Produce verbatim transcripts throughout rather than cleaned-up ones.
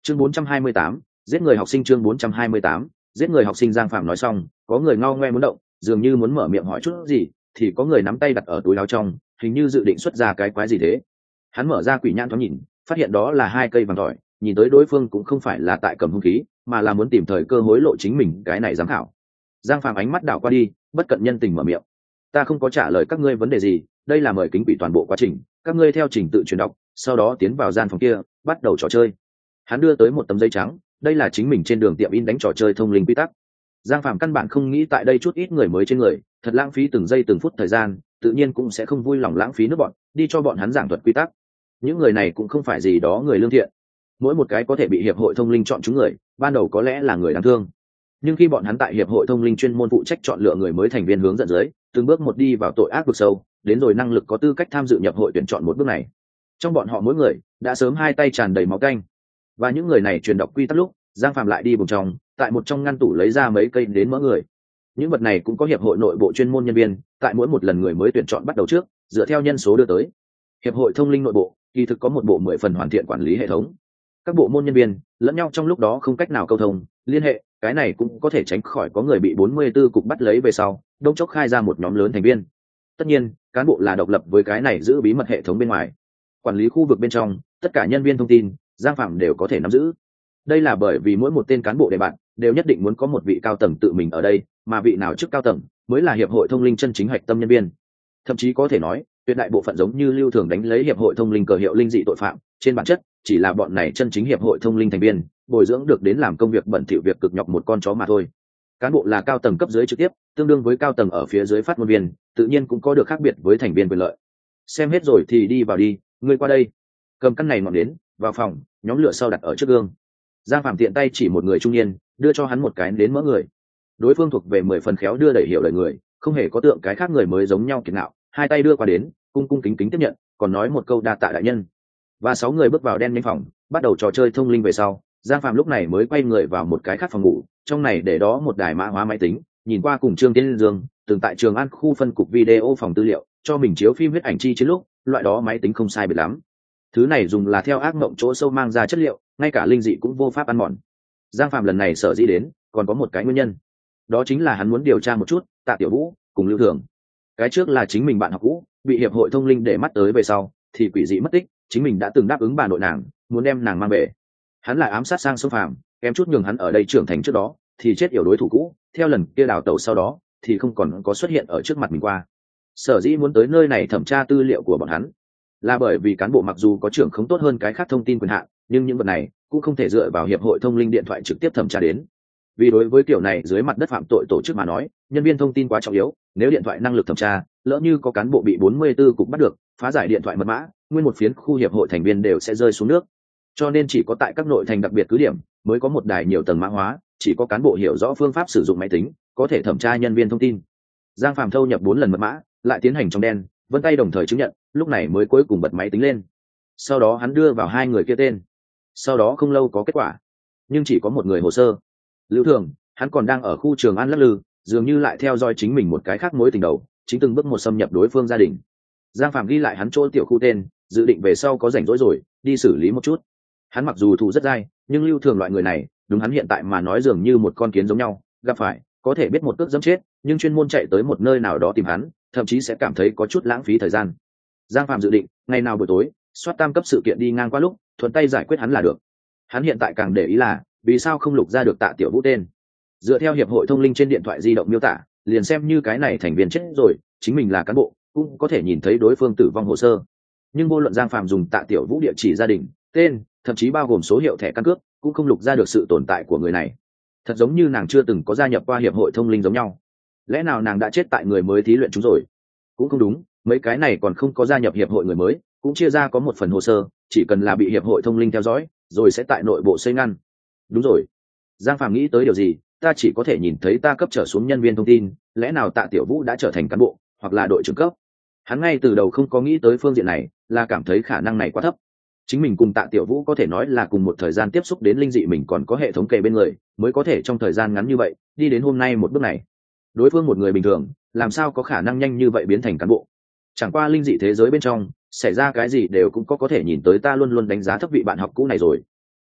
chương bốn trăm hai mươi tám, giết người học sinh chương bốn trăm hai mươi tám, giết người học sinh. Giang Phạm nói xong, có người ngao ngoe muốn động, dường như muốn mở miệng hỏi chút gì, thì có người nắm tay đặt ở túi áo trong, hình như dự định xuất ra cái quái gì thế. Hắn mở ra quỷ nhãn thoáng nhìn, phát hiện đó là hai cây vàng tỏi, nhìn tới đối phương cũng không phải là tại cầm hung khí, mà là muốn tìm thời cơ hối lộ chính mình cái này giám khảo. Giang Phạm ánh mắt đảo qua đi, bất cận nhân tình mở miệng: ta không có trả lời các ngươi vấn đề gì, đây là mời kính quỷ toàn bộ quá trình, các ngươi theo trình tự truyền đọc, sau đó tiến vào gian phòng kia, bắt đầu trò chơi. Hắn đưa tới một tấm giấy trắng, đây là chính mình trên đường tiệm in đánh trò chơi thông linh quy tắc. Giang Phạm căn bản không nghĩ tại đây chút ít người mới trên người, thật lãng phí từng giây từng phút thời gian, tự nhiên cũng sẽ không vui lòng lãng phí nước bọn, đi cho bọn hắn giảng thuật quy tắc. Những người này cũng không phải gì đó người lương thiện, mỗi một cái có thể bị hiệp hội thông linh chọn chúng người, ban đầu có lẽ là người đáng thương, nhưng khi bọn hắn tại hiệp hội thông linh chuyên môn phụ trách chọn lựa người mới thành viên hướng dẫn dưới, từng bước một đi vào tội ác vực sâu, đến rồi năng lực có tư cách tham dự nhập hội tuyển chọn một bước này. Trong bọn họ mỗi người đã sớm hai tay tràn đầy máu canh, và những người này truyền đọc quy tắc lúc, Giang Phạm lại đi bùng trong, tại một trong ngăn tủ lấy ra mấy cây đến mỡ người. Những vật này cũng có hiệp hội nội bộ chuyên môn nhân viên, tại mỗi một lần người mới tuyển chọn bắt đầu trước, dựa theo nhân số đưa tới. Hiệp hội thông linh nội bộ kỳ thực có một bộ mười phần hoàn thiện quản lý hệ thống. Các bộ môn nhân viên lẫn nhau trong lúc đó không cách nào câu thông, liên hệ, cái này cũng có thể tránh khỏi có người bị bốn mươi tư cục bắt lấy về sau, đông chốc khai ra một nhóm lớn thành viên. Tất nhiên, cán bộ là độc lập với cái này giữ bí mật hệ thống bên ngoài. Quản lý khu vực bên trong, tất cả nhân viên thông tin, Giang Phạm đều có thể nắm giữ. Đây là bởi vì mỗi một tên cán bộ đề bạn đều nhất định muốn có một vị cao tầng tự mình ở đây, mà vị nào chức cao tầng mới là hiệp hội thông linh chân chính hạch tâm nhân viên. Thậm chí có thể nói, tuyệt đại bộ phận giống như Lưu Thường đánh lấy hiệp hội thông linh cờ hiệu linh dị tội phạm, trên bản chất chỉ là bọn này chân chính hiệp hội thông linh thành viên, bồi dưỡng được đến làm công việc bẩn thỉu việc cực nhọc một con chó mà thôi. Cán bộ là cao tầng cấp dưới trực tiếp, tương đương với cao tầng ở phía dưới phát ngôn viên, tự nhiên cũng có được khác biệt với thành viên quyền lợi. Xem hết rồi thì đi vào đi, ngươi qua đây. Cầm căn này ngọn đến, vào phòng, nhóm lửa sau đặt ở trước gương. Giang Phạm tiện tay chỉ một người trung niên, đưa cho hắn một cái đến mỡ người. Đối phương thuộc về mười phần khéo đưa đẩy hiểu lời người, không hề có tượng cái khác người mới giống nhau kiệt ngạo, hai tay đưa qua đến, cung cung kính kính tiếp nhận, còn nói một câu đa tạ đại nhân. Và sáu người bước vào đen nhanh phòng, bắt đầu trò chơi thông linh về sau, Giang Phạm lúc này mới quay người vào một cái khác phòng ngủ, trong này để đó một đài mã hóa máy tính, nhìn qua cùng Trương Tiến Dương, từng tại Trường An khu phân cục video phòng tư liệu, cho mình chiếu phim huyết ảnh chi chiến lúc, loại đó máy tính không sai biệt lắm. Thứ này dùng là theo ác mộng chỗ sâu mang ra chất liệu, ngay cả linh dị cũng vô pháp ăn mòn. Giang Phạm lần này sở dĩ đến, còn có một cái nguyên nhân, đó chính là hắn muốn điều tra một chút Tạ Tiểu Vũ cùng Lưu Thường. Cái trước là chính mình bạn học cũ, bị hiệp hội thông linh để mắt tới về sau, thì quỷ dị mất tích, chính mình đã từng đáp ứng bà nội nàng, muốn đem nàng mang về. Hắn lại ám sát sang sông Phạm, kém chút nhường hắn ở đây trưởng thành trước đó, thì chết yểu đối thủ cũ, theo lần kia đào tẩu sau đó, thì không còn có xuất hiện ở trước mặt mình qua. Sở dĩ muốn tới nơi này thẩm tra tư liệu của bọn hắn, là bởi vì cán bộ mặc dù có trưởng không tốt hơn cái khác thông tin quyền hạn, nhưng những vật này cũng không thể dựa vào hiệp hội thông linh điện thoại trực tiếp thẩm tra đến. Vì đối với kiểu này dưới mặt đất phạm tội tổ chức mà nói, nhân viên thông tin quá trọng yếu, nếu điện thoại năng lực thẩm tra, lỡ như có cán bộ bị bốn mươi tư cục bắt được, phá giải điện thoại mật mã, nguyên một phiến khu hiệp hội thành viên đều sẽ rơi xuống nước. Cho nên chỉ có tại các nội thành đặc biệt cứ điểm mới có một đài nhiều tầng mã hóa, chỉ có cán bộ hiểu rõ phương pháp sử dụng máy tính, có thể thẩm tra nhân viên thông tin. Giang Phạm thâu nhập bốn lần mật mã, lại tiến hành trong đen, vân tay đồng thời chứng nhận, lúc này mới cuối cùng bật máy tính lên. Sau đó hắn đưa vào hai người kia tên. Sau đó không lâu có kết quả, nhưng chỉ có một người hồ sơ. Lưu Thường, hắn còn đang ở khu Trường An lắc lư, dường như lại theo dõi chính mình một cái khác mối tình đầu, chính từng bước một xâm nhập đối phương gia đình. Giang Phạm ghi lại hắn chỗ tiểu khu tên, dự định về sau có rảnh rỗi rồi đi xử lý một chút. Hắn mặc dù thù rất dai, nhưng Lưu Thường loại người này, đúng hắn hiện tại mà nói dường như một con kiến giống nhau, gặp phải có thể biết một cước dẫm chết, nhưng chuyên môn chạy tới một nơi nào đó tìm hắn, thậm chí sẽ cảm thấy có chút lãng phí thời gian. Giang Phạm dự định ngày nào buổi tối soát tam cấp sự kiện đi ngang qua lúc, thuận tay giải quyết hắn là được. Hắn hiện tại càng để ý là vì sao không lục ra được Tạ Tiểu Vũ tên. Dựa theo hiệp hội thông linh trên điện thoại di động miêu tả, liền xem như cái này thành viên chết rồi, chính mình là cán bộ, cũng có thể nhìn thấy đối phương tử vong hồ sơ. Nhưng vô luận Giang Phạm dùng Tạ Tiểu Vũ địa chỉ gia đình, tên, thậm chí bao gồm số hiệu thẻ căn cước, cũng không lục ra được sự tồn tại của người này. Thật giống như nàng chưa từng có gia nhập qua hiệp hội thông linh giống nhau. Lẽ nào nàng đã chết tại người mới thí luyện chúng rồi? Cũng không đúng, mấy cái này còn không có gia nhập hiệp hội người mới, cũng chia ra có một phần hồ sơ, chỉ cần là bị hiệp hội thông linh theo dõi, rồi sẽ tại nội bộ xây ngăn. Đúng rồi, Giang Phạm nghĩ tới điều gì, ta chỉ có thể nhìn thấy ta cấp trở xuống nhân viên thông tin, lẽ nào Tạ Tiểu Vũ đã trở thành cán bộ, hoặc là đội trưởng cấp? Hắn ngay từ đầu không có nghĩ tới phương diện này, là cảm thấy khả năng này quá thấp. Chính mình cùng Tạ Tiểu Vũ có thể nói là cùng một thời gian tiếp xúc đến linh dị, mình còn có hệ thống kề bên người, mới có thể trong thời gian ngắn như vậy đi đến hôm nay một bước này. Đối phương một người bình thường, làm sao có khả năng nhanh như vậy biến thành cán bộ? Chẳng qua linh dị thế giới bên trong xảy ra cái gì đều cũng có có thể nhìn tới, ta luôn luôn đánh giá thấp vị bạn học cũ này rồi.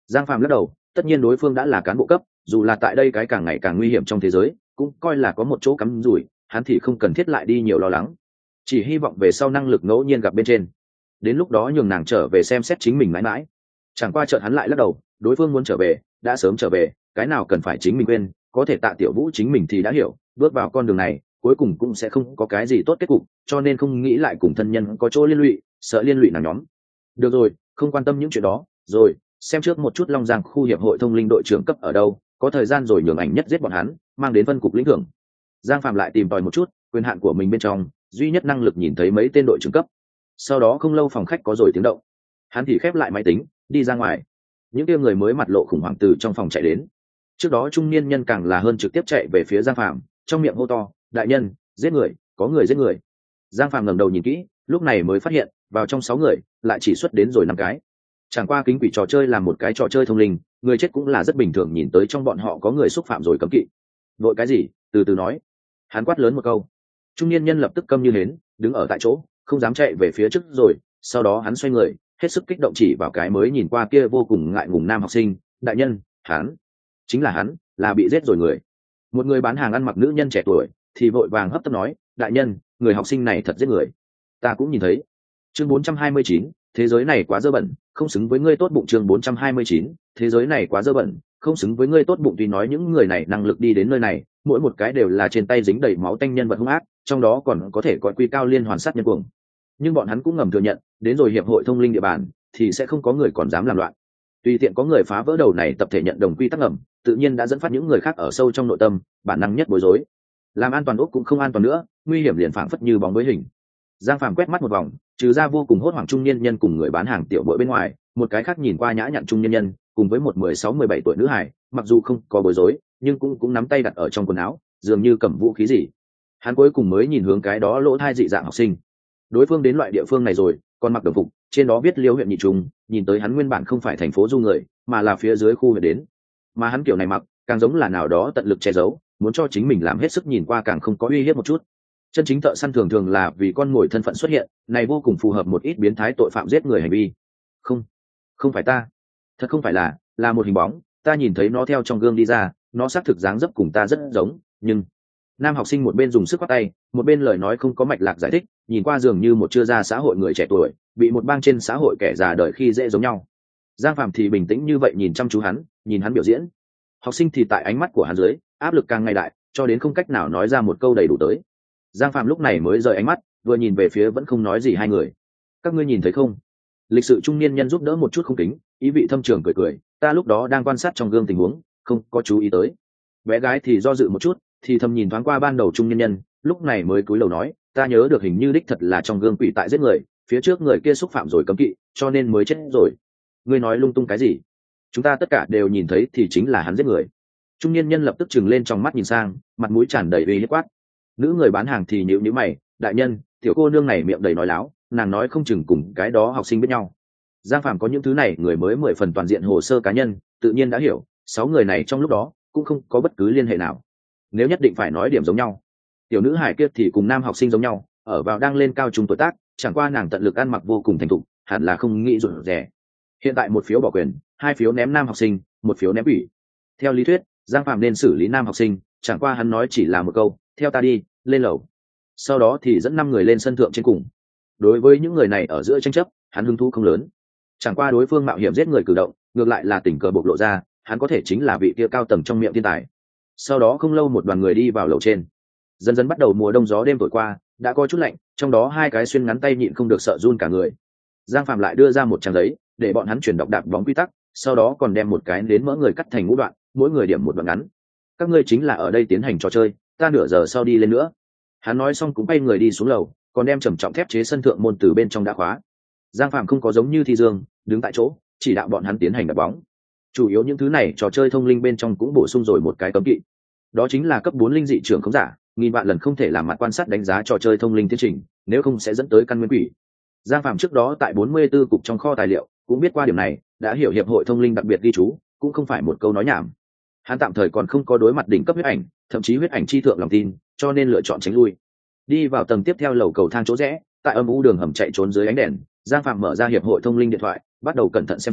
Giang Phạm lắc đầu, tất nhiên đối phương đã là cán bộ cấp, dù là tại đây cái càng ngày càng nguy hiểm trong thế giới, cũng coi là có một chỗ cắm rủi, hắn thì không cần thiết lại đi nhiều lo lắng, chỉ hy vọng về sau năng lực ngẫu nhiên gặp bên trên, đến lúc đó nhường nàng trở về xem xét chính mình mãi mãi. Chẳng qua chợt hắn lại lắc đầu, đối phương muốn trở về đã sớm trở về, cái nào cần phải chính mình quên, có thể Tạ Tiểu Vũ chính mình thì đã hiểu, bước vào con đường này cuối cùng cũng sẽ không có cái gì tốt kết cục, cho nên không nghĩ lại cùng thân nhân có chỗ liên lụy, sợ liên lụy nàng nhóm. Được rồi, không quan tâm những chuyện đó, rồi xem trước một chút Long Giang khu hiệp hội thông linh đội trưởng cấp ở đâu, có thời gian rồi nhường ảnh nhất giết bọn hắn, mang đến phân cục lĩnh thưởng. Giang Phạm lại tìm tòi một chút quyền hạn của mình bên trong, duy nhất năng lực nhìn thấy mấy tên đội trưởng cấp. Sau đó không lâu phòng khách có rồi tiếng động, hắn thì khép lại máy tính đi ra ngoài. Những kia người mới mặt lộ khủng hoảng từ trong phòng chạy đến. Trước đó trung niên nhân càng là hơn trực tiếp chạy về phía Giang Phạm, trong miệng hô to, đại nhân, giết người, có người giết người. Giang Phạm ngẩng đầu nhìn kỹ, lúc này mới phát hiện vào trong sáu người lại chỉ xuất đến rồi năm cái. Chẳng qua kính quỷ trò chơi là một cái trò chơi thông linh, người chết cũng là rất bình thường, nhìn tới trong bọn họ có người xúc phạm rồi cấm kỵ. Vội cái gì, từ từ nói. Hắn quát lớn một câu. Trung niên nhân lập tức câm như hến, đứng ở tại chỗ không dám chạy về phía trước, rồi sau đó hắn xoay người hết sức kích động chỉ vào cái mới nhìn qua kia vô cùng ngại ngùng nam học sinh, đại nhân, hắn chính là hắn, là bị giết rồi người. Một người bán hàng ăn mặc nữ nhân trẻ tuổi thì vội vàng hấp tấp nói, đại nhân, người học sinh này thật giết người, ta cũng nhìn thấy. Chương bốn trăm hai mươi chín, thế giới này quá dơ bẩn, không xứng với ngươi tốt bụng. Chương bốn trăm hai mươi chín, thế giới này quá dơ bẩn, không xứng với ngươi tốt bụng. Tuy nói những người này năng lực đi đến nơi này, mỗi một cái đều là trên tay dính đầy máu tanh nhân vật hung ác, trong đó còn có thể gọi quy cao liên hoàn sát nhân cuồng, nhưng bọn hắn cũng ngầm thừa nhận, đến rồi hiệp hội thông linh địa bàn thì sẽ không có người còn dám làm loạn. Tùy tiện có người phá vỡ đầu này tập thể nhận đồng quy tắc ngầm, tự nhiên đã dẫn phát những người khác ở sâu trong nội tâm bản năng nhất bối rối. Làm an toàn ốc cũng không an toàn nữa, nguy hiểm liền phảng phất như bóng với hình. Giang Phàm quét mắt một vòng, trừ ra vô cùng hốt hoảng trung niên nhân cùng người bán hàng tiểu bội bên ngoài, một cái khác nhìn qua nhã nhặn trung niên nhân cùng với một mười sáu mười bảy tuổi nữ hài, mặc dù không có bối rối nhưng cũng cũng nắm tay đặt ở trong quần áo, dường như cầm vũ khí gì. Hắn cuối cùng mới nhìn hướng cái đó lỗ thai dị dạng học sinh. Đối phương đến loại địa phương này rồi còn mặc đồng phục, trên đó viết Liêu huyện nhị trung, nhìn tới hắn nguyên bản không phải thành phố du người mà là phía dưới khu huyện đến, mà hắn kiểu này mặc càng giống là nào đó tận lực che giấu, muốn cho chính mình làm hết sức nhìn qua càng không có uy hiếp một chút. Chân chính thợ săn thường thường là vì con mồi thân phận xuất hiện, này vô cùng phù hợp một ít biến thái tội phạm giết người hành vi. Không, không phải ta, thật không phải là, là một hình bóng, ta nhìn thấy nó theo trong gương đi ra, nó xác thực dáng dấp cùng ta rất giống, nhưng nam học sinh một bên dùng sức bắt tay, một bên lời nói không có mạch lạc giải thích, nhìn qua dường như một chưa ra xã hội người trẻ tuổi bị một bang trên xã hội kẻ già đời khi dễ giống nhau. Giang Phạm thì bình tĩnh như vậy nhìn chăm chú hắn, nhìn hắn biểu diễn. Học sinh thì tại ánh mắt của hắn dưới áp lực càng ngày đại, cho đến không cách nào nói ra một câu đầy đủ tới. Giang Phạm lúc này mới rời ánh mắt, vừa nhìn về phía vẫn không nói gì hai người. Các ngươi nhìn thấy không? Lịch sự trung niên nhân giúp đỡ một chút không kính, ý vị thâm trường cười cười, ta lúc đó đang quan sát trong gương tình huống, không có chú ý tới. Bé gái thì do dự một chút, thì thầm nhìn thoáng qua ban đầu trung niên nhân, lúc này mới cúi đầu nói, ta nhớ được hình như đích thật là trong gương quỷ tại giết người, phía trước người kia xúc phạm rồi cấm kỵ, cho nên mới chết rồi. Ngươi nói lung tung cái gì? Chúng ta tất cả đều nhìn thấy thì chính là hắn giết người. Trung niên nhân lập tức trừng lên trong mắt nhìn sang, mặt mũi tràn đầy uy hiếp quát. Nữ người bán hàng thì nhíu nhíu mày, đại nhân, tiểu cô nương này miệng đầy nói láo, nàng nói không chừng cùng cái đó học sinh biết nhau. Giang Phạm có những thứ này người mới mười phần toàn diện hồ sơ cá nhân, tự nhiên đã hiểu, sáu người này trong lúc đó cũng không có bất cứ liên hệ nào. Nếu nhất định phải nói điểm giống nhau, tiểu nữ hải kia thì cùng nam học sinh giống nhau, ở vào đang lên cao trung tuổi tác, chẳng qua nàng tận lực ăn mặc vô cùng thành thục, hẳn là không nghĩ rủi rẻ. Hiện tại một phiếu bỏ quyền, hai phiếu ném nam học sinh, một phiếu ném ủy. Theo lý thuyết, Giang Phạm nên xử lý nam học sinh, chẳng qua hắn nói chỉ là một câu, theo ta đi, lên lầu. Sau đó thì dẫn năm người lên sân thượng trên cùng. Đối với những người này ở giữa tranh chấp, hắn hứng thú không lớn. Chẳng qua đối phương mạo hiểm giết người cử động, ngược lại là tình cờ bộc lộ ra, hắn có thể chính là vị kia cao tầng trong miệng thiên tài. Sau đó không lâu một đoàn người đi vào lầu trên. Dần dần bắt đầu mùa đông, gió đêm thổi qua, đã có chút lạnh, trong đó hai cái xuyên ngắn tay nhịn không được sợ run cả người. Giang Phạm lại đưa ra một trang giấy để bọn hắn chuyển đọc đạp bóng quy tắc, sau đó còn đem một cái đến mỡ người cắt thành ngũ đoạn, mỗi người điểm một đoạn ngắn. Các ngươi chính là ở đây tiến hành trò chơi, ta nửa giờ sau đi lên nữa. Hắn nói xong cũng bay người đi xuống lầu, còn đem trầm trọng thép chế sân thượng môn từ bên trong đã khóa. Giang Phạm không có giống như Thi Dương đứng tại chỗ chỉ đạo bọn hắn tiến hành đạp bóng. Chủ yếu những thứ này trò chơi thông linh bên trong cũng bổ sung rồi một cái cấm kỵ, đó chính là cấp bốn linh dị trưởng không giả, nghìn vạn lần không thể làm mặt quan sát đánh giá trò chơi thông linh tiến trình, nếu không sẽ dẫn tới căn nguyên quỷ. Giang Phạm trước đó tại bốn mươi 44 cục trong kho tài liệu cũng biết qua điểm này, đã hiểu hiệp hội thông linh đặc biệt ghi chú, cũng không phải một câu nói nhảm. Hắn tạm thời còn không có đối mặt đỉnh cấp huyết ảnh, thậm chí huyết ảnh chi thượng lòng tin, cho nên lựa chọn tránh lui. Đi vào tầng tiếp theo lầu cầu thang chỗ rẽ, tại âm u đường hầm chạy trốn dưới ánh đèn, Giang Phạm mở ra hiệp hội thông linh điện thoại, bắt đầu cẩn thận xem xét,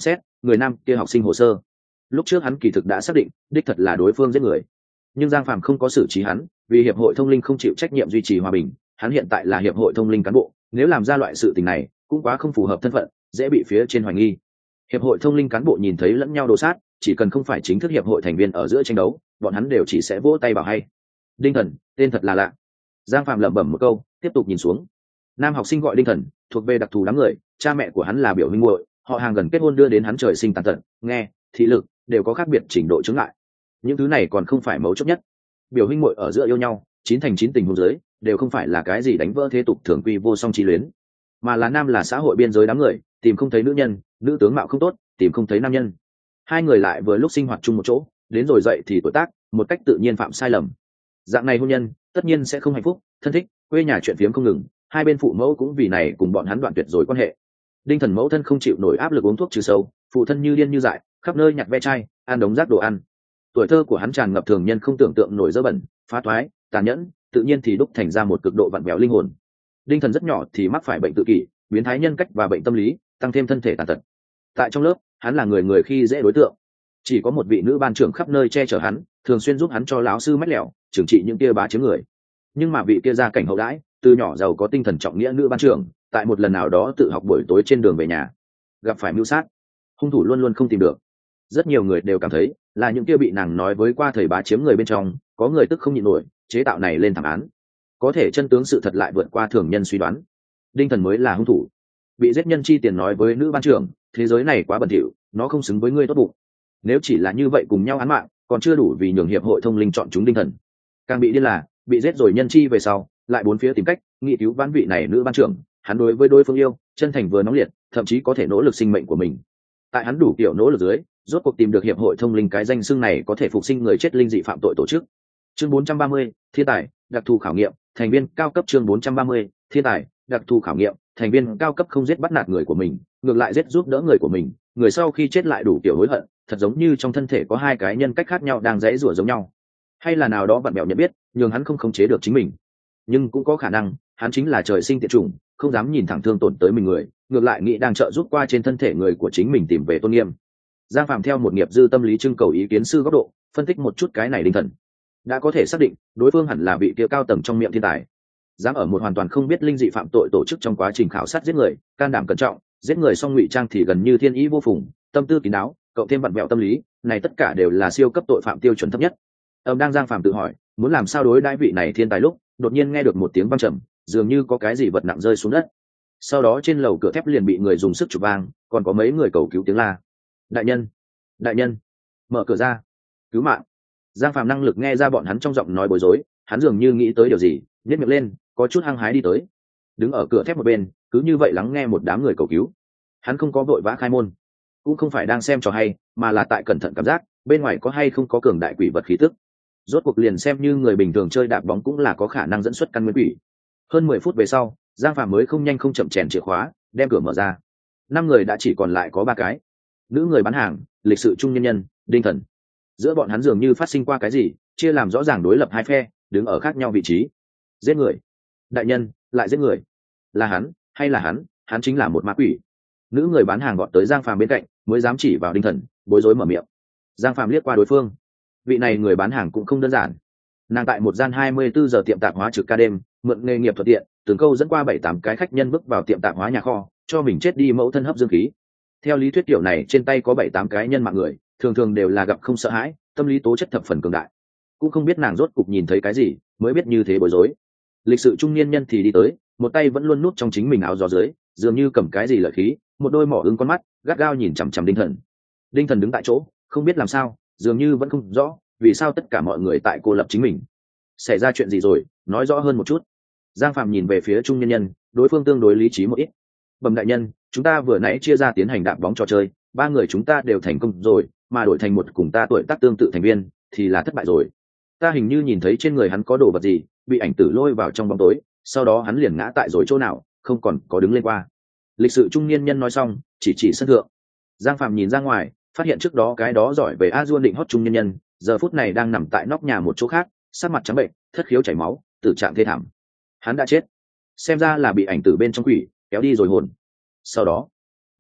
người nam kia học sinh hồ sơ. Lúc trước hắn kỳ thực đã xác định đích thật là đối phương giết người, nhưng Giang Phạm không có xử trí hắn, vì hiệp hội thông linh không chịu trách nhiệm duy trì hòa bình. Hắn hiện tại là hiệp hội thông linh cán bộ, nếu làm ra loại sự tình này cũng quá không phù hợp thân phận, dễ bị phía trên hoài nghi. Hiệp hội thông linh cán bộ nhìn thấy lẫn nhau đồ sát, chỉ cần không phải chính thức hiệp hội thành viên ở giữa tranh đấu, bọn hắn đều chỉ sẽ vỗ tay bảo hay. Đinh Thần, tên thật là lạ. Giang Phạm lẩm bẩm một câu, tiếp tục nhìn xuống. Nam học sinh gọi Đinh Thần, thuộc về đặc thù đám người, cha mẹ của hắn là biểu huynh muội, họ hàng gần kết hôn đưa đến hắn trời sinh tàn tật, nghe, thị lực đều có khác biệt trình độ chứng lại. Những thứ này còn không phải mấu chốt nhất. Biểu huynh muội ở giữa yêu nhau, chín thành chín tình huống dưới, đều không phải là cái gì đánh vỡ thế tục thường quy vô song chi luyến, mà là nam là xã hội biên giới đám người, tìm không thấy nữ nhân, nữ tướng mạo không tốt, tìm không thấy nam nhân. Hai người lại vừa lúc sinh hoạt chung một chỗ, đến rồi dậy thì tuổi tác, một cách tự nhiên phạm sai lầm. Dạng này hôn nhân, tất nhiên sẽ không hạnh phúc, thân thích, quê nhà chuyện phiếm không ngừng, hai bên phụ mẫu cũng vì này cùng bọn hắn đoạn tuyệt rồi quan hệ. Đinh Thần mẫu thân không chịu nổi áp lực uống thuốc trừ sâu, phụ thân như điên như dại, khắp nơi nhặt ve chai, ăn đống rác đồ ăn. Tuổi thơ của hắn tràn ngập thường nhân không tưởng tượng nổi dơ bẩn, phá thoái, tàn nhẫn, tự nhiên thì đúc thành ra một cực độ vặn vẹo linh hồn. Đinh Thần rất nhỏ thì mắc phải bệnh tự kỷ, biến thái nhân cách và bệnh tâm lý, tăng thêm thân thể tàn tật. Tại trong lớp, hắn là người người khi dễ đối tượng. Chỉ có một vị nữ ban trưởng khắp nơi che chở hắn, thường xuyên giúp hắn cho lão sư mách lẻo, trừng trị những kia bá chiếm người. Nhưng mà vị kia gia cảnh hậu đãi, từ nhỏ giàu có tinh thần trọng nghĩa nữ ban trưởng, tại một lần nào đó tự học buổi tối trên đường về nhà, gặp phải mưu sát, hung thủ luôn luôn không tìm được. Rất nhiều người đều cảm thấy là những kia bị nàng nói với qua thầy bá chiếm người bên trong, có người tức không nhịn nổi, chế tạo này lên thảm án. Có thể chân tướng sự thật lại vượt qua thường nhân suy đoán. Đinh Thần mới là hung thủ. Bị giết nhân chi tiền nói với nữ ban trưởng, thế giới này quá bẩn thỉu, nó không xứng với ngươi tốt bụng. Nếu chỉ là như vậy cùng nhau án mạng, còn chưa đủ vì nhường hiệp hội thông linh chọn chúng Đinh Thần. Càng bị điên là, bị giết rồi nhân chi về sau, lại bốn phía tìm cách nghị cứu vãn vị này nữ ban trưởng. Hắn đối với đối phương yêu, chân thành vừa nóng liệt, thậm chí có thể nỗ lực sinh mệnh của mình. Tại hắn đủ kiểu nỗ lực dưới, rốt cuộc tìm được hiệp hội thông linh cái danh xưng này có thể phục sinh người chết linh dị phạm tội tổ chức. Chương bốn trăm ba mươi, thiên tài, đặc thù khảo nghiệm, thành viên cao cấp. Chương bốn trăm ba mươi, thiên tài, đặc thù khảo nghiệm, thành viên cao cấp. Không giết bắt nạt người của mình, ngược lại giết giúp đỡ người của mình, người sau khi chết lại đủ kiểu hối hận, thật giống như trong thân thể có hai cái nhân cách khác nhau đang dãy rủa giống nhau. Hay là nào đó vặn bẹo nhận biết, nhường hắn không khống chế được chính mình. Nhưng cũng có khả năng, hắn chính là trời sinh tiện chủng, không dám nhìn thẳng thương tổn tới mình người, ngược lại nghĩ đang trợ giúp qua trên thân thể người của chính mình tìm về tôn nghiêm. Giang Phạm theo một nghiệp dư tâm lý trưng cầu ý kiến sư góc độ, phân tích một chút cái này Đinh Thần. Đã có thể xác định, đối phương hẳn là vị kia cao tầng trong miệng thiên tài. Dám ở một hoàn toàn không biết linh dị phạm tội tổ chức trong quá trình khảo sát giết người, can đảm cẩn trọng, giết người xong ngụy trang thì gần như thiên ý vô phùng, tâm tư kín đáo, cộng thêm vặn vẹo tâm lý, này tất cả đều là siêu cấp tội phạm tiêu chuẩn thấp nhất. Ông đang Giang Phạm tự hỏi, muốn làm sao đối đãi vị này thiên tài lúc, đột nhiên nghe được một tiếng vang trầm, dường như có cái gì vật nặng rơi xuống đất. Sau đó trên lầu cửa thép liền bị người dùng sức chụp vang, còn có mấy người cầu cứu tiếng la. Đại nhân, đại nhân, mở cửa ra, cứu mạng. Giang Phạm năng lực nghe ra bọn hắn trong giọng nói bối rối, hắn dường như nghĩ tới điều gì, nhếch miệng lên, có chút hăng hái đi tới. Đứng ở cửa thép một bên, cứ như vậy lắng nghe một đám người cầu cứu. Hắn không có vội vã khai môn, cũng không phải đang xem trò hay, mà là tại cẩn thận cảm giác, bên ngoài có hay không có cường đại quỷ vật khí tức. Rốt cuộc liền xem như người bình thường chơi đạp bóng cũng là có khả năng dẫn xuất căn nguyên quỷ. Hơn mười phút về sau, Giang Phạm mới không nhanh không chậm chèn chìa khóa, đem cửa mở ra. Năm người đã chỉ còn lại có ba cái. Nữ người bán hàng, lịch sự trung nhân nhân, Đinh Thần. Giữa bọn hắn dường như phát sinh qua cái gì, chia làm rõ ràng đối lập hai phe, đứng ở khác nhau vị trí. Giết người. Đại nhân, lại giết người. Là hắn, hay là hắn, hắn chính là một ma quỷ. Nữ người bán hàng gọn tới Giang Phạm bên cạnh, mới dám chỉ vào Đinh Thần, bối rối mở miệng. Giang Phạm liếc qua đối phương. Vị này người bán hàng cũng không đơn giản. Nàng tại một gian hai mươi bốn giờ tiệm tạp hóa trực ca đêm, mượn nghề nghiệp thuận tiện, từng câu dẫn qua bảy tám cái khách nhân bước vào tiệm tạp hóa nhà kho, cho mình chết đi mẫu thân hấp dương khí. Theo lý thuyết kiểu này trên tay có bảy tám cái nhân mạng người, thường thường đều là gặp không sợ hãi, tâm lý tố chất thập phần cường đại. Cũng không biết nàng rốt cục nhìn thấy cái gì, mới biết như thế bối rối. Lịch sự trung niên nhân thì đi tới, một tay vẫn luôn nút trong chính mình áo gió dưới, dường như cầm cái gì lợi khí, một đôi mỏ ưng con mắt, gắt gao nhìn chằm chằm Đinh Thần. Đinh Thần đứng tại chỗ, không biết làm sao, dường như vẫn không rõ, vì sao tất cả mọi người tại cô lập chính mình. Xảy ra chuyện gì rồi, nói rõ hơn một chút. Giang Phạm nhìn về phía trung nhân nhân, đối phương tương đối lý trí một ít. Bẩm đại nhân, chúng ta vừa nãy chia ra tiến hành đạp bóng trò chơi, ba người chúng ta đều thành công rồi, mà đổi thành một cùng ta tuổi tác tương tự thành viên thì là thất bại rồi. Ta hình như nhìn thấy trên người hắn có đồ vật gì, bị ảnh tử lôi vào trong bóng tối, sau đó hắn liền ngã tại rồi chỗ nào, không còn có đứng lên qua. Lịch sự trung niên nhân nói xong, chỉ chỉ sân thượng. Giang Phạm nhìn ra ngoài, phát hiện trước đó cái đó giỏi về a duôn định hót trung nhân nhân, giờ phút này đang nằm tại nóc nhà một chỗ khác, sắc mặt trắng bệnh, thất khiếu chảy máu, tử trạng thê thảm. Hắn đã chết, xem ra là bị ảnh tử bên trong quỷ kéo đi rồi hồn. Sau đó,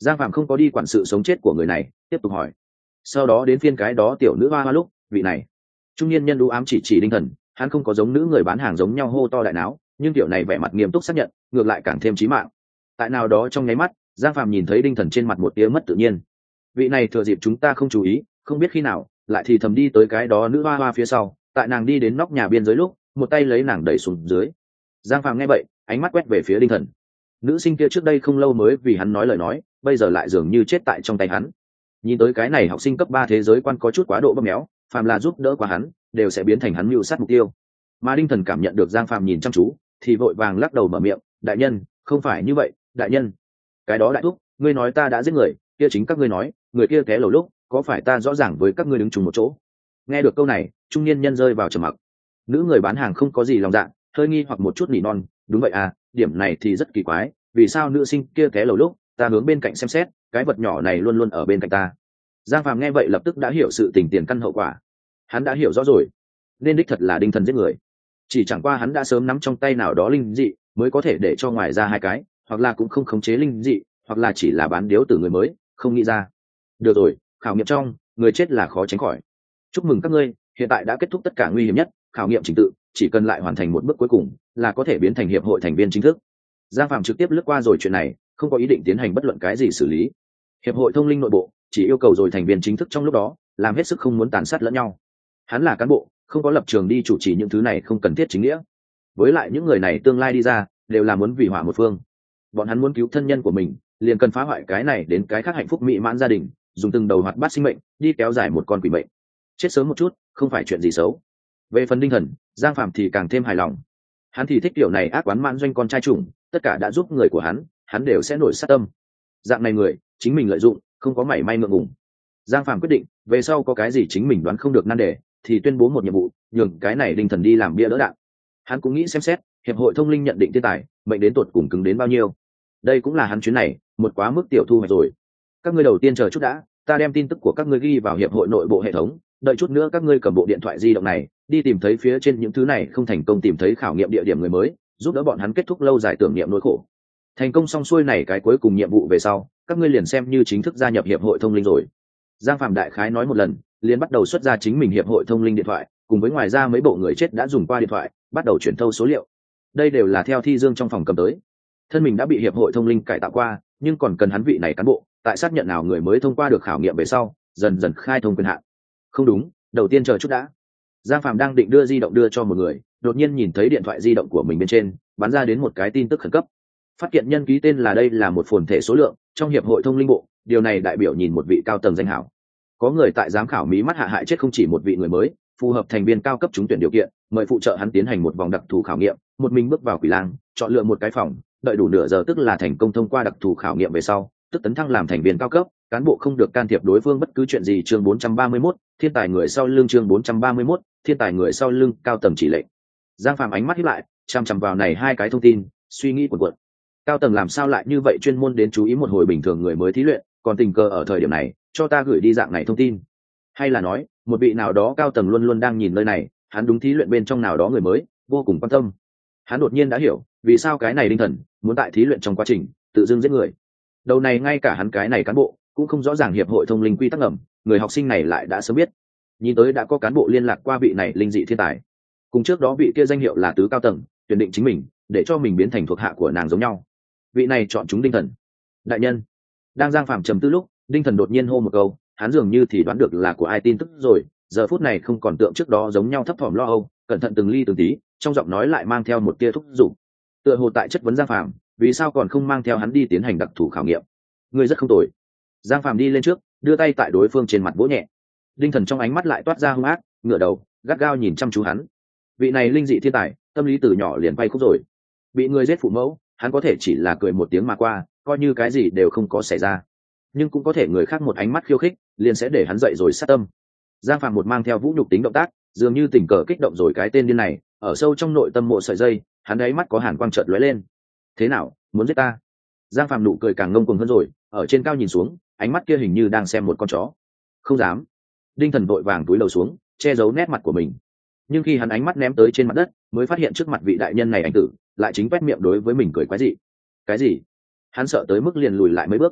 Giang Phạm không có đi quản sự sống chết của người này, tiếp tục hỏi. Sau đó đến phiên cái đó tiểu nữ hoa hoa lúc, vị này trung niên nhân đu ám chỉ chỉ Đinh Thần, hắn không có giống nữ người bán hàng giống nhau hô to đại náo, nhưng tiểu này vẻ mặt nghiêm túc xác nhận, ngược lại càng thêm chí mạng. Tại nào đó trong nháy mắt, Giang Phạm nhìn thấy Đinh Thần trên mặt một tia mất tự nhiên. Vị này thừa dịp chúng ta không chú ý, không biết khi nào lại thì thầm đi tới cái đó nữ hoa hoa phía sau, tại nàng đi đến nóc nhà biên giới lúc, một tay lấy nàng đẩy xuống dưới. Giang Phạm nghe vậy, ánh mắt quét về phía Đinh Thần. Nữ sinh kia trước đây không lâu mới vì hắn nói lời nói, bây giờ lại dường như chết tại trong tay hắn. Nhìn tới cái này học sinh cấp ba thế giới quan có chút quá độ bóp méo, phàm là giúp đỡ qua hắn, đều sẽ biến thành hắn mưu sát mục tiêu. Mà Đinh Thần cảm nhận được Giang Phạm nhìn chăm chú, thì vội vàng lắc đầu mở miệng, đại nhân, không phải như vậy, đại nhân. Cái đó đại thúc, ngươi nói ta đã giết người, kia chính các ngươi nói, người kia té lầu lúc, có phải ta rõ ràng với các ngươi đứng chung một chỗ? Nghe được câu này, trung niên nhân rơi vào trầm mặc. Nữ người bán hàng không có gì lòng dạ, hơi nghi hoặc một chút nỉ non, đúng vậy à, điểm này thì rất kỳ quái, vì sao nữ sinh kia té lầu lúc, ta hướng bên cạnh xem xét, cái vật nhỏ này luôn luôn ở bên cạnh ta. Giang Phàm nghe vậy lập tức đã hiểu sự tình tiền căn hậu quả. Hắn đã hiểu rõ rồi, nên đích thật là Đinh Thần giết người. Chỉ chẳng qua hắn đã sớm nắm trong tay nào đó linh dị, mới có thể để cho ngoài ra hai cái, hoặc là cũng không khống chế linh dị, hoặc là chỉ là bán điếu từ người mới, không nghĩ ra. Được rồi, khảo nghiệm trong, người chết là khó tránh khỏi. Chúc mừng các ngươi, hiện tại đã kết thúc tất cả nguy hiểm nhất, khảo nghiệm trình tự, chỉ cần lại hoàn thành một bước cuối cùng, là có thể biến thành hiệp hội thành viên chính thức. Giang Phạm trực tiếp lướt qua rồi chuyện này, không có ý định tiến hành bất luận cái gì xử lý. Hiệp hội thông linh nội bộ chỉ yêu cầu rồi thành viên chính thức trong lúc đó, làm hết sức không muốn tàn sát lẫn nhau. Hắn là cán bộ, không có lập trường đi chủ trì những thứ này không cần thiết chính nghĩa. Với lại những người này tương lai đi ra, đều là muốn vì hỏa một phương. Bọn hắn muốn cứu thân nhân của mình, liền cần phá hoại cái này đến cái khác hạnh phúc mỹ mãn gia đình, dùng từng đầu hoạt bát sinh mệnh đi kéo dài một con quỷ mệnh. Chết sớm một chút, không phải chuyện gì xấu. Về phần Đinh Thần, Giang Phạm thì càng thêm hài lòng. Hắn thì thích kiểu này ác oán mãn doanh con trai chủng, tất cả đã giúp người của hắn, hắn đều sẽ nổi sát tâm. Dạng này người, chính mình lợi dụng, không có mảy may ngượng ngùng. Giang Phạm quyết định, về sau có cái gì chính mình đoán không được nan đề, thì tuyên bố một nhiệm vụ, nhường cái này Đinh Thần đi làm bia đỡ đạn. Hắn cũng nghĩ xem xét, hiệp hội thông linh nhận định thiên tài, mệnh đến tột cùng cứng đến bao nhiêu. Đây cũng là hắn chuyến này, một quá mức tiểu thu hoạch rồi. Các ngươi đầu tiên chờ chút đã, ta đem tin tức của các ngươi ghi vào hiệp hội nội bộ hệ thống, đợi chút nữa các ngươi cầm bộ điện thoại di động này, đi tìm thấy phía trên những thứ này không thành công tìm thấy khảo nghiệm địa điểm người mới, giúp đỡ bọn hắn kết thúc lâu dài tưởng niệm nỗi khổ. Thành công xong xuôi này cái cuối cùng nhiệm vụ về sau, các ngươi liền xem như chính thức gia nhập hiệp hội thông linh rồi. Giang Phạm đại khái nói một lần, liền bắt đầu xuất ra chính mình hiệp hội thông linh điện thoại, cùng với ngoài ra mấy bộ người chết đã dùng qua điện thoại, bắt đầu chuyển thâu số liệu. Đây đều là theo Thi Dương trong phòng cầm tới. Thân mình đã bị hiệp hội thông linh cải tạo qua, nhưng còn cần hắn vị này cán bộ, tại xác nhận nào người mới thông qua được khảo nghiệm về sau, dần dần khai thông quyền hạn. Không đúng, đầu tiên chờ chút đã. Giang Phạm đang định đưa di động đưa cho một người, đột nhiên nhìn thấy điện thoại di động của mình bên trên bắn ra đến một cái tin tức khẩn cấp. Phát kiện nhân ký tên là đây là một phồn thể số lượng trong hiệp hội thông linh bộ, điều này đại biểu nhìn một vị cao tầng danh hảo. Có người tại giám khảo mí mắt hạ hại chết không chỉ một vị người mới, phù hợp thành viên cao cấp trúng tuyển điều kiện, mời phụ trợ hắn tiến hành một vòng đặc thù khảo nghiệm, một mình bước vào quỷ lang, chọn lựa một cái phòng, đợi đủ nửa giờ tức là thành công thông qua đặc thù khảo nghiệm về sau, tức tấn thăng làm thành viên cao cấp, cán bộ không được can thiệp đối phương bất cứ chuyện gì. Chương bốn trăm ba mươi mốt, thiên tài người sau lưng. Chương bốn trăm ba mươi mốt, thiên tài người sau lưng. Cao tầng chỉ lệnh. Giang Phạm ánh mắt híp lại, chăm chăm vào này hai cái thông tin, suy nghĩ cuộn cuộn. Cao tầng làm sao lại như vậy chuyên môn đến chú ý một hồi bình thường người mới thí luyện, còn tình cờ ở thời điểm này cho ta gửi đi dạng này thông tin, hay là nói một vị nào đó cao tầng luôn luôn đang nhìn nơi này, hắn đúng thí luyện bên trong nào đó người mới vô cùng quan tâm. Hắn đột nhiên đã hiểu vì sao cái này Đinh Thần muốn tại thí luyện trong quá trình tự dưng giết người. Đầu này ngay cả hắn cái này cán bộ cũng không rõ ràng hiệp hội thông linh quy tắc ngầm, người học sinh này lại đã sớm biết. Nhìn tới đã có cán bộ liên lạc qua vị này linh dị thiên tài, cùng trước đó vị kia danh hiệu là tứ cao tầng tuyển định chính mình để cho mình biến thành thuộc hạ của nàng giống nhau. Vị này chọn chúng Đinh Thần. Đại nhân. Đang Giang Phạm trầm tư lúc, Đinh Thần đột nhiên hô một câu, hắn dường như thì đoán được là của ai tin tức rồi, giờ phút này không còn tượng trước đó giống nhau thấp thỏm lo âu, cẩn thận từng ly từng tí, trong giọng nói lại mang theo một tia thúc giục. Tựa hồ tại chất vấn Giang Phạm, vì sao còn không mang theo hắn đi tiến hành đặc thù khảo nghiệm. Ngươi rất không tồi. Giang Phạm đi lên trước, đưa tay tại đối phương trên mặt vỗ nhẹ. Đinh Thần trong ánh mắt lại toát ra hung ác, ngửa đầu, gắt gao nhìn chăm chú hắn. Vị này linh dị thiên tài, tâm lý từ nhỏ liền bay khúc rồi. Bị người giết phụ mẫu, hắn có thể chỉ là cười một tiếng mà qua, coi như cái gì đều không có xảy ra. Nhưng cũng có thể người khác một ánh mắt khiêu khích, liền sẽ để hắn dậy rồi sát tâm. Giang Phạm một mang theo vũ nhục tính động tác, dường như tình cờ kích động rồi cái tên điên này, ở sâu trong nội tâm mộ sợi dây, hắn ấy mắt có hàn quang chợt lóe lên. Thế nào, muốn giết ta? Giang Phạm nụ cười càng ngông cuồng hơn rồi, ở trên cao nhìn xuống, ánh mắt kia hình như đang xem một con chó. Không dám. Đinh Thần vội vàng túi lầu xuống, che giấu nét mặt của mình. Nhưng khi hắn ánh mắt ném tới trên mặt đất, mới phát hiện trước mặt vị đại nhân này anh tử lại chính quét miệng đối với mình cười quái dị. Cái gì? Hắn sợ tới mức liền lùi lại mấy bước.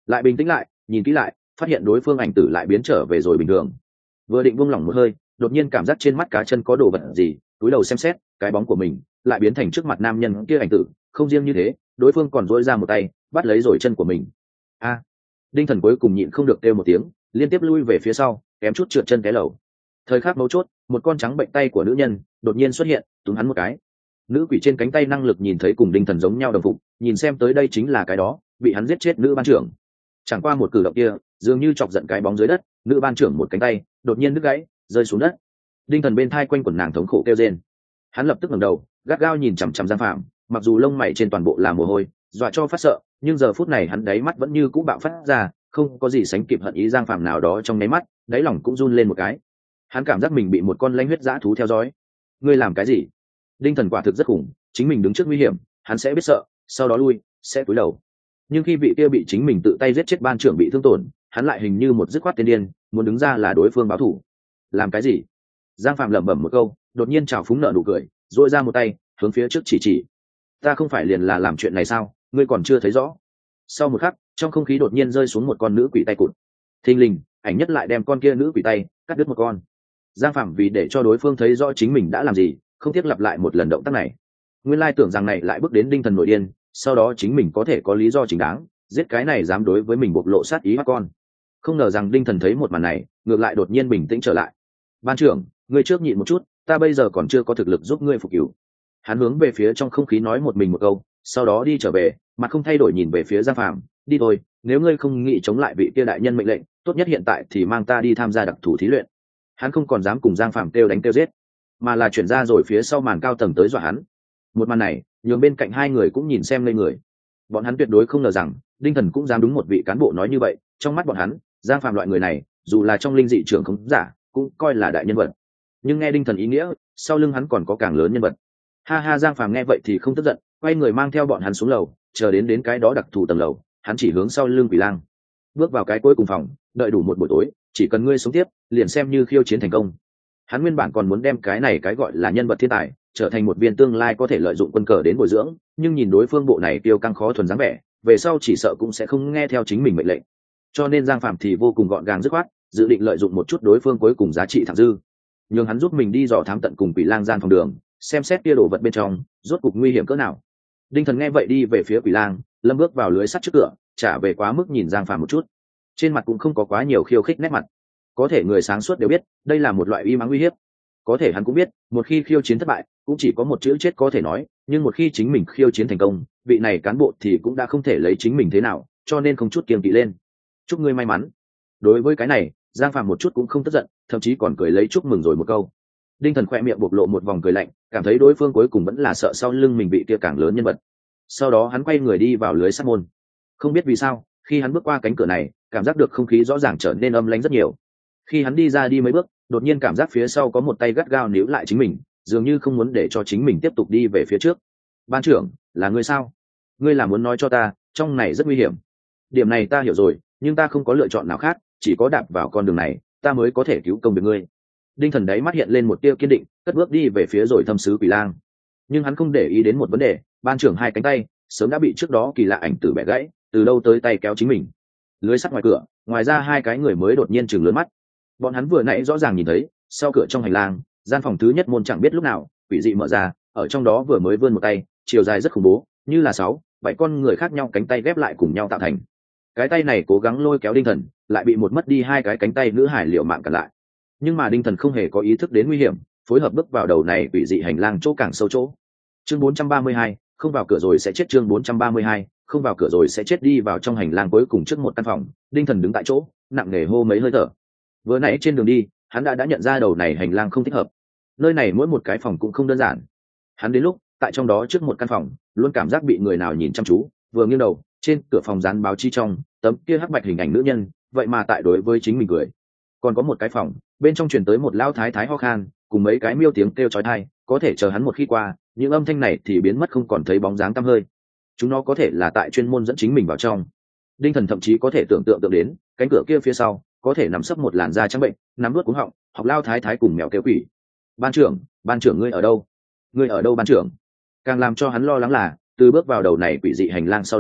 lại bình tĩnh lại, nhìn kỹ lại, phát hiện đối phương ảnh tử lại biến trở về rồi bình thường. Vừa định buông lỏng một hơi, đột nhiên cảm giác trên mắt cá chân có đồ vật gì, túi đầu xem xét, cái bóng của mình lại biến thành trước mặt nam nhân kia ảnh tử. Không riêng như thế, đối phương còn duỗi ra một tay bắt lấy rồi chân của mình. A! Đinh Thần cuối cùng nhịn không được kêu một tiếng, liên tiếp lui về phía sau, kém chút trượt chân té lầu. Thời khắc mấu chốt, một con trắng bệnh tay của nữ nhân đột nhiên xuất hiện, túm hắn một cái. Nữ quỷ trên cánh tay năng lực nhìn thấy cùng Đinh Thần giống nhau đồng phục, nhìn xem tới đây chính là cái đó bị hắn giết chết nữ ban trưởng. Chẳng qua một cử động kia dường như chọc giận cái bóng dưới đất, nữ ban trưởng một cánh tay đột nhiên đứt gãy, rơi xuống đất. Đinh Thần bên thai quanh quần nàng thống khổ kêu rên. Hắn lập tức ngẩng đầu, gắt gao nhìn chằm chằm Giang Phạm, mặc dù lông mày trên toàn bộ là mồ hôi, dọa cho phát sợ, nhưng giờ phút này hắn đáy mắt vẫn như cũ bạo phát ra, không có gì sánh kịp hận ý. Giang Phạm nào đó trong đáy mắt, đáy lòng cũng run lên một cái. Hắn cảm giác mình bị một con lãnh huyết dã thú theo dõi. Ngươi làm cái gì? Đinh Thần quả thực rất khủng, chính mình đứng trước nguy hiểm, hắn sẽ biết sợ, sau đó lui, sẽ cúi đầu. Nhưng khi vị kia bị chính mình tự tay giết chết ban trưởng bị thương tổn, hắn lại hình như một dứt khoát tiên điên, muốn đứng ra là đối phương báo thù. Làm cái gì? Giang Phạm lẩm bẩm một câu, đột nhiên trào phúng nở nụ cười, duỗi ra một tay, hướng phía trước chỉ chỉ. Ta không phải liền là làm chuyện này sao, ngươi còn chưa thấy rõ? Sau một khắc, trong không khí đột nhiên rơi xuống một con nữ quỷ tay cụt. Thình lình, ảnh nhất lại đem con kia nữ quỷ tay cắt đứt một con. Giang Phạm vì để cho đối phương thấy rõ chính mình đã làm gì, không tiếc lặp lại một lần động tác này. Nguyên lai tưởng rằng này lại bước đến Đinh Thần nội điên, sau đó chính mình có thể có lý do chính đáng giết cái này dám đối với mình bộc lộ sát ý mắt con. Không ngờ rằng Đinh Thần thấy một màn này, ngược lại đột nhiên bình tĩnh trở lại. Ban trưởng, ngươi trước nhịn một chút, ta bây giờ còn chưa có thực lực giúp ngươi phục cứu. Hắn hướng về phía trong không khí nói một mình một câu, sau đó đi trở về, mặt không thay đổi nhìn về phía Giang Phạm, đi thôi, nếu ngươi không nghĩ chống lại vị kia đại nhân mệnh lệnh, tốt nhất hiện tại thì mang ta đi tham gia đặc thù thí luyện. Hắn không còn dám cùng Giang Phạm kêu đánh kêu giết, mà là chuyển ra rồi phía sau màn cao tầng tới dọa hắn. Một màn này nhường bên cạnh hai người cũng nhìn xem lên người. Bọn hắn tuyệt đối không ngờ rằng Đinh Thần cũng dám đúng một vị cán bộ nói như vậy. Trong mắt bọn hắn, Giang Phạm loại người này dù là trong linh dị trưởng không giả cũng coi là đại nhân vật, nhưng nghe Đinh Thần ý nghĩa, sau lưng hắn còn có càng lớn nhân vật. Ha ha, Giang Phạm nghe vậy thì không tức giận, quay người mang theo bọn hắn xuống lầu, chờ đến đến cái đó đặc thù tầng lầu, hắn chỉ hướng sau lưng Quỷ Lang, bước vào cái cuối cùng phòng, đợi đủ một buổi tối, chỉ cần ngươi sống tiếp, liền xem như khiêu chiến thành công. Hắn nguyên bản còn muốn đem cái này cái gọi là nhân vật thiên tài trở thành một viên tương lai có thể lợi dụng quân cờ đến bồi dưỡng, nhưng nhìn đối phương bộ này tiêu căng khó thuần dáng vẻ, về sau chỉ sợ cũng sẽ không nghe theo chính mình mệnh lệnh. Cho nên Giang Phạm thì vô cùng gọn gàng dứt khoát, dự định lợi dụng một chút đối phương cuối cùng giá trị thẳng dư, nhưng hắn giúp mình đi dò thám tận cùng Quỷ Lang gian phòng đường, xem xét kia đồ vật bên trong rốt cục nguy hiểm cỡ nào. Đinh Thần nghe vậy đi về phía Quỷ Lang, lâm bước vào lưới sắt trước cửa, trả về quá mức nhìn Giang Phạm một chút, trên mặt cũng không có quá nhiều khiêu khích nét mặt. Có thể người sáng suốt đều biết đây là một loại uy mắng uy hiếp, có thể hắn cũng biết một khi khiêu chiến thất bại cũng chỉ có một chữ chết có thể nói, nhưng một khi chính mình khiêu chiến thành công, vị này cán bộ thì cũng đã không thể lấy chính mình thế nào, cho nên không chút kiêng kỵ lên. Chúc ngươi may mắn. Đối với cái này, Giang Phạm một chút cũng không tức giận, thậm chí còn cười lấy chúc mừng rồi một câu. Đinh Thần khỏe miệng bộc lộ một vòng cười lạnh, cảm thấy đối phương cuối cùng vẫn là sợ sau lưng mình bị kia càng lớn nhân vật. Sau đó hắn quay người đi vào lưới sắt môn. Không biết vì sao, khi hắn bước qua cánh cửa này, cảm giác được không khí rõ ràng trở nên âm lãnh rất nhiều. Khi hắn đi ra đi mấy bước, đột nhiên cảm giác phía sau có một tay gắt gao níu lại chính mình, dường như không muốn để cho chính mình tiếp tục đi về phía trước. Ban trưởng, là ngươi sao? Ngươi là muốn nói cho ta, trong này rất nguy hiểm. Điểm này ta hiểu rồi, nhưng ta không có lựa chọn nào khác, chỉ có đạp vào con đường này, ta mới có thể cứu công việc ngươi. Đinh Thần đáy mắt hiện lên một tia kiên định, cất bước đi về phía rồi thâm sứ Quỷ Lang. Nhưng hắn không để ý đến một vấn đề, ban trưởng hai cánh tay sớm đã bị trước đó kỳ lạ ảnh tử bẻ gãy, từ đâu tới tay kéo chính mình. Lưới sắt ngoài cửa, ngoài ra hai cái người mới đột nhiên chừng lớn mắt. Bọn hắn vừa nãy rõ ràng nhìn thấy, sau cửa trong hành lang, gian phòng thứ nhất môn chẳng biết lúc nào quỷ dị mở ra, ở trong đó vừa mới vươn một tay, chiều dài rất khủng bố, như là sáu, bảy con người khác nhau cánh tay ghép lại cùng nhau tạo thành. Cái tay này cố gắng lôi kéo Đinh Thần, lại bị một mất đi hai cái cánh tay nữ hải liều mạng cản lại. Nhưng mà Đinh Thần không hề có ý thức đến nguy hiểm, phối hợp bước vào đầu này quỷ dị hành lang chỗ càng sâu chỗ. Chương bốn trăm ba mươi hai, không vào cửa rồi sẽ chết. Chương bốn trăm ba mươi hai, không vào cửa rồi sẽ chết. Đi vào trong hành lang cuối cùng trước một căn phòng, Đinh Thần đứng tại chỗ, nặng nề hô mấy hơi thở. Vừa nãy trên đường đi, hắn đã đã nhận ra đầu này hành lang không thích hợp. Nơi này mỗi một cái phòng cũng không đơn giản. Hắn đến lúc tại trong đó trước một căn phòng, luôn cảm giác bị người nào nhìn chăm chú, vừa nghiêng đầu, trên cửa phòng dán báo chí trong tấm kia hắc bạch hình ảnh nữ nhân, vậy mà tại đối với chính mình cười. Còn có một cái phòng, bên trong truyền tới một lão thái thái ho khan, cùng mấy cái miêu tiếng kêu chói tai, có thể chờ hắn một khi qua, những âm thanh này thì biến mất không còn thấy bóng dáng tăm hơi. Chúng nó có thể là tại chuyên môn dẫn chính mình vào trong. Đinh Thần thậm chí có thể tưởng tượng tượng đến, cánh cửa kia phía sau có thể nằm sấp một làn da trắng bệnh, nắm nuốt cuống họng, học lao thái thái cùng mèo kêu quỷ. Ban trưởng, ban trưởng ngươi ở đâu? Ngươi ở đâu ban trưởng? Càng làm cho hắn lo lắng là, từ bước vào đầu này quỷ dị hành lang sau đó,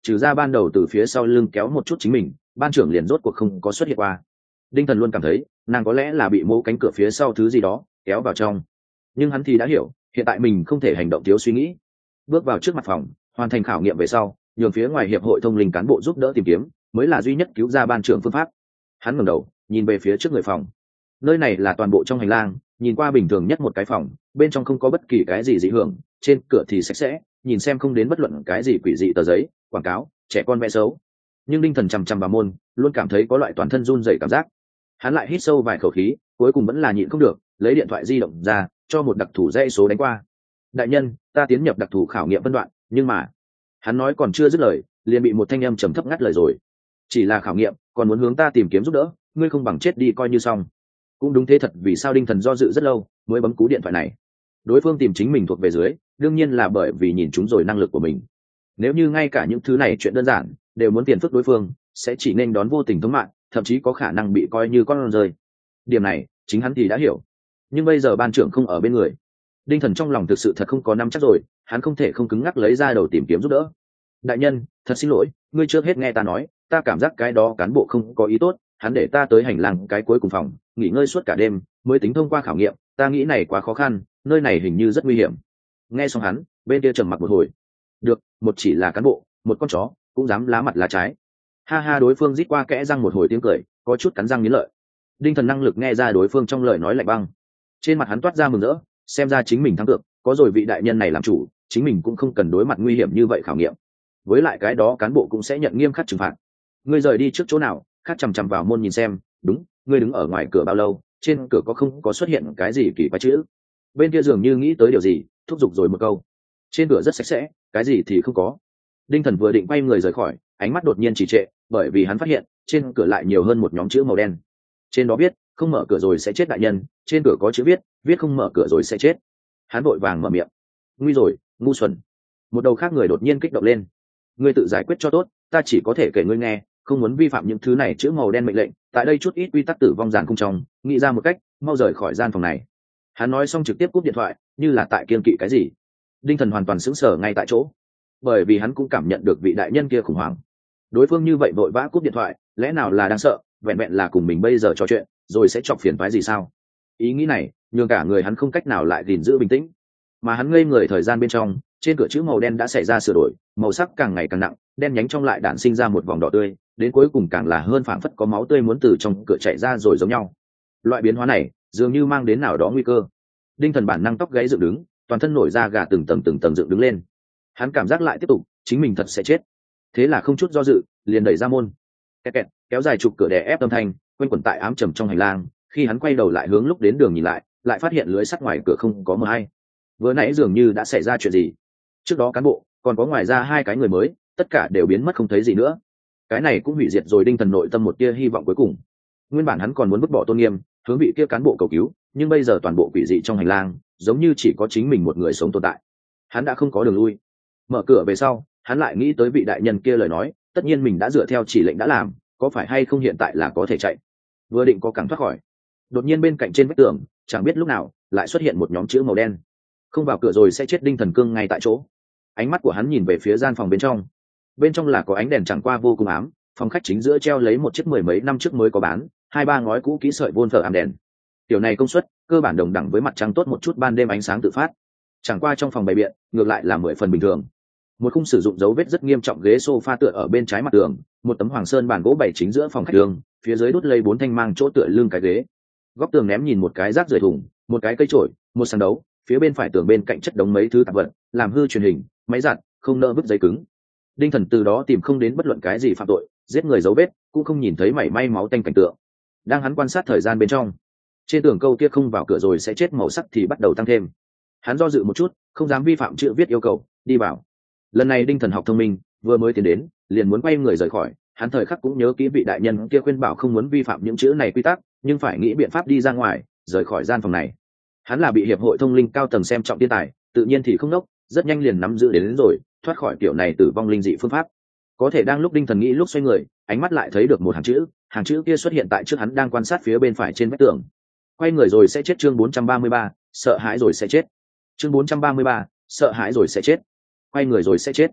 trừ ra ban đầu từ phía sau lưng kéo một chút chính mình, ban trưởng liền rốt cuộc không có xuất hiện qua. Đinh Thần luôn cảm thấy nàng có lẽ là bị mô cánh cửa phía sau thứ gì đó kéo vào trong, nhưng hắn thì đã hiểu hiện tại mình không thể hành động thiếu suy nghĩ. Bước vào trước mặt phòng, hoàn thành khảo nghiệm về sau, nhường phía ngoài hiệp hội thông linh cán bộ giúp đỡ tìm kiếm mới là duy nhất cứu ra ban trưởng phương pháp. Hắn ngẩng đầu nhìn về phía trước người phòng. Nơi này là toàn bộ trong hành lang, nhìn qua bình thường nhất một cái phòng, bên trong không có bất kỳ cái gì dị hưởng, trên cửa thì sạch sẽ, nhìn xem không đến bất luận cái gì quỷ dị tờ giấy quảng cáo trẻ con vẽ xấu. Nhưng Đinh Thần chằm chằm vào môn, luôn cảm thấy có loại toàn thân run rẩy cảm giác. Hắn lại hít sâu vài khẩu khí, cuối cùng vẫn là nhịn không được, lấy điện thoại di động ra cho một đặc thù dãy số đánh qua. Đại nhân, ta tiến nhập đặc thù khảo nghiệm phân đoạn, nhưng mà hắn nói còn chưa dứt lời liền bị một thanh âm trầm thấp ngắt lời rồi. Chỉ là khảo nghiệm còn muốn hướng ta tìm kiếm giúp đỡ, ngươi không bằng chết đi coi như xong. Cũng đúng thế thật, vì sao Đinh Thần do dự rất lâu mới bấm cú điện thoại này. Đối phương tìm chính mình thuộc về dưới, đương nhiên là bởi vì nhìn chúng rồi năng lực của mình. Nếu như ngay cả những thứ này chuyện đơn giản đều muốn tiền phức đối phương, sẽ chỉ nên đón vô tình thống mạng, thậm chí có khả năng bị coi như con rơi. Điểm này chính hắn thì đã hiểu, nhưng bây giờ ban trưởng không ở bên người. Đinh Thần trong lòng thực sự thật không có nắm chắc rồi, hắn không thể không cứng ngắc lấy ra đầu tìm kiếm giúp đỡ. Đại nhân, thật xin lỗi, ngươi trước hết nghe ta nói, ta cảm giác cái đó cán bộ không có ý tốt, hắn để ta tới hành lang cái cuối cùng phòng nghỉ ngơi suốt cả đêm mới tính thông qua khảo nghiệm, ta nghĩ này quá khó khăn, nơi này hình như rất nguy hiểm. Nghe xong hắn, bên kia trầm mặc một hồi. Được, một chỉ là cán bộ, một con chó cũng dám lá mặt lá trái. Ha ha, đối phương rít qua kẽ răng một hồi tiếng cười, có chút cắn răng nghiến lợi. Đinh Thần năng lực nghe ra đối phương trong lời nói lạnh băng, trên mặt hắn toát ra mừng rỡ, xem ra chính mình thắng được, có rồi vị đại nhân này làm chủ, chính mình cũng không cần đối mặt nguy hiểm như vậy khảo nghiệm. Với lại cái đó cán bộ cũng sẽ nhận nghiêm khắc trừng phạt. Ngươi rời đi trước chỗ nào, khác chằm chằm vào môn nhìn xem. Đúng, ngươi đứng ở ngoài cửa bao lâu, trên cửa có không có xuất hiện cái gì kỳ quái chữ? Bên kia dường như nghĩ tới điều gì, thúc giục rồi một câu. Trên cửa rất sạch sẽ, cái gì thì không có. Đinh Thần vừa định quay người rời khỏi, ánh mắt đột nhiên trì trệ, bởi vì hắn phát hiện trên cửa lại nhiều hơn một nhóm chữ màu đen. Trên đó viết không mở cửa rồi sẽ chết đại nhân, trên cửa có chữ viết viết không mở cửa rồi sẽ chết. Hắn vội vàng mở miệng. Nguy rồi, ngu xuẩn. Một đầu khác người đột nhiên kích động lên. Ngươi tự giải quyết cho tốt, ta chỉ có thể kể ngươi nghe, không muốn vi phạm những thứ này chữ màu đen mệnh lệnh, tại đây chút ít quy tắc tử vong giàn cung trong, nghĩ ra một cách, mau rời khỏi gian phòng này. Hắn nói xong trực tiếp cúp điện thoại, như là tại kiên kỵ cái gì. Đinh Thần hoàn toàn sững sờ ngay tại chỗ, bởi vì hắn cũng cảm nhận được vị đại nhân kia khủng hoảng. Đối phương như vậy vội vã cúp điện thoại, lẽ nào là đang sợ vẹn vẹn là cùng mình bây giờ trò chuyện rồi sẽ chọc phiền phái gì sao? Ý nghĩ này nhường cả người hắn không cách nào lại gìn giữ bình tĩnh, mà hắn ngây người thời gian bên trong, trên cửa chữ màu đen đã xảy ra sửa đổi, màu sắc càng ngày càng nặng, đen nhánh trong lại đạn sinh ra một vòng đỏ tươi, đến cuối cùng càng là hơn phảng phất có máu tươi muốn từ trong cửa chảy ra rồi giống nhau. Loại biến hóa này dường như mang đến nào đó nguy cơ. Đinh Thần bản năng tóc gáy dựng đứng, toàn thân nổi da gà từng tầng từng tầng dựng đứng lên. Hắn cảm giác lại tiếp tục chính mình thật sẽ chết, thế là không chút do dự liền đẩy ra môn. Kẹt kẹt, kéo dài trục cửa đè ép âm thanh quanh quẩn tại ám trầm trong hành lang. Khi hắn quay đầu lại hướng lúc đến đường nhìn lại, lại phát hiện lưới sắt ngoài cửa không có mờ hay. Vừa nãy dường như đã xảy ra chuyện gì. Trước đó cán bộ còn có ngoài ra hai cái người mới, tất cả đều biến mất không thấy gì nữa. Cái này cũng hủy diệt rồi Đinh Thần nội tâm một tia hy vọng cuối cùng. Nguyên bản hắn còn muốn vứt bỏ tôn nghiêm, hướng vị kia cán bộ cầu cứu, nhưng bây giờ toàn bộ quỷ dị trong hành lang giống như chỉ có chính mình một người sống tồn tại. Hắn đã không có đường lui. Mở cửa về sau, hắn lại nghĩ tới vị đại nhân kia lời nói, tất nhiên mình đã dựa theo chỉ lệnh đã làm, có phải hay không hiện tại là có thể chạy. Vừa định có cẳng thoát khỏi, đột nhiên bên cạnh trên vách tường, chẳng biết lúc nào lại xuất hiện một nhóm chữ màu đen. Không vào cửa rồi sẽ chết. Đinh Thần cương ngay tại chỗ. Ánh mắt của hắn nhìn về phía gian phòng bên trong. Bên trong là có ánh đèn chẳng qua vô cùng ám, phòng khách chính giữa treo lấy một chiếc mười mấy năm trước mới có bán, hai ba ngói cũ kỹ sợi vôn phở ảm đèn. Tiểu này công suất cơ bản đồng đẳng với mặt trăng tốt một chút ban đêm ánh sáng tự phát. Chẳng qua trong phòng bày biện ngược lại là mười phần bình thường. Một khung sử dụng dấu vết rất nghiêm trọng ghế sofa tựa ở bên trái mặt tường, một tấm hoàng sơn bàn gỗ bày chính giữa phòng khách đường, phía dưới đút lây bốn thanh mang chỗ tựa lưng cái ghế. Góc tường ném nhìn một cái rác rưởi thùng, một cái cây chổi, một sàn đấu, phía bên phải tường bên cạnh chất đống mấy thứ tạp vật, làm hư truyền hình, máy giặt, không nỡ vứt giấy cứng. Đinh Thần từ đó tìm không đến bất luận cái gì phạm tội, giết người dấu vết, cũng không nhìn thấy mảy may máu tanh cảnh tượng. Đang hắn quan sát thời gian bên trong, trên tường câu kia không vào cửa rồi sẽ chết màu sắc thì bắt đầu tăng thêm. Hắn do dự một chút, không dám vi phạm chữ viết yêu cầu, đi vào. Lần này Đinh Thần học thông minh, vừa mới tiến đến liền muốn quay người rời khỏi. Hắn thời khắc cũng nhớ kỹ vị đại nhân kia khuyên bảo không muốn vi phạm những chữ này quy tắc, nhưng phải nghĩ biện pháp đi ra ngoài, rời khỏi gian phòng này. Hắn là bị hiệp hội thông linh cao tầng xem trọng thiên tài, tự nhiên thì không nốc, rất nhanh liền nắm giữ đến, đến rồi thoát khỏi tiểu này tử vong linh dị phương pháp. Có thể đang lúc Đinh Thần nghĩ lúc xoay người, ánh mắt lại thấy được một hàng chữ, hàng chữ kia xuất hiện tại trước hắn đang quan sát phía bên phải trên vách tường. Quay người rồi sẽ chết. Chương bốn trăm ba mươi ba, sợ hãi rồi sẽ chết. Chương bốn trăm ba mươi ba, sợ hãi rồi sẽ chết. Quay người rồi sẽ chết.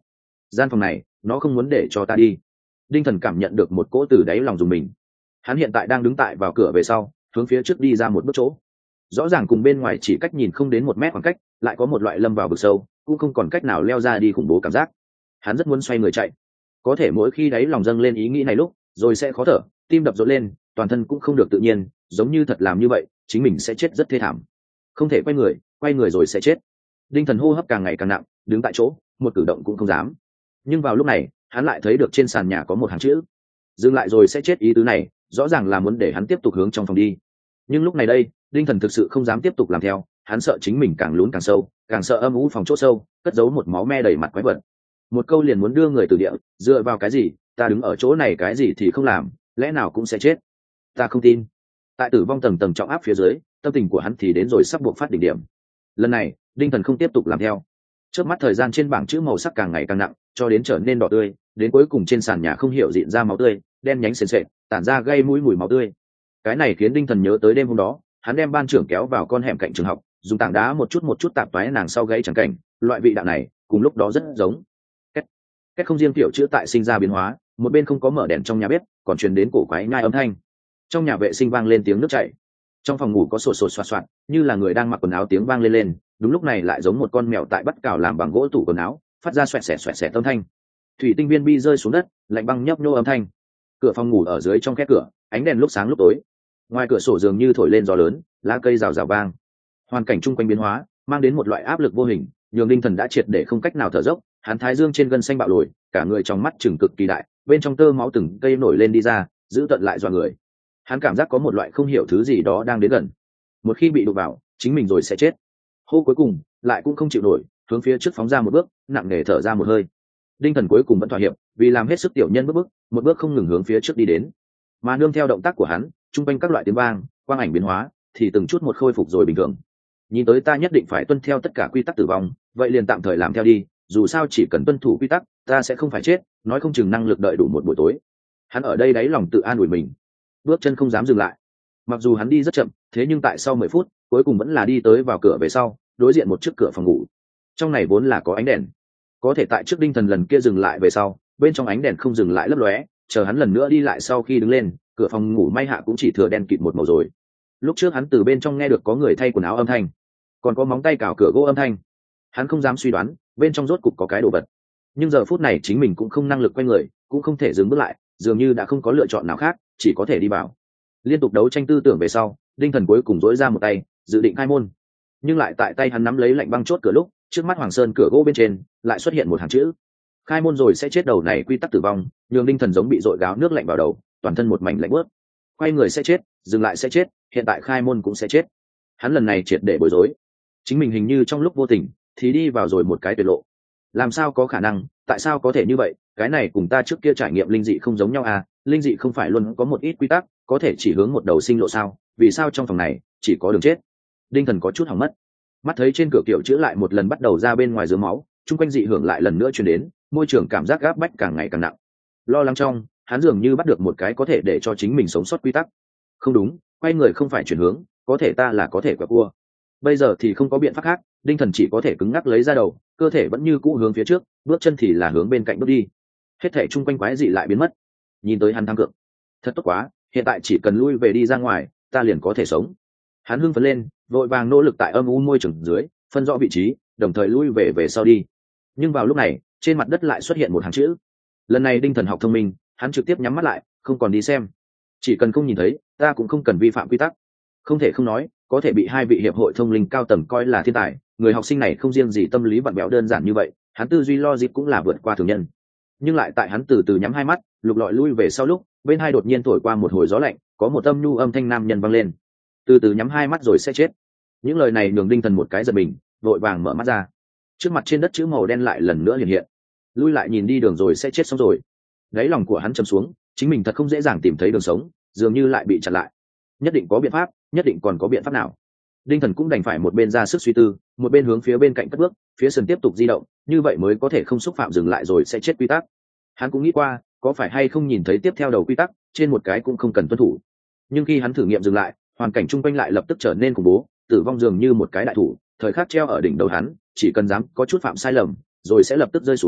gian phòng này nó không muốn để cho ta đi. Đinh Thần cảm nhận được một cỗ từ đáy lòng dùng mình. Hắn hiện tại đang đứng tại vào cửa về sau, hướng phía trước đi ra một bước chỗ, rõ ràng cùng bên ngoài chỉ cách nhìn không đến một mét khoảng cách, lại có một loại lâm vào vực sâu, cũng không còn cách nào leo ra đi khủng bố cảm giác. Hắn rất muốn xoay người chạy, có thể mỗi khi đáy lòng dâng lên ý nghĩ này lúc, rồi sẽ khó thở, tim đập rộn lên, toàn thân cũng không được tự nhiên, giống như thật làm như vậy, chính mình sẽ chết rất thê thảm. Không thể quay người, quay người rồi sẽ chết. Đinh Thần hô hấp càng ngày càng nặng, đứng tại chỗ, một cử động cũng không dám. Nhưng vào lúc này, hắn lại thấy được trên sàn nhà có một hàng chữ. Dừng lại rồi sẽ chết, ý tứ này, rõ ràng là muốn để hắn tiếp tục hướng trong phòng đi. Nhưng lúc này đây, Đinh Thần thực sự không dám tiếp tục làm theo, hắn sợ chính mình càng lún càng sâu, càng sợ âm u phòng chỗ sâu, cất giấu một máu me đầy mặt quái vật. Một câu liền muốn đưa người từ địa, dựa vào cái gì, ta đứng ở chỗ này cái gì thì không làm, lẽ nào cũng sẽ chết. Ta không tin. Tại tử vong tầng tầng trọng áp phía dưới, tâm tình của hắn thì đến rồi sắp buộc phát đỉnh điểm. Lần này, Đinh Thần không tiếp tục làm theo. Trước mắt thời gian trên bảng chữ màu sắc càng ngày càng nặng, cho đến trở nên đỏ tươi, đến cuối cùng trên sàn nhà không hiểu dịn ra máu tươi, đen nhánh sền sệt, tản ra gây mũi mùi máu tươi. Cái này khiến Đinh Thần nhớ tới đêm hôm đó, hắn đem ban trưởng kéo vào con hẻm cạnh trường học, dùng tảng đá một chút một chút tạp toái nàng sau gáy chẳng cảnh, loại vị đạo này, cùng lúc đó rất giống. Cách, cách không riêng tiểu chữa tại sinh ra biến hóa, một bên không có mở đèn trong nhà bếp, còn truyền đến cổ quái nhai âm thanh. Trong nhà vệ sinh vang lên tiếng nước chảy. Trong phòng ngủ có sột sột soạt soạt, như là người đang mặc quần áo tiếng vang lên lên, đúng lúc này lại giống một con mèo tại bắt cào làm bằng gỗ tủ quần áo, phát ra xoẹt xẹt xoẹt xẹt âm thanh. Thủy tinh viên bi rơi xuống đất, lạnh băng nhấp nhô âm thanh. Cửa phòng ngủ ở dưới trong khe cửa, ánh đèn lúc sáng lúc tối. Ngoài cửa sổ dường như thổi lên gió lớn, lá cây rào rào vang. Hoàn cảnh chung quanh biến hóa, mang đến một loại áp lực vô hình, nhường Đinh Thần đã triệt để không cách nào thở dốc. Hắn thái dương trên gân xanh bạo lồi, cả người trong mắt trừng cực kỳ đại, bên trong tơ máu từng cây nổi lên đi ra, giữ tận lại dọa người. Hắn cảm giác có một loại không hiểu thứ gì đó đang đến gần. Một khi bị đụng vào, chính mình rồi sẽ chết. Hô cuối cùng, lại cũng không chịu nổi, hướng phía trước phóng ra một bước, nặng nề thở ra một hơi. Đinh Thần cuối cùng vẫn thỏa hiệp, vì làm hết sức tiểu nhân bước bước, một bước không ngừng hướng phía trước đi đến. Mà nương theo động tác của hắn, trung quanh các loại tiếng vang, quang ảnh biến hóa, thì từng chút một khôi phục rồi bình thường. Nhìn tới ta nhất định phải tuân theo tất cả quy tắc tử vong, vậy liền tạm thời làm theo đi, dù sao chỉ cần tuân thủ quy tắc, ta sẽ không phải chết, nói không chừng năng lực đợi đủ một buổi tối. Hắn ở đây đáy lòng tự an ủi mình, bước chân không dám dừng lại. Mặc dù hắn đi rất chậm, thế nhưng tại sau mười phút, cuối cùng vẫn là đi tới vào cửa về sau, đối diện một chiếc cửa phòng ngủ. Trong này vốn là có ánh đèn, có thể tại trước Đinh Thần lần kia dừng lại về sau, bên trong ánh đèn không dừng lại lấp lóe, chờ hắn lần nữa đi lại sau khi đứng lên, cửa phòng ngủ may hạ cũng chỉ thừa đen kịt một màu rồi. Lúc trước hắn từ bên trong nghe được có người thay quần áo âm thanh, còn có móng tay cào cửa gỗ âm thanh. Hắn không dám suy đoán bên trong rốt cục có cái đồ vật, nhưng giờ phút này chính mình cũng không năng lực quay người, cũng không thể dừng bước lại, dường như đã không có lựa chọn nào khác, chỉ có thể đi vào. Liên tục đấu tranh tư tưởng về sau, Đinh Thần cuối cùng dỗi ra một tay, dự định khai môn, nhưng lại tại tay hắn nắm lấy lạnh băng chốt cửa lúc, trước mắt Hoàng Sơn cửa gỗ bên trên lại xuất hiện một hàng chữ: khai môn rồi sẽ chết. Đầu này quy tắc tử vong, nhường Đinh Thần giống bị dội gáo nước lạnh vào đầu, toàn thân một mảnh lạnh bớt. Quay người sẽ chết, dừng lại sẽ chết, hiện tại khai môn cũng sẽ chết. Hắn lần này triệt để bối rối, chính mình hình như trong lúc vô tình thì đi vào rồi một cái tuyệt lộ. Làm sao có khả năng, tại sao có thể như vậy? Cái này cùng ta trước kia trải nghiệm linh dị không giống nhau à? Linh dị không phải luôn có một ít quy tắc, có thể chỉ hướng một đầu sinh lộ sao? Vì sao trong phòng này chỉ có đường chết? Đinh Thần có chút hỏng mất. Mắt thấy trên cửa kiểu chữ lại một lần bắt đầu ra bên ngoài dướng máu, chung quanh dị hưởng lại lần nữa truyền đến, môi trường cảm giác gáp bách càng ngày càng nặng. Lo lắng trong, hắn dường như bắt được một cái có thể để cho chính mình sống sót quy tắc. Không đúng, quay người không phải chuyển hướng, có thể ta là có thể quẹo cua. Bây giờ thì không có biện pháp khác, Đinh Thần chỉ có thể cứng ngắc lấy ra đầu, cơ thể vẫn như cũ hướng phía trước, bước chân thì là hướng bên cạnh bước đi. Hết thảy chung quanh quái dị lại biến mất. Nhìn tới hắn thăng cược, thật tốt quá, hiện tại chỉ cần lui về đi ra ngoài, ta liền có thể sống. Hắn hưng phấn lên, vội vàng nỗ lực tại âm u môi trường dưới phân rõ vị trí, đồng thời lui về về sau đi. Nhưng vào lúc này, trên mặt đất lại xuất hiện một hàng chữ. Lần này Đinh Thần học thông minh, hắn trực tiếp nhắm mắt lại, không còn đi xem. Chỉ cần không nhìn thấy, ta cũng không cần vi phạm quy tắc. Không thể không nói, có thể bị hai vị hiệp hội thông linh cao tầng coi là thiên tài, người học sinh này không riêng gì tâm lý vặn vẹo đơn giản như vậy, hắn tư duy logic cũng là vượt qua thường nhân. Nhưng lại tại hắn từ từ nhắm hai mắt, lục lọi lui về sau lúc, bên hai đột nhiên thổi qua một hồi gió lạnh, có một âm nhu âm thanh nam nhân vang lên: từ từ nhắm hai mắt rồi sẽ chết. Những lời này nhường Đinh Thần một cái giật mình, vội vàng mở mắt ra. Trước mặt trên đất chữ màu đen lại lần nữa hiện hiện: lui lại nhìn đi đường rồi sẽ chết xong rồi. Đáy lòng của hắn trầm xuống, chính mình thật không dễ dàng tìm thấy đường sống, dường như lại bị chặn lại. Nhất định có biện pháp, nhất định còn có biện pháp nào. Đinh Thần cũng đành phải một bên ra sức suy tư, một bên hướng phía bên cạnh cất bước, phía sườn tiếp tục di động, như vậy mới có thể không xúc phạm dừng lại rồi sẽ chết quy tắc. Hắn cũng nghĩ qua, có phải hay không nhìn thấy tiếp theo đầu quy tắc, trên một cái cũng không cần tuân thủ. Nhưng khi hắn thử nghiệm dừng lại, hoàn cảnh chung quanh lại lập tức trở nên khủng bố, tử vong dường như một cái đại thủ, thời khắc treo ở đỉnh đầu hắn, chỉ cần dám có chút phạm sai lầm, rồi sẽ lập tức rơi xuống,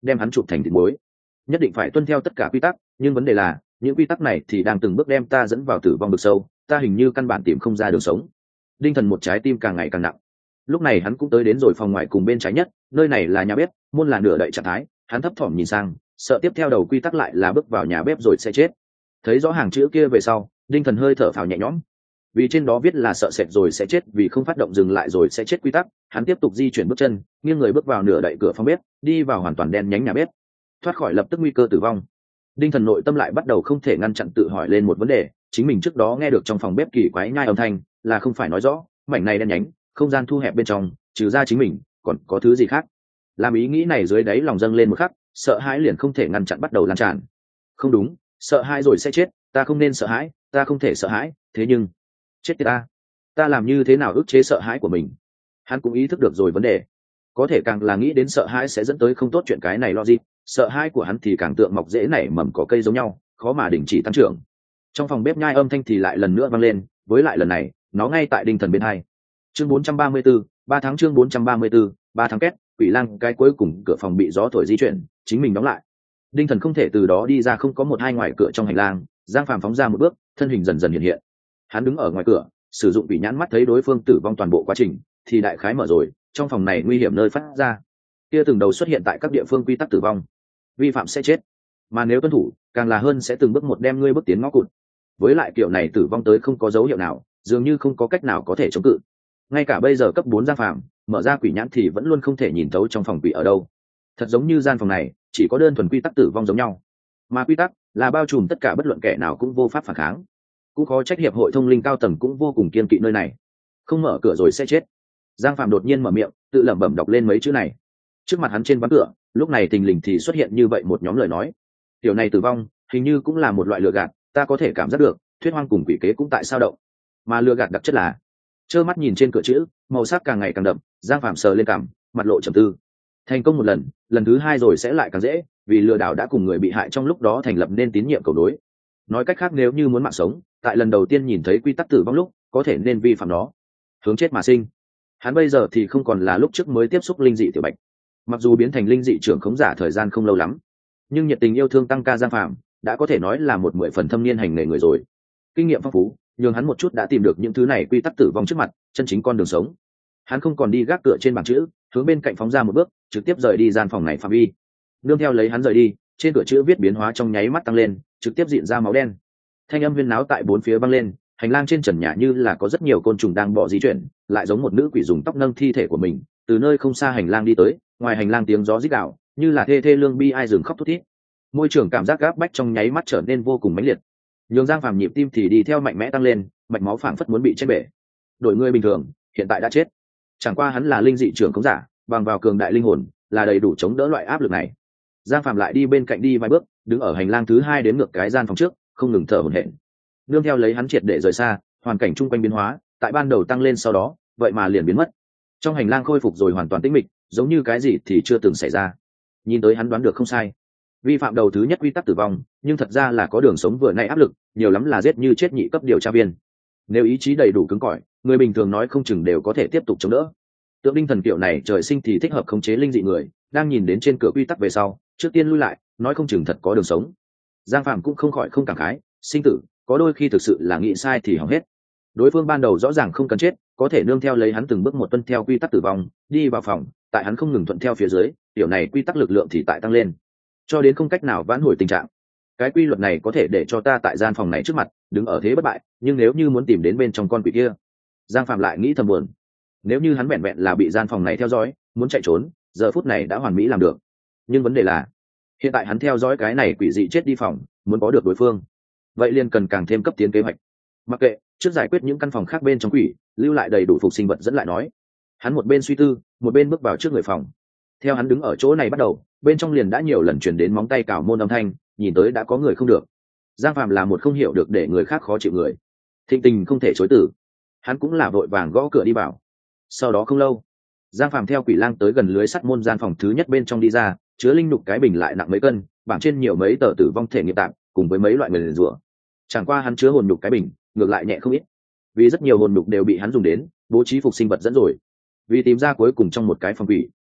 đem hắn chụp thành thịt muối. Nhất định phải tuân theo tất cả quy tắc, nhưng vấn đề là những quy tắc này thì đang từng bước đem ta dẫn vào tử vong vực sâu, ta hình như căn bản tìm không ra đường sống. Đinh Thần một trái tim càng ngày càng nặng. Lúc này hắn cũng tới đến rồi phòng ngoài cùng bên trái nhất, nơi này là nhà bếp, môn là nửa đậy trạng thái, hắn thấp thỏm nhìn sang, sợ tiếp theo đầu quy tắc lại là bước vào nhà bếp rồi sẽ chết. Thấy rõ hàng chữ kia về sau, Đinh Thần hơi thở phào nhẹ nhõm, vì trên đó viết là sợ sệt rồi sẽ chết, vì không phát động dừng lại rồi sẽ chết quy tắc. Hắn tiếp tục di chuyển bước chân, nghiêng người bước vào nửa đậy cửa phòng bếp, đi vào hoàn toàn đen nhánh nhà bếp, thoát khỏi lập tức nguy cơ tử vong. Đinh Thần nội tâm lại bắt đầu không thể ngăn chặn tự hỏi lên một vấn đề, chính mình trước đó nghe được trong phòng bếp kỳ quái nhai âm thanh, là không phải nói rõ mảnh này đen nhánh, không gian thu hẹp bên trong, trừ ra chính mình còn có thứ gì khác. Làm ý nghĩ này dưới đáy lòng dâng lên một khắc, sợ hãi liền không thể ngăn chặn bắt đầu lan tràn. Không đúng, sợ hãi rồi sẽ chết, ta không nên sợ hãi, ta không thể sợ hãi, thế nhưng chết tiệt ta, ta làm như thế nào ức chế sợ hãi của mình? Hắn cũng ý thức được rồi vấn đề, có thể càng là nghĩ đến sợ hãi sẽ dẫn tới không tốt chuyện cái này logic, sợ hãi của hắn thì càng tượng mọc rễ nảy mầm cỏ cây giống nhau, khó mà đình chỉ tăng trưởng. Trong phòng bếp nhai âm thanh thì lại lần nữa vang lên, với lại lần này nó ngay tại Đinh Thần bên hai. Chương bốn trăm ba mươi tư, ba tháng chương bốn trăm ba mươi tư, ba tháng két, quỷ lang cái cuối cùng cửa phòng bị gió thổi di chuyển, chính mình đóng lại. Đinh Thần không thể từ đó đi ra, không có một hai ngoài cửa trong hành lang, Giang Phàm phóng ra một bước, thân hình dần dần hiện hiện. Hắn đứng ở ngoài cửa, sử dụng quỷ nhãn mắt thấy đối phương tử vong toàn bộ quá trình, thì đại khái mở rồi, trong phòng này nguy hiểm nơi phát ra. Kia từng đầu xuất hiện tại các địa phương quy tắc tử vong, vi phạm sẽ chết, mà nếu tuân thủ, càng là hơn sẽ từng bước một đem ngươi bước tiến ngõ cụt. Với lại kiểu này tử vong tới không có dấu hiệu nào, dường như không có cách nào có thể chống cự. Ngay cả bây giờ cấp bốn Giang Phàm mở ra quỷ nhãn thì vẫn luôn không thể nhìn thấu trong phòng quỷ ở đâu. Thật giống như gian phòng này chỉ có đơn thuần quy tắc tử vong giống nhau, mà quy tắc là bao trùm tất cả, bất luận kẻ nào cũng vô pháp phản kháng. Cũng khó trách hiệp hội thông linh cao tầng cũng vô cùng kiên kỵ nơi này. Không mở cửa rồi sẽ chết. Giang Phàm đột nhiên mở miệng, tự lẩm bẩm đọc lên mấy chữ này. Trước mặt hắn trên ván cửa, lúc này thình lình thì xuất hiện như vậy một nhóm lời nói. Tiểu này tử vong, hình như cũng là một loại lừa gạt, ta có thể cảm giác được, thuyết hoang cùng quỷ kế cũng tại sao động. Mà lừa gạt đặc chất là, trơ mắt nhìn trên cửa chữ, màu sắc càng ngày càng đậm, Giang Phàm sờ lên cằm, mặt lộ trầm tư. Thành công một lần, lần thứ hai rồi sẽ lại càng dễ, vì lừa đảo đã cùng người bị hại trong lúc đó thành lập nên tín nhiệm cầu đối. Nói cách khác, nếu như muốn mạng sống, tại lần đầu tiên nhìn thấy quy tắc tử vong lúc, có thể nên vi phạm nó, hướng chết mà sinh. Hắn bây giờ thì không còn là lúc trước mới tiếp xúc linh dị tiểu bạch, mặc dù biến thành linh dị trưởng khống giả thời gian không lâu lắm, nhưng nhiệt tình yêu thương tăng ca Giang Phàm đã có thể nói là một mười phần thâm niên hành nghề người rồi. Kinh nghiệm phong phú nhường hắn một chút đã tìm được những thứ này quy tắc tử vong trước mặt, chân chính con đường sống. Hắn không còn đi gác cửa trên bảng chữ, hướng bên cạnh phóng ra một bước, trực tiếp rời đi gian phòng này phạm vi. Nương theo lấy hắn rời đi, trên cửa chữ viết biến hóa trong nháy mắt tăng lên, trực tiếp diện ra máu đen. Thanh âm huyên náo tại bốn phía vang lên, hành lang trên trần nhà như là có rất nhiều côn trùng đang bò di chuyển, lại giống một nữ quỷ dùng tóc nâng thi thể của mình, từ nơi không xa hành lang đi tới. Ngoài hành lang tiếng gió rít gào, như là thê thê lương bi ai dừng khóc thút thít. Môi trường cảm giác gáp bách trong nháy mắt trở nên vô cùng mãnh liệt, nhường Giang Phàm nhịp tim thì đi theo mạnh mẽ tăng lên, mạch máu phảng phất muốn bị chết bể. Đổi người bình thường hiện tại đã chết, chẳng qua hắn là linh dị trưởng khống giả, bằng vào cường đại linh hồn là đầy đủ chống đỡ loại áp lực này. Giang Phàm lại đi bên cạnh đi vài bước, đứng ở hành lang thứ hai đến ngược cái gian phòng trước, không ngừng thở hổn hển. Nương theo lấy hắn triệt để rời xa, hoàn cảnh chung quanh biến hóa, tại ban đầu tăng lên sau đó, vậy mà liền biến mất. Trong hành lang khôi phục rồi hoàn toàn tĩnh mịch, giống như cái gì thì chưa từng xảy ra. Nhìn tới hắn đoán được không sai, vi phạm đầu thứ nhất quy tắc tử vong, nhưng thật ra là có đường sống vừa nay áp lực, nhiều lắm là giết như chết nhị cấp điều tra viên. Nếu ý chí đầy đủ cứng cỏi, người bình thường nói không chừng đều có thể tiếp tục chống đỡ. Tượng Đinh Thần kiểu này trời sinh thì thích hợp khống chế linh dị người, đang nhìn đến trên cửa quy tắc về sau, trước tiên lui lại, nói không chừng thật có đường sống. Giang Phàm cũng không khỏi không cảm khái, sinh tử có đôi khi thực sự là nghĩ sai thì hỏng hết. Đối phương ban đầu rõ ràng không cần chết, có thể nương theo lấy hắn từng bước một tuân theo quy tắc tử vong, đi vào phòng, tại hắn không ngừng thuận theo phía dưới, điều này quy tắc lực lượng thì tại tăng lên, cho đến không cách nào vãn hồi tình trạng. Cái quy luật này có thể để cho ta tại gian phòng này trước mặt đứng ở thế bất bại, nhưng nếu như muốn tìm đến bên trong con quỷ kia, Giang Phạm lại nghĩ thầm buồn. Nếu như hắn vẹn vẹn là bị gian phòng này theo dõi, muốn chạy trốn, giờ phút này đã hoàn mỹ làm được. Nhưng vấn đề là, hiện tại hắn theo dõi cái này quỷ dị chết đi phòng, muốn có được đối phương, vậy liền cần càng thêm cấp tiến kế hoạch. Mặc kệ, trước giải quyết những căn phòng khác bên trong quỷ, lưu lại đầy đủ phục sinh vật dẫn lại nói. Hắn một bên suy tư, một bên bước vào trước người phòng. Theo hắn đứng ở chỗ này bắt đầu, bên trong liền đã nhiều lần truyền đến móng tay cào môn âm thanh, nhìn tới đã có người không được. Giang Phạm là một không hiểu được để người khác khó chịu người, thịnh tình không thể chối từ. Hắn cũng là vội vàng gõ cửa đi vào. Sau đó không lâu, Giang Phạm theo quỷ lang tới gần lưới sắt môn gian phòng thứ nhất bên trong đi ra, chứa linh nục cái bình lại nặng mấy cân, bảng trên nhiều mấy tờ tử vong thể nghiệp tạm, cùng với mấy loại người liền rủa. Chẳng qua hắn chứa hồn nhục cái bình, ngược lại nhẹ không ít, vì rất nhiều hồn nhục đều bị hắn dùng đến bố trí phục sinh vật dẫn rồi. Vì tìm ra cuối cùng trong một cái phòng quỷ,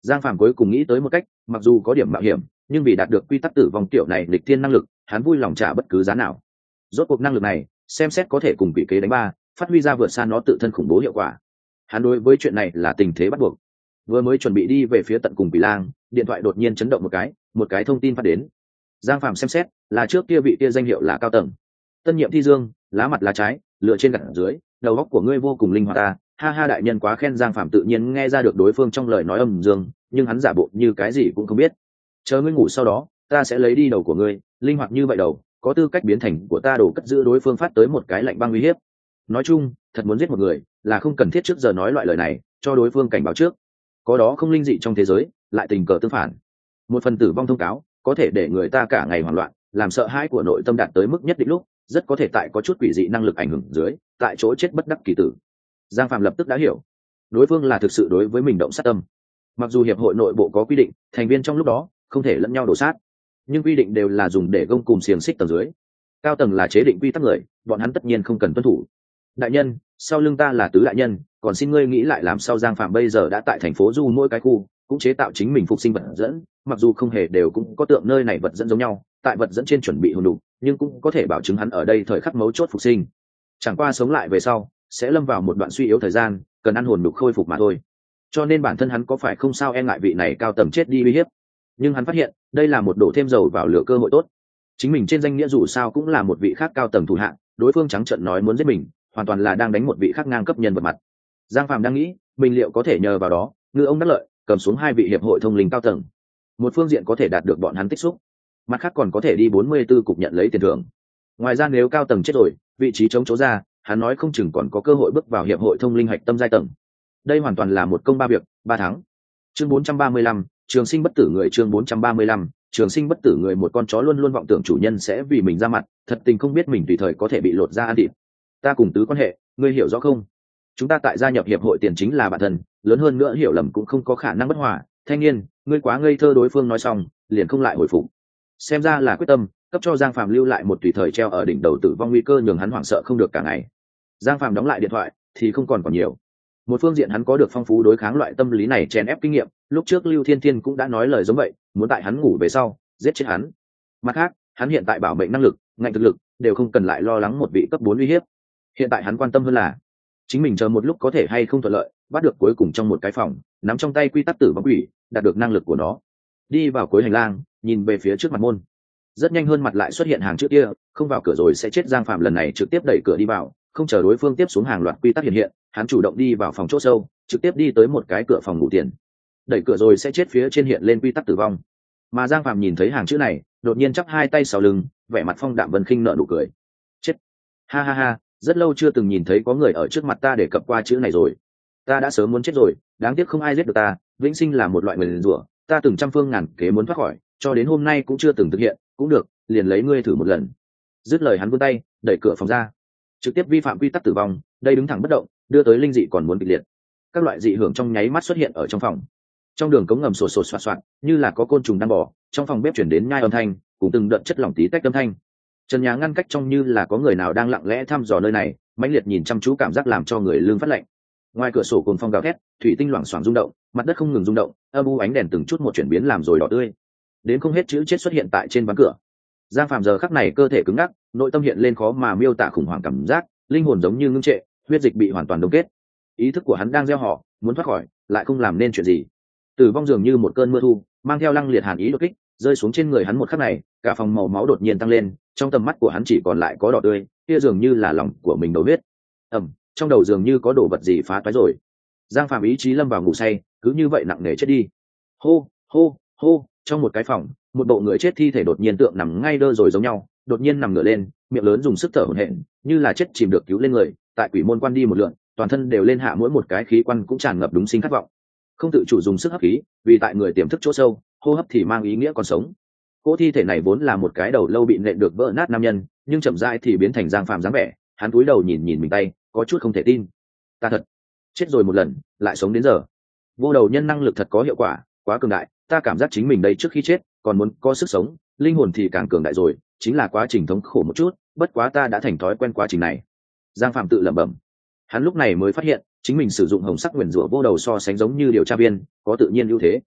Giang Phàm cuối cùng nghĩ tới một cách, mặc dù có điểm mạo hiểm, nhưng vì đạt được quy tắc tử vong tiểu này lịch thiên năng lực, hắn vui lòng trả bất cứ giá nào. Rốt cuộc năng lực này, xem xét có thể cùng quỷ kế đánh ba, phát huy ra vượt xa nó tự thân khủng bố hiệu quả. Hắn đối với chuyện này là tình thế bắt buộc. Vừa mới chuẩn bị đi về phía tận cùng Quỷ Lang, điện thoại đột nhiên chấn động một cái, một cái thông tin phát đến. Giang Phàm xem xét, là trước kia vị kia danh hiệu là cao tầng. Tân nhiệm thi dương, lá mặt lá trái, lựa trên gặt dưới, đầu óc của ngươi vô cùng linh hoạt ta, ha ha đại nhân quá khen. Giang Phàm tự nhiên nghe ra được đối phương trong lời nói âm dương, nhưng hắn giả bộ như cái gì cũng không biết. Chờ ngươi ngủ sau đó, ta sẽ lấy đi đầu của ngươi, linh hoạt như vậy đầu, có tư cách biến thành của ta đồ cất giữ. Đối phương phát tới một cái lạnh băng uy hiếp. Nói chung, thật muốn giết một người, là không cần thiết trước giờ nói loại lời này, cho đối phương cảnh báo trước. Có đó không linh dị trong thế giới, lại tình cờ tương phản. Một phần tử vong thông cáo, có thể để người ta cả ngày hoảng loạn, làm sợ hãi của nội tâm đạt tới mức nhất định lúc, rất có thể tại có chút quỷ dị năng lực ảnh hưởng dưới, tại chỗ chết bất đắc kỳ tử. Giang Phạm lập tức đã hiểu, đối phương là thực sự đối với mình động sát tâm. Mặc dù hiệp hội nội bộ có quy định, thành viên trong lúc đó không thể lẫn nhau đổ sát, nhưng quy định đều là dùng để gông cùm xiềng xích tầng dưới. Cao tầng là chế định quy tắc người, bọn hắn tất nhiên không cần tuân thủ. Đại nhân, sau lưng ta là tứ đại nhân, còn xin ngươi nghĩ lại làm sao. Giang Phạm bây giờ đã tại thành phố du mỗi cái khu cũng chế tạo chính mình phục sinh vật dẫn, mặc dù không hề đều cũng có tượng nơi này vật dẫn giống nhau, tại vật dẫn trên chuẩn bị hồn đủ, nhưng cũng có thể bảo chứng hắn ở đây thời khắc mấu chốt phục sinh. Chẳng qua sống lại về sau sẽ lâm vào một đoạn suy yếu thời gian, cần ăn hồn đục khôi phục mà thôi. Cho nên bản thân hắn có phải không sao e ngại vị này cao tầng chết đi uy hiếp, nhưng hắn phát hiện đây là một đổ thêm dầu vào lửa cơ hội tốt. Chính mình trên danh nghĩa dù sao cũng là một vị khác cao tầng thủ hạng, đối phương trắng trợn nói muốn giết mình, hoàn toàn là đang đánh một vị khác ngang cấp nhân vật mặt. Giang Phạm đang nghĩ mình liệu có thể nhờ vào đó ngư ông đắc lợi, cầm xuống hai vị hiệp hội thông linh cao tầng. Một phương diện có thể đạt được bọn hắn tích xúc, mặt khác còn có thể đi bốn mươi 44 cục nhận lấy tiền thưởng. Ngoài ra nếu cao tầng chết rồi, vị trí trống chỗ ra, hắn nói không chừng còn có cơ hội bước vào hiệp hội thông linh hạch tâm giai tầng. Đây hoàn toàn là một công ba việc, ba thắng. Chương bốn trăm ba mươi lăm, trường sinh bất tử người. Chương bốn trăm ba mươi lăm, trường sinh bất tử người. Một con chó luôn luôn vọng tưởng chủ nhân sẽ vì mình ra mặt, thật tình không biết mình tùy thời có thể bị lột ra ăn thịt. Ta cùng tứ quan hệ, ngươi hiểu rõ không? Chúng ta tại gia nhập hiệp hội tiền chính là bản thân, lớn hơn nữa hiểu lầm cũng không có khả năng bất hòa. Thanh niên, ngươi quá ngây thơ. Đối phương nói xong liền không lại hồi phục, xem ra là quyết tâm cấp cho Giang Phạm lưu lại một tùy thời treo ở đỉnh đầu tử vong nguy cơ, nhường hắn hoảng sợ không được cả ngày. Giang Phạm đóng lại điện thoại thì không còn còn nhiều. Một phương diện hắn có được phong phú đối kháng loại tâm lý này chèn ép kinh nghiệm, lúc trước Lưu Thiên Thiên cũng đã nói lời giống vậy, muốn tại hắn ngủ về sau giết chết hắn. Mặt khác, hắn hiện tại bảo mệnh năng lực, ngạnh thực lực đều không cần lại lo lắng một vị cấp bốn uy hiếp. Hiện tại hắn quan tâm hơn là chính mình chờ một lúc có thể hay không thuận lợi bắt được cuối cùng trong một cái phòng, nắm trong tay quy tắc tử vong quỷ, đạt được năng lực của nó. Đi vào cuối hành lang, nhìn về phía trước mặt môn, rất nhanh hơn mặt lại xuất hiện hàng chữ kia, không vào cửa rồi sẽ chết. Giang Phạm lần này trực tiếp đẩy cửa đi vào, không chờ đối phương tiếp xuống hàng loạt quy tắc hiện hiện, hắn chủ động đi vào phòng chỗ sâu, trực tiếp đi tới một cái cửa phòng ngủ tiền. Đẩy cửa rồi sẽ chết phía trên hiện lên quy tắc tử vong. Mà Giang Phạm nhìn thấy hàng chữ này, đột nhiên chắp hai tay sau lưng, vẻ mặt phong đạm vân khinh nở nụ cười. Chết. Ha ha ha, rất lâu chưa từng nhìn thấy có người ở trước mặt ta để cập qua chữ này rồi. Ta đã sớm muốn chết rồi, đáng tiếc không ai giết được ta, vĩnh sinh là một loại nguyền rủa, ta từng trăm phương ngàn kế muốn thoát khỏi, cho đến hôm nay cũng chưa từng thực hiện. Cũng được, liền lấy ngươi thử một lần. Dứt lời hắn vươn tay đẩy cửa phòng ra, trực tiếp vi phạm quy tắc tử vong. Đây đứng thẳng bất động, đưa tới linh dị còn muốn kịch liệt. Các loại dị hưởng trong nháy mắt xuất hiện ở trong phòng. Trong đường cống ngầm sột sột soạt soạt, như là có côn trùng đang bò. Trong phòng bếp chuyển đến nhai âm thanh, cùng từng đợt chất lỏng tí tách âm thanh. Trần nhà ngăn cách trong như là có người nào đang lặng lẽ thăm dò nơi này, mãnh liệt nhìn chăm chú, cảm giác làm cho người lương phát lạnh. Ngoài cửa sổ cồn phong gào thét, thủy tinh loảng xoảng rung động, mặt đất không ngừng rung động, âm u ánh đèn từng chút một chuyển biến làm rồi đỏ tươi. Đến không hết chữ chết xuất hiện tại trên ván cửa. Giang Phạm giờ khắc này cơ thể cứng ngắc, nội tâm hiện lên khó mà miêu tả khủng hoảng cảm giác, linh hồn giống như ngưng trệ, huyết dịch bị hoàn toàn đông kết. Ý thức của hắn đang gieo họ, muốn thoát khỏi, lại không làm nên chuyện gì. Tử vong dường như một cơn mưa thu, mang theo lăng liệt hàn ý đột kích, rơi xuống trên người hắn. Một khắc này, cả phòng màu máu đột nhiên tăng lên, trong tầm mắt của hắn chỉ còn lại có đỏ tươi, kia dường như là lòng của mình đổ huyết. Ầm, trong đầu dường như có đồ vật gì phá toái rồi. Giang Phạm ý chí lâm vào ngủ say, cứ như vậy nặng nề chết đi. Hô, hô, hô, trong một cái phòng, một bộ người chết thi thể đột nhiên tượng nằm ngay đơ rồi giống nhau, đột nhiên nằm ngửa lên, miệng lớn dùng sức thở hổn hển, như là chết chìm được cứu lên người. Tại quỷ môn quan đi một lượn, toàn thân đều lên hạ, mỗi một cái khí quan cũng tràn ngập đúng sinh khát vọng, không tự chủ dùng sức hấp khí, vì tại người tiềm thức chỗ sâu, hô hấp thì mang ý nghĩa còn sống. Cỗ thi thể này vốn là một cái đầu lâu bị nện được vỡ nát nam nhân, nhưng chậm rãi thì biến thành Giang Phạm dáng vẻ. Hắn cúi đầu nhìn nhìn mình tay, có chút không thể tin. Ta thật chết rồi một lần, lại sống đến giờ. Vô đầu nhân năng lực thật có hiệu quả, quá cường đại. Ta cảm giác chính mình đây trước khi chết còn muốn có sức sống, linh hồn thì càng cường đại rồi, chính là quá trình thống khổ một chút, bất quá ta đã thành thói quen quá trình này. Giang Phạm tự lẩm bẩm. Hắn lúc này mới phát hiện chính mình sử dụng hồng sắc nguyền rủa vô đầu so sánh giống như điều tra viên, có tự nhiên ưu thế.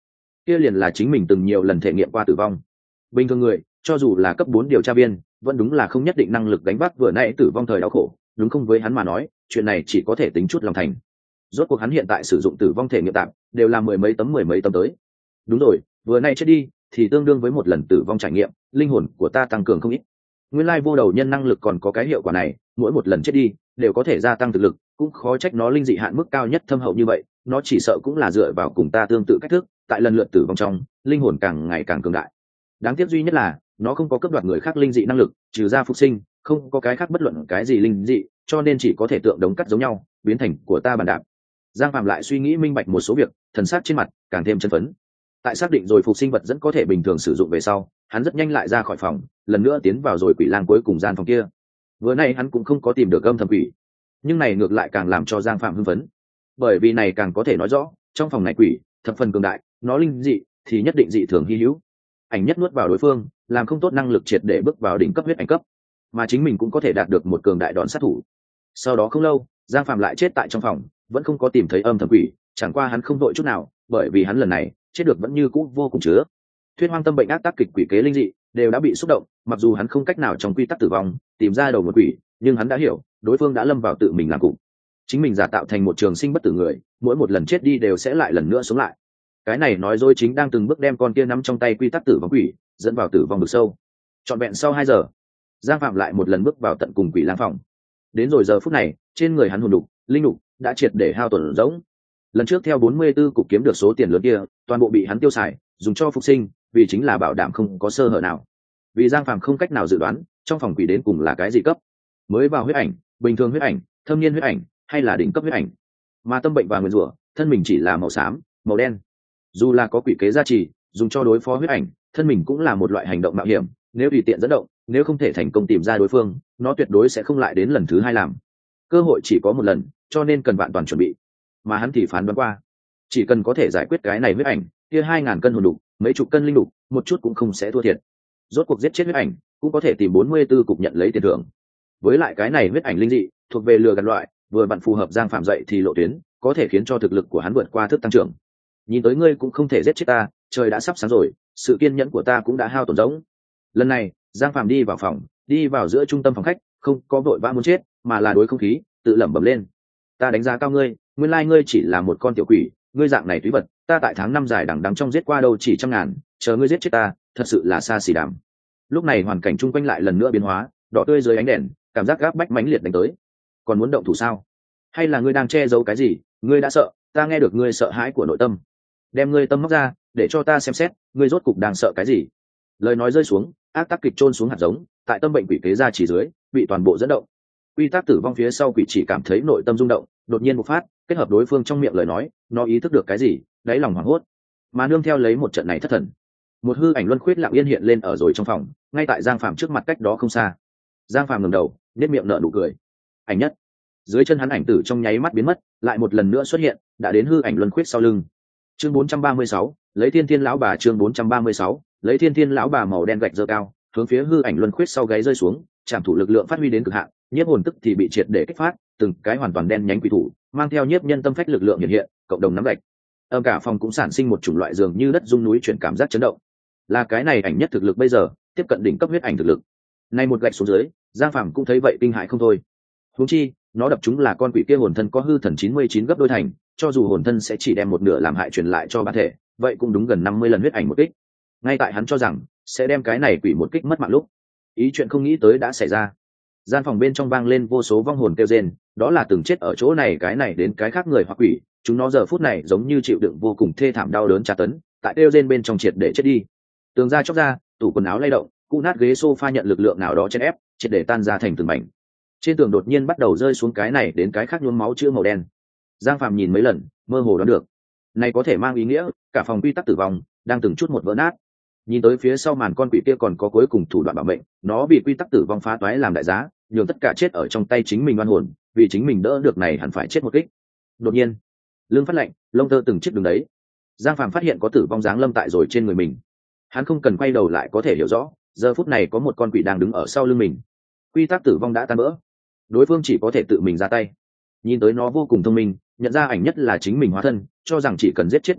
kia liền là chính mình từng nhiều lần thể nghiệm qua tử vong. Bình thường người cho dù là cấp bốn điều tra viên vẫn đúng là không nhất định năng lực gánh vác vừa nãy tử vong thời đau khổ, đúng không? Với hắn mà nói chuyện này chỉ có thể tính chút lòng thành. Rốt cuộc hắn hiện tại sử dụng tử vong thể nghiệm tạm đều là mười mấy tấm mười mấy tấm tới. Đúng rồi, vừa nay chết đi thì tương đương với một lần tử vong trải nghiệm, linh hồn của ta tăng cường không ít. Nguyên lai vô đầu nhân năng lực còn có cái hiệu quả này, mỗi một lần chết đi đều có thể gia tăng thực lực, cũng khó trách nó linh dị hạn mức cao nhất thâm hậu như vậy, nó chỉ sợ cũng là dựa vào cùng ta tương tự cách thức, tại lần lượt tử vong trong, linh hồn càng ngày càng cường đại. Đáng tiếc duy nhất là nó không có cấp đoạt người khác linh dị năng lực, trừ ra phục sinh, không có cái khác bất luận cái gì linh dị, cho nên chỉ có thể tượng đống cắt giống nhau, biến thành của ta bàn đạp. Giang Phạm lại suy nghĩ minh bạch một số việc, thần sắc trên mặt càng thêm chân phấn. Tại xác định rồi phục sinh vật dẫn có thể bình thường sử dụng về sau, hắn rất nhanh lại ra khỏi phòng, lần nữa tiến vào rồi quỷ lang cuối cùng gian phòng kia. Vừa nay hắn cũng không có tìm được âm thầm quỷ, nhưng này ngược lại càng làm cho Giang Phạm hưng phấn, bởi vì này càng có thể nói rõ trong phòng này quỷ thập phần cường đại, nó linh dị thì nhất định dị thường hy hữu. Ảnh nhất nuốt vào đối phương, làm không tốt năng lực triệt để bước vào đỉnh cấp huyết ảnh cấp, mà chính mình cũng có thể đạt được một cường đại đòn sát thủ. Sau đó không lâu, Giang Phạm lại chết tại trong phòng, vẫn không có tìm thấy âm thầm quỷ, chẳng qua hắn không vội chút nào, bởi vì hắn lần này chết được vẫn như cũ vô cùng chứa. Thuyết hoang tâm bệnh ác tác kịch quỷ kế linh dị đều đã bị xúc động, mặc dù hắn không cách nào trong quy tắc tử vong tìm ra đầu một quỷ, nhưng hắn đã hiểu đối phương đã lâm vào tự mình làm cục. Chính mình giả tạo thành một trường sinh bất tử người, mỗi một lần chết đi đều sẽ lại lần nữa sống lại. Cái này nói dối chính đang từng bước đem con kia nắm trong tay quy tắc tử vong quỷ dẫn vào tử vong vực sâu. Trọn vẹn sau hai giờ, Giang Phạm lại một lần bước vào tận cùng quỷ lang phòng. Đến rồi giờ phút này, trên người hắn hồn đục, linh đục đã triệt để hao tổn rỗng. Lần trước theo bốn mươi 44 cục kiếm được số tiền lớn kia, toàn bộ bị hắn tiêu xài, dùng cho phục sinh, vì chính là bảo đảm không có sơ hở nào. Vì Giang Phạm không cách nào dự đoán trong phòng quỷ đến cùng là cái gì cấp, mới vào huyết ảnh, bình thường huyết ảnh, thâm niên huyết ảnh, hay là đỉnh cấp huyết ảnh. Mà tâm bệnh và nguyên rủa, thân mình chỉ là màu xám, màu đen. Dù là có quỷ kế gia trì, dùng cho đối phó huyết ảnh, thân mình cũng là một loại hành động mạo hiểm, nếu tùy tiện dẫn động, nếu không thể thành công tìm ra đối phương, nó tuyệt đối sẽ không lại đến lần thứ hai làm. Cơ hội chỉ có một lần, cho nên cần vạn toàn chuẩn bị. Mà hắn thì phán đoán qua, chỉ cần có thể giải quyết cái này huyết ảnh, kia hai ngàn cân hồn đục, mấy chục cân linh đục, một chút cũng không sẽ thua thiệt. Rốt cuộc giết chết huyết ảnh, cũng có thể tìm bốn mươi 44 cục nhận lấy tiền thưởng. Với lại cái này huyết ảnh linh dị, thuộc về lừa gạt loại, vừa vặn phù hợp Giang Phạm dậy thì lộ tuyến, có thể khiến cho thực lực của hắn vượt qua thức tăng trưởng. Nhìn tới ngươi cũng không thể giết chết ta, trời đã sắp sáng rồi, sự kiên nhẫn của ta cũng đã hao tổn rỗng. Lần này, Giang Phạm đi vào phòng, đi vào giữa trung tâm phòng khách, không có vội vã muốn chết, mà là đối không khí, tự lẩm bẩm lên. Ta đánh giá cao ngươi, nguyên lai ngươi chỉ là một con tiểu quỷ, ngươi dạng này túy vật, ta tại tháng năm dài đằng đẵng trong giết qua đâu chỉ trăm ngàn, chờ ngươi giết chết ta, thật sự là xa xỉ đảm. Lúc này hoàn cảnh chung quanh lại lần nữa biến hóa, đỏ tươi dưới ánh đèn, cảm giác gáp bách mãnh liệt đánh tới. Còn muốn động thủ sao? Hay là ngươi đang che giấu cái gì? Ngươi đã sợ, ta nghe được ngươi sợ hãi của nội tâm. Đem ngươi tâm móc ra, để cho ta xem xét, ngươi rốt cục đang sợ cái gì? Lời nói rơi xuống, ác tác kịch trôn xuống hạt giống, tại tâm bệnh quỷ kế ra chỉ dưới, bị toàn bộ dẫn động. Quy tắc tử vong phía sau quỷ chỉ cảm thấy nội tâm rung động, đột nhiên bộc phát, kết hợp đối phương trong miệng lời nói, nó ý thức được cái gì, đáy lòng hoảng hốt. Mà nương theo lấy một trận này thất thần, một hư ảnh luân khuyết lặng yên hiện lên ở rồi trong phòng, ngay tại Giang Phạm trước mặt cách đó không xa. Giang Phạm ngẩng đầu, nét miệng nở nụ cười. Ảnh nhất. Dưới chân hắn ảnh tử trong nháy mắt biến mất, lại một lần nữa xuất hiện, đã đến hư ảnh luân khuyết sau lưng. Chương bốn trăm ba mươi sáu, lấy Thiên Thiên lão bà chương bốn trăm ba mươi sáu, lấy Thiên Thiên lão bà màu đen gạch dơ cao, hướng phía hư ảnh luân khuyết sau gáy rơi xuống, trảm thủ lực lượng phát huy đến cực hạn, nhiếp hồn tức thì bị triệt để kích phát, từng cái hoàn toàn đen nhánh quỷ thủ, mang theo nhiếp nhân tâm phách lực lượng hiện hiện, cộng đồng nắm gạch. Âm cả phòng cũng sản sinh một chủng loại dường như đất rung núi chuyển cảm giác chấn động. Là cái này ảnh nhất thực lực bây giờ, tiếp cận đỉnh cấp huyết ảnh thực lực. Nay một gạch xuống dưới, Giang Phàm cũng thấy vậy kinh hãi không thôi. Huống chi, nó đập chúng là con quỷ kia hồn thân có hư thần chín mươi chín gấp đôi thành, cho dù hồn thân sẽ chỉ đem một nửa làm hại truyền lại cho bản thể, vậy cũng đúng gần năm mươi lần huyết ảnh một kích. Ngay tại hắn cho rằng sẽ đem cái này quỷ một kích mất mạng lúc, ý chuyện không nghĩ tới đã xảy ra. Gian phòng bên trong vang lên vô số vong hồn kêu rên, đó là từng chết ở chỗ này cái này đến cái khác người hoặc quỷ, chúng nó giờ phút này giống như chịu đựng vô cùng thê thảm đau đớn tra tấn, tại kêu rên bên trong triệt để chết đi. Tường ra chóc ra, tủ quần áo lay động, cũ nát ghế sofa nhận lực lượng nào đó chen ép, triệt để tan ra thành từng mảnh. Trên tường đột nhiên bắt đầu rơi xuống cái này đến cái khác nhuốm máu chữ màu đen. Giang Phàm nhìn mấy lần, mơ hồ đoán được, này có thể mang ý nghĩa cả phòng quy tắc tử vong đang từng chút một vỡ nát. Nhìn tới phía sau màn con quỷ kia còn có cuối cùng thủ đoạn bảo mệnh, nó vì quy tắc tử vong phá toái làm đại giá, nhường tất cả chết ở trong tay chính mình oan hồn, vì chính mình đỡ được này hẳn phải chết một kích. Đột nhiên, lưng phát lạnh, lông tơ từng chiếc đường đấy. Giang Phàm phát hiện có tử vong dáng lâm tại rồi trên người mình. Hắn không cần quay đầu lại có thể hiểu rõ, giờ phút này có một con quỷ đang đứng ở sau lưng mình. Quy tắc tử vong đã tan vỡ, đối phương chỉ có thể tự mình ra tay. Nhìn tới nó vô cùng thông minh, nhận ra ảnh nhất là chính mình hóa thân, cho rằng chỉ cần giết chết bản thể,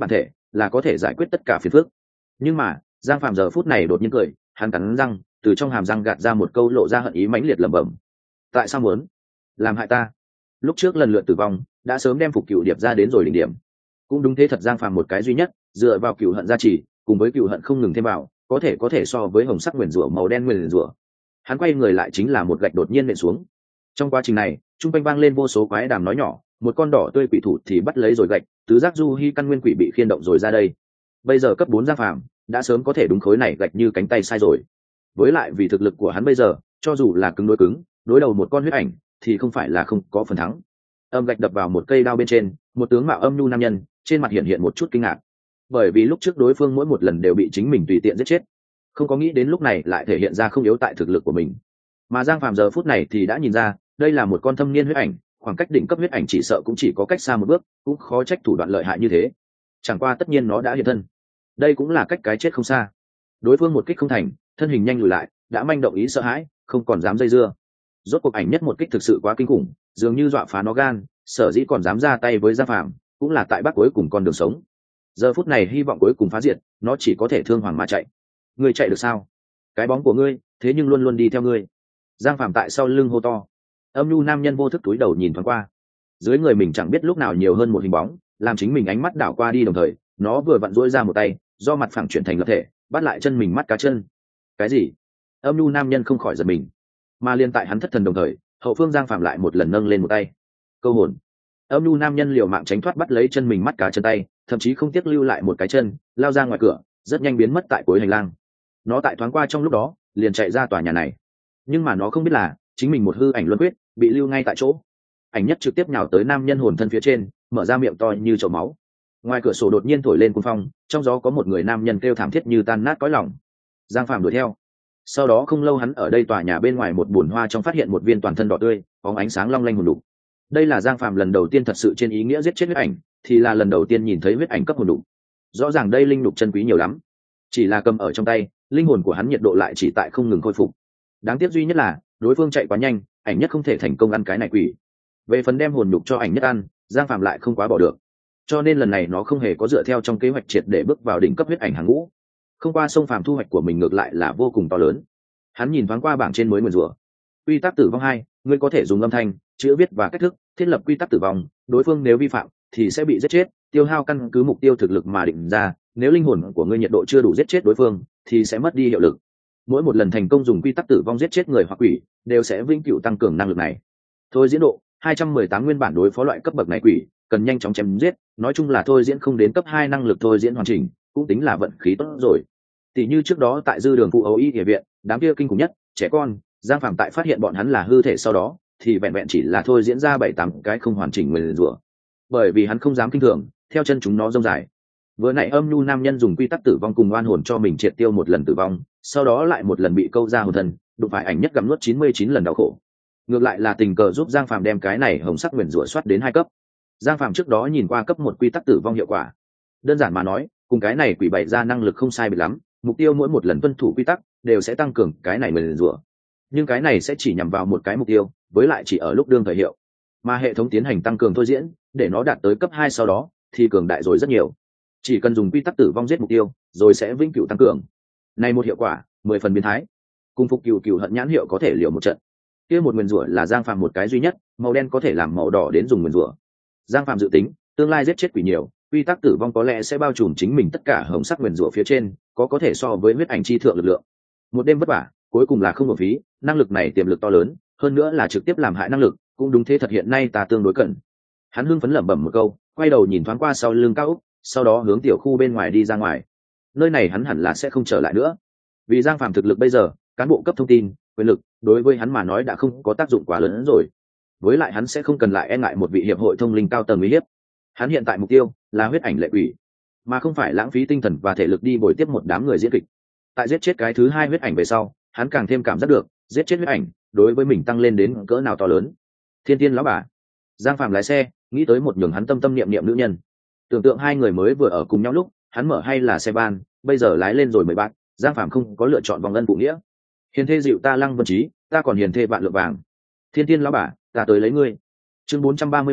là có thể giải quyết tất cả phiền phức. Nhưng mà Giang Phạm giờ phút này đột nhiên cười, hắn cắn răng, từ trong hàm răng gạt ra một câu lộ ra hận ý mãnh liệt, lẩm bẩm: tại sao muốn làm hại ta? Lúc trước lần lượt tử vong đã sớm đem Phục Cửu Điệp ra đến rồi đỉnh điểm. Cũng đúng thế thật, Giang Phạm một cái duy nhất dựa vào cửu hận gia trì, cùng với cửu hận không ngừng thêm vào, có thể có thể so với hồng sắc nguyền rủa màu đen nguyền rủa. Hắn quay người lại chính là một gạch đột nhiên nện xuống. Trong quá trình này trung quanh vang lên vô số quái đàm nói nhỏ, một con đỏ tươi quỷ thủ thì bắt lấy rồi gạch, tứ giác du hy căn nguyên quỷ bị khiên động rồi ra đây. Bây giờ cấp bốn Giang Phạm đã sớm có thể đúng khối này gạch như cánh tay sai rồi. Với lại vì thực lực của hắn bây giờ, cho dù là cứng đối cứng đối đầu một con huyết ảnh thì không phải là không có phần thắng. Âm gạch đập vào một cây đao bên trên, một tướng mạo âm nhu nam nhân trên mặt hiện hiện một chút kinh ngạc, bởi vì lúc trước đối phương mỗi một lần đều bị chính mình tùy tiện giết chết, không có nghĩ đến lúc này lại thể hiện ra không yếu tại thực lực của mình. Mà Giang Phạm giờ phút này thì đã nhìn ra đây là một con thâm niên huyết ảnh, khoảng cách đỉnh cấp huyết ảnh chỉ sợ cũng chỉ có cách xa một bước, cũng khó trách thủ đoạn lợi hại như thế. Chẳng qua tất nhiên nó đã hiện thân, đây cũng là cách cái chết không xa. Đối phương một kích không thành, thân hình nhanh lùi lại, đã manh động ý sợ hãi, không còn dám dây dưa. Rốt cuộc ảnh nhất một kích thực sự quá kinh khủng, dường như dọa phá nó gan, sở dĩ còn dám ra tay với Giang Phạm, cũng là tại bắt cuối cùng con đường sống. Giờ phút này hy vọng cuối cùng phá diệt, nó chỉ có thể thương hoàng mà chạy. Ngươi chạy được sao? Cái bóng của ngươi thế nhưng luôn luôn đi theo ngươi. Giang Phạm tại sau lưng hô to. Âm nhu nam nhân vô thức túi đầu nhìn thoáng qua, dưới người mình chẳng biết lúc nào nhiều hơn một hình bóng, làm chính mình ánh mắt đảo qua đi, đồng thời nó vừa vặn duỗi ra một tay, do mặt phẳng chuyển thành lập thể, bắt lại chân mình mắt cá chân. Cái gì? Âm nhu nam nhân không khỏi giật mình, mà liên tại hắn thất thần đồng thời, hậu phương Giang Phạm lại một lần nâng lên một tay. Câu hồn. Âm nhu nam nhân liều mạng tránh thoát bắt lấy chân mình mắt cá chân tay, thậm chí không tiếc lưu lại một cái chân, lao ra ngoài cửa, rất nhanh biến mất tại cuối hành lang. Nó tại thoáng qua trong lúc đó liền chạy ra tòa nhà này, nhưng mà nó không biết là chính mình một hư ảnh luân quyết bị lưu ngay tại chỗ. Ảnh nhất trực tiếp nhào tới nam nhân hồn thân phía trên, mở ra miệng to như chậu máu. Ngoài cửa sổ đột nhiên thổi lên cuồng phong, trong gió có một người nam nhân kêu thảm thiết như tan nát cõi lòng. Giang Phạm đuổi theo. Sau đó không lâu hắn ở đây tòa nhà bên ngoài một bùn hoa trong phát hiện một viên toàn thân đỏ tươi, bóng ánh sáng long lanh hồn đục. Đây là Giang Phạm lần đầu tiên thật sự trên ý nghĩa giết chết huyết ảnh, thì là lần đầu tiên nhìn thấy huyết ảnh cấp hồn đục. Rõ ràng đây linh đục chân quý nhiều lắm, chỉ là cầm ở trong tay, linh hồn của hắn nhiệt độ lại chỉ tại không ngừng khôi phục. Đáng tiếc duy nhất là đối phương chạy quá nhanh, ảnh nhất không thể thành công ăn cái này quỷ. Về phần đem hồn đục cho ảnh nhất ăn, Giang Phạm lại không quá bỏ được, cho nên lần này nó không hề có dựa theo trong kế hoạch triệt để bước vào đỉnh cấp huyết ảnh hàng ngũ. Không qua sông Phạm thu hoạch của mình ngược lại là vô cùng to lớn. Hắn nhìn thoáng qua bảng trên mới nguyền rủa, quy tắc tử vong hai, ngươi có thể dùng âm thanh, chữ viết và cách thức thiết lập quy tắc tử vong, đối phương nếu vi phạm thì sẽ bị giết chết, tiêu hao căn cứ mục tiêu thực lực mà định ra, nếu linh hồn của ngươi nhiệt độ chưa đủ giết chết đối phương thì sẽ mất đi hiệu lực. Mỗi một lần thành công dùng quy tắc tử vong giết chết người hoặc quỷ đều sẽ vĩnh cửu tăng cường năng lực này. Thôi diễn độ hai trăm mười tám, nguyên bản đối phó loại cấp bậc này quỷ cần nhanh chóng chém giết, nói chung là thôi diễn không đến cấp hai năng lực thôi diễn hoàn chỉnh cũng tính là vận khí tốt rồi. Tỷ như trước đó tại dư đường phụ ấu y địa viện, đám kia kinh khủng nhất trẻ con, Giang Phạm tại phát hiện bọn hắn là hư thể sau đó thì vẹn vẹn chỉ là thôi diễn ra bảy tám cái không hoàn chỉnh nguyền rủa, bởi vì hắn không dám kinh thường theo chân chúng nó rông dài. Vừa nãy âm nhu nam nhân dùng quy tắc tử vong cùng oan hồn cho mình triệt tiêu một lần tử vong, sau đó lại một lần bị câu ra hồn thần, đụng phải ảnh nhất gặm nuốt chín mươi chín lần đau khổ. Ngược lại là tình cờ giúp Giang Phạm đem cái này hồng sắc nguyền rủa soát đến hai cấp. Giang Phạm trước đó nhìn qua cấp một quy tắc tử vong hiệu quả, đơn giản mà nói cùng cái này quỷ bày ra năng lực không sai biệt lắm, mục tiêu mỗi một lần tuân thủ quy tắc đều sẽ tăng cường cái này nguyền rủa, nhưng cái này sẽ chỉ nhằm vào một cái mục tiêu, với lại chỉ ở lúc đương thời hiệu, mà hệ thống tiến hành tăng cường thôi diễn để nó đạt tới cấp hai sau đó thì cường đại rồi rất nhiều. Chỉ cần dùng quy tắc tử vong giết mục tiêu rồi sẽ vĩnh cửu tăng cường, này một hiệu quả mười phần biến thái, cùng Phục Cửu Cửu hận nhãn hiệu có thể liều một trận. Kia một nguyền rủa là Giang Phạm một cái duy nhất, màu đen có thể làm màu đỏ đến dùng nguyền rủa. Giang Phạm dự tính tương lai giết chết quỷ nhiều, quy tắc tử vong có lẽ sẽ bao trùm chính mình tất cả hồng sắc nguyền rủa phía trên, có có thể so với huyết ảnh chi thượng lực lượng. Một đêm vất vả cuối cùng là không uổng phí, năng lực này tiềm lực to lớn, hơn nữa là trực tiếp làm hại năng lực, cũng đúng thế thật hiện nay ta tương đối cần. Hắn hưng phấn lẩm bẩm một câu, quay đầu nhìn thoáng qua sau lưng cao ốc, sau đó hướng tiểu khu bên ngoài đi ra ngoài. Nơi này hắn hẳn là sẽ không trở lại nữa, vì Giang Phạm thực lực bây giờ, cán bộ cấp thông tin quyền lực đối với hắn mà nói đã không có tác dụng quá lớn hơn rồi. Với lại hắn sẽ không cần lại e ngại một vị hiệp hội thông linh cao tầng uy hiếp. Hắn hiện tại mục tiêu là huyết ảnh lệ quỷ, mà không phải lãng phí tinh thần và thể lực đi bồi tiếp một đám người diễn kịch. Tại giết chết cái thứ hai huyết ảnh về sau, hắn càng thêm cảm giác được giết chết huyết ảnh đối với mình tăng lên đến cỡ nào to lớn. Thiên tiên lão bà. Giang Phạm lái xe nghĩ tới một nhường hắn tâm tâm niệm niệm nữ nhân, tưởng tượng hai người mới vừa ở cùng nhau lúc hắn mở hay là xe van, bây giờ lái lên rồi mười bát, Giang Phạm không có lựa chọn vòng ân phụ nghĩa. Hiền thê dịu ta Lăng Vân Trí, ta còn hiền thê vạn lượng vàng. Thiên tiên lão bà, ta tới lấy ngươi. Chương bốn trăm ba mươi bảy,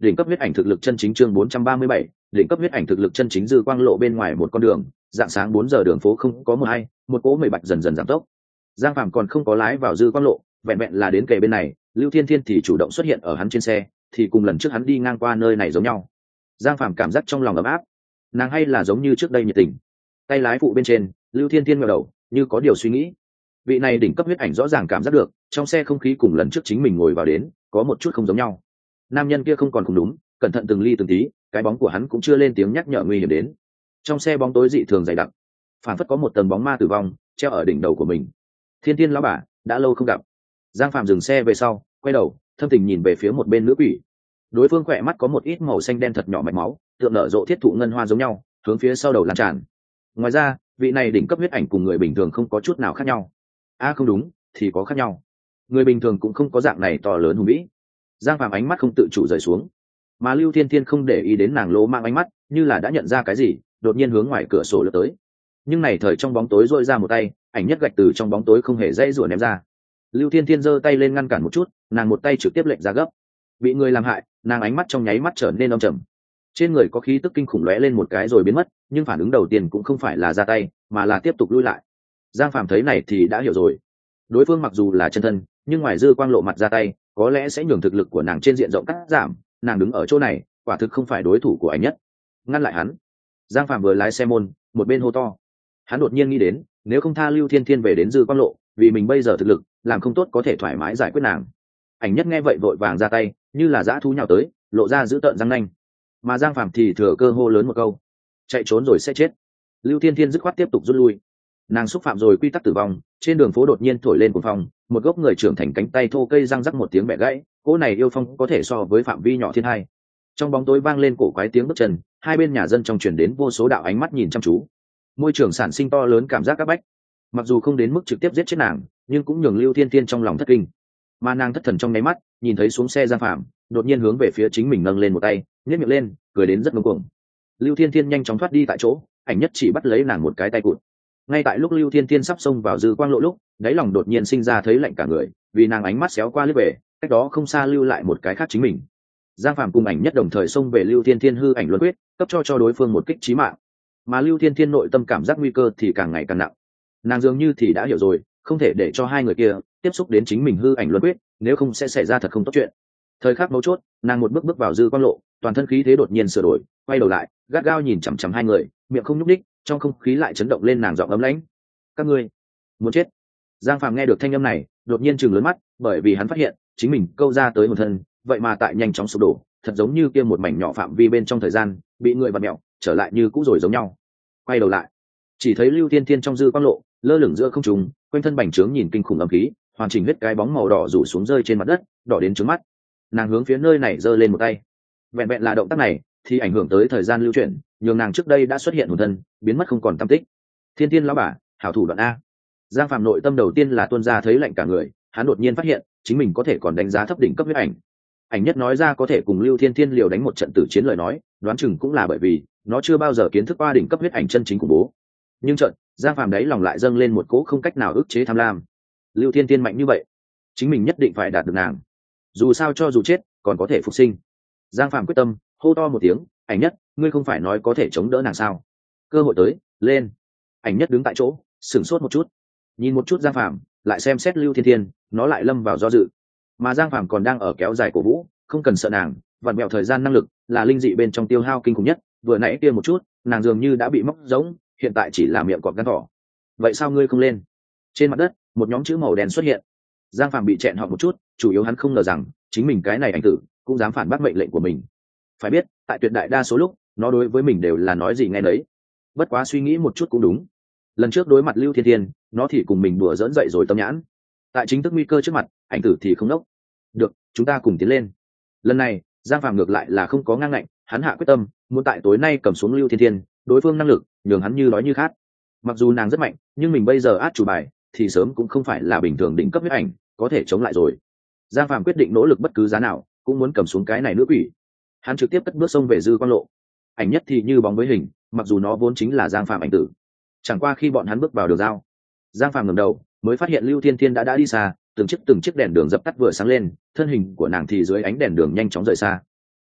đỉnh cấp huyết ảnh thực lực chân chính chương bốn trăm ba mươi bảy, đỉnh cấp huyết ảnh thực lực chân chính dư quang lộ bên ngoài một con đường, dạng sáng bốn giờ đường phố không có một ai, một cỗ mười bạch dần dần giảm tốc. Giang Phàm còn không có lái vào dư quang lộ, vẹn vẹn là đến kề bên này, Lưu Thiên Thiên thì chủ động xuất hiện ở hắn trên xe, thì cùng lần trước hắn đi ngang qua nơi này giống nhau. Giang Phàm cảm giác trong lòng ấm áp, nàng hay là giống như trước đây nhiệt tình. Tay lái phụ bên trên, Lưu Thiên Thiên ngẩng đầu, như có điều suy nghĩ. Vị này đỉnh cấp huyết ảnh rõ ràng cảm giác được, trong xe không khí cùng lần trước chính mình ngồi vào đến, có một chút không giống nhau. Nam nhân kia không còn cùng đúng, cẩn thận từng ly từng tí, cái bóng của hắn cũng chưa lên tiếng nhắc nhở nguy hiểm đến. Trong xe bóng tối dị thường dày đặc, phản phất có một tầng bóng ma tử vong treo ở đỉnh đầu của mình. Thiên Thiên lão bà, đã lâu không gặp. Giang Phạm dừng xe về sau, quay đầu, thâm tình nhìn về phía một bên nữ quỷ. Đối phương khỏe mắt có một ít màu xanh đen thật nhỏ mạch máu, tượng nở rộ thiết thụ ngân hoa giống nhau, hướng phía sau đầu lan tràn. Ngoài ra, vị này đỉnh cấp huyết ảnh cùng người bình thường không có chút nào khác nhau. A à, không đúng, thì có khác nhau. Người bình thường cũng không có dạng này to lớn hùng vĩ. Giang Phạm ánh mắt không tự chủ rời xuống, mà Lưu Thiên Thiên không để ý đến nàng lỗ mang ánh mắt, như là đã nhận ra cái gì, đột nhiên hướng ngoài cửa sổ lướt tới. Nhưng này thời trong bóng tối rôi ra một tay, ảnh nhất gạch từ trong bóng tối không hề dây rủa ném ra. Lưu Thiên Thiên giơ tay lên ngăn cản một chút, nàng một tay trực tiếp lệnh ra gấp. Bị người làm hại, nàng ánh mắt trong nháy mắt trở nên âm trầm. Trên người có khí tức kinh khủng lóe lên một cái rồi biến mất, nhưng phản ứng đầu tiên cũng không phải là ra tay, mà là tiếp tục lui lại. Giang Phàm thấy này thì đã hiểu rồi. Đối phương mặc dù là chân thân, nhưng ngoài dư quang lộ mặt ra tay, có lẽ sẽ nhường thực lực của nàng trên diện rộng cắt giảm. Nàng đứng ở chỗ này, quả thực không phải đối thủ của ảnh nhất. Ngăn lại hắn. Giang Phàm vừa lái xe môn, một bên hô to. Hắn đột nhiên nghĩ đến, nếu không tha Lưu Thiên Thiên về đến dư quang lộ, vì mình bây giờ thực lực, làm không tốt có thể thoải mái giải quyết nàng. Ảnh nhất nghe vậy vội vàng ra tay, như là dã thú nhào tới, lộ ra giữ tợn răng nanh. Mà Giang Phàm thì thừa cơ hô lớn một câu, chạy trốn rồi sẽ chết. Lưu Thiên Thiên dứt khoát tiếp tục rút lui. Nàng xúc phạm rồi quy tắc tử vong, trên đường phố đột nhiên thổi lên cuồng phong, một gốc người trưởng thành cánh tay thô cây răng rắc một tiếng bẻ gãy, cỗ này yêu phong có thể so với phạm vi nhỏ thiên hai. Trong bóng tối vang lên cổ quái tiếng bước chân, hai bên nhà dân trong truyền đến vô số đạo ánh mắt nhìn chăm chú. Môi trường sản sinh to lớn cảm giác các bách. Mặc dù không đến mức trực tiếp giết chết nàng, nhưng cũng nhường Lưu Thiên Thiên trong lòng thất kinh. Mà nàng thất thần trong nháy mắt, nhìn thấy xuống xe Giang Phạm, đột nhiên hướng về phía chính mình nâng lên một tay, nhếch miệng lên, cười đến rất ngông cuồng. Lưu Thiên Thiên nhanh chóng thoát đi tại chỗ, ảnh nhất chỉ bắt lấy nàng một cái tay cụt. Ngay tại lúc Lưu Thiên Thiên sắp xông vào dư quang lộ lúc, đáy lòng đột nhiên sinh ra thấy lạnh cả người, vì nàng ánh mắt xéo qua lướt về, cách đó không xa lưu lại một cái khác chính mình. Giang Phạm cùng ảnh nhất đồng thời xông về Lưu Thiên Thiên hư ảnh luân quyết, cấp cho cho đối phương một kích chí mạng. Mà Lưu Thiên Thiên nội tâm cảm giác nguy cơ thì càng ngày càng nặng. Nàng dường như thì đã hiểu rồi, không thể để cho hai người kia tiếp xúc đến chính mình hư ảnh luân quyết, nếu không sẽ xảy ra thật không tốt chuyện. Thời khắc mấu chốt, nàng một bước bước vào dư quang lộ, toàn thân khí thế đột nhiên sửa đổi, quay đầu lại, gắt gao nhìn chằm chằm hai người, miệng không nhúc nhích, trong không khí lại chấn động lên nàng giọng ấm lãnh. Các ngươi muốn chết? Giang Phàm nghe được thanh âm này, đột nhiên trừng lớn mắt, bởi vì hắn phát hiện chính mình câu ra tới hồn thân, vậy mà tại nhanh chóng sụp đổ, thật giống như kia một mảnh nhỏ phạm vi bên trong thời gian bị người vặt mẹo, trở lại như cũ rồi giống nhau. Quay đầu lại, chỉ thấy Lưu Thiên Thiên trong dư quang lộ, lơ lửng giữa không trung, quanh thân bành trướng nhìn kinh khủng âm khí, hoàn chỉnh huyết cái bóng màu đỏ rủ xuống rơi trên mặt đất, đỏ đến trướng mắt. Nàng hướng phía nơi này giơ lên một tay. Vẹn vẹn là động tác này, thì ảnh hưởng tới thời gian lưu chuyển, nhường nàng trước đây đã xuất hiện hồn thân, biến mất không còn tăm tích. Thiên Thiên lão bà, hảo thủ đoạn a. Giang Phạm nội tâm đầu tiên là tuôn ra thấy lạnh cả người, hắn đột nhiên phát hiện, chính mình có thể còn đánh giá thấp đỉnh cấp huyết ảnh. Ảnh nhất nói ra có thể cùng Lưu Thiên Thiên liều đánh một trận tử chiến lời nói, đoán chừng cũng là bởi vì nó chưa bao giờ kiến thức qua đỉnh cấp huyết ảnh chân chính của bố. Nhưng trận, Giang Phạm đấy lòng lại dâng lên một cỗ không cách nào ức chế tham lam. Lưu Thiên Thiên mạnh như vậy, chính mình nhất định phải đạt được nàng. Dù sao cho dù chết, còn có thể phục sinh. Giang Phạm quyết tâm, hô to một tiếng, ảnh nhất, ngươi không phải nói có thể chống đỡ nàng sao? Cơ hội tới, lên. Ảnh nhất đứng tại chỗ, sửng sốt một chút, nhìn một chút Giang Phạm, lại xem xét Lưu Thiên Thiên, nó lại lâm vào do dự. Mà Giang Phạm còn đang ở kéo dài cổ vũ, không cần sợ nàng, vặn mẹo thời gian năng lực là linh dị bên trong tiêu hao kinh khủng nhất, vừa nãy kia một chút, nàng dường như đã bị móc giống, hiện tại chỉ là miệng cọp gan thỏ. Vậy sao ngươi không lên? Trên mặt đất, một nhóm chữ màu đen xuất hiện. Giang Phạm bị chẹn họng một chút, chủ yếu hắn không ngờ rằng chính mình cái này ảnh tử cũng dám phản bác mệnh lệnh của mình. Phải biết, tại tuyệt đại đa số lúc, nó đối với mình đều là nói gì nghe nấy. Bất quá suy nghĩ một chút cũng đúng. Lần trước đối mặt Lưu Thiên Thiên, nó thì cùng mình đùa dỡn dậy rồi tâm nhãn. Tại chính thức nguy cơ trước mặt, ảnh tử thì không nốc. Được, chúng ta cùng tiến lên. Lần này, Giang Phạm ngược lại là không có ngang ngạnh, hắn hạ quyết tâm, muốn tại tối nay cầm xuống Lưu Thiên Thiên, đối phương năng lực, nhường hắn như đói như khát. Mặc dù nàng rất mạnh, nhưng mình bây giờ át chủ bài, thì sớm cũng không phải là bình thường đỉnh cấp huyết ảnh, có thể chống lại rồi. Giang Phạm quyết định nỗ lực bất cứ giá nào, cũng muốn cầm xuống cái này nữ quỷ. Hắn trực tiếp cất bước xông về dư quang lộ. Ảnh nhất thì như bóng với hình, mặc dù nó vốn chính là Giang Phạm ảnh tử. Chẳng qua khi bọn hắn bước vào đường giao, Giang Phạm ngẩng đầu, mới phát hiện Lưu Thiên Thiên đã đã đi xa, từng chiếc từng chiếc đèn đường dập tắt vừa sáng lên, thân hình của nàng thì dưới ánh đèn đường nhanh chóng rời xa.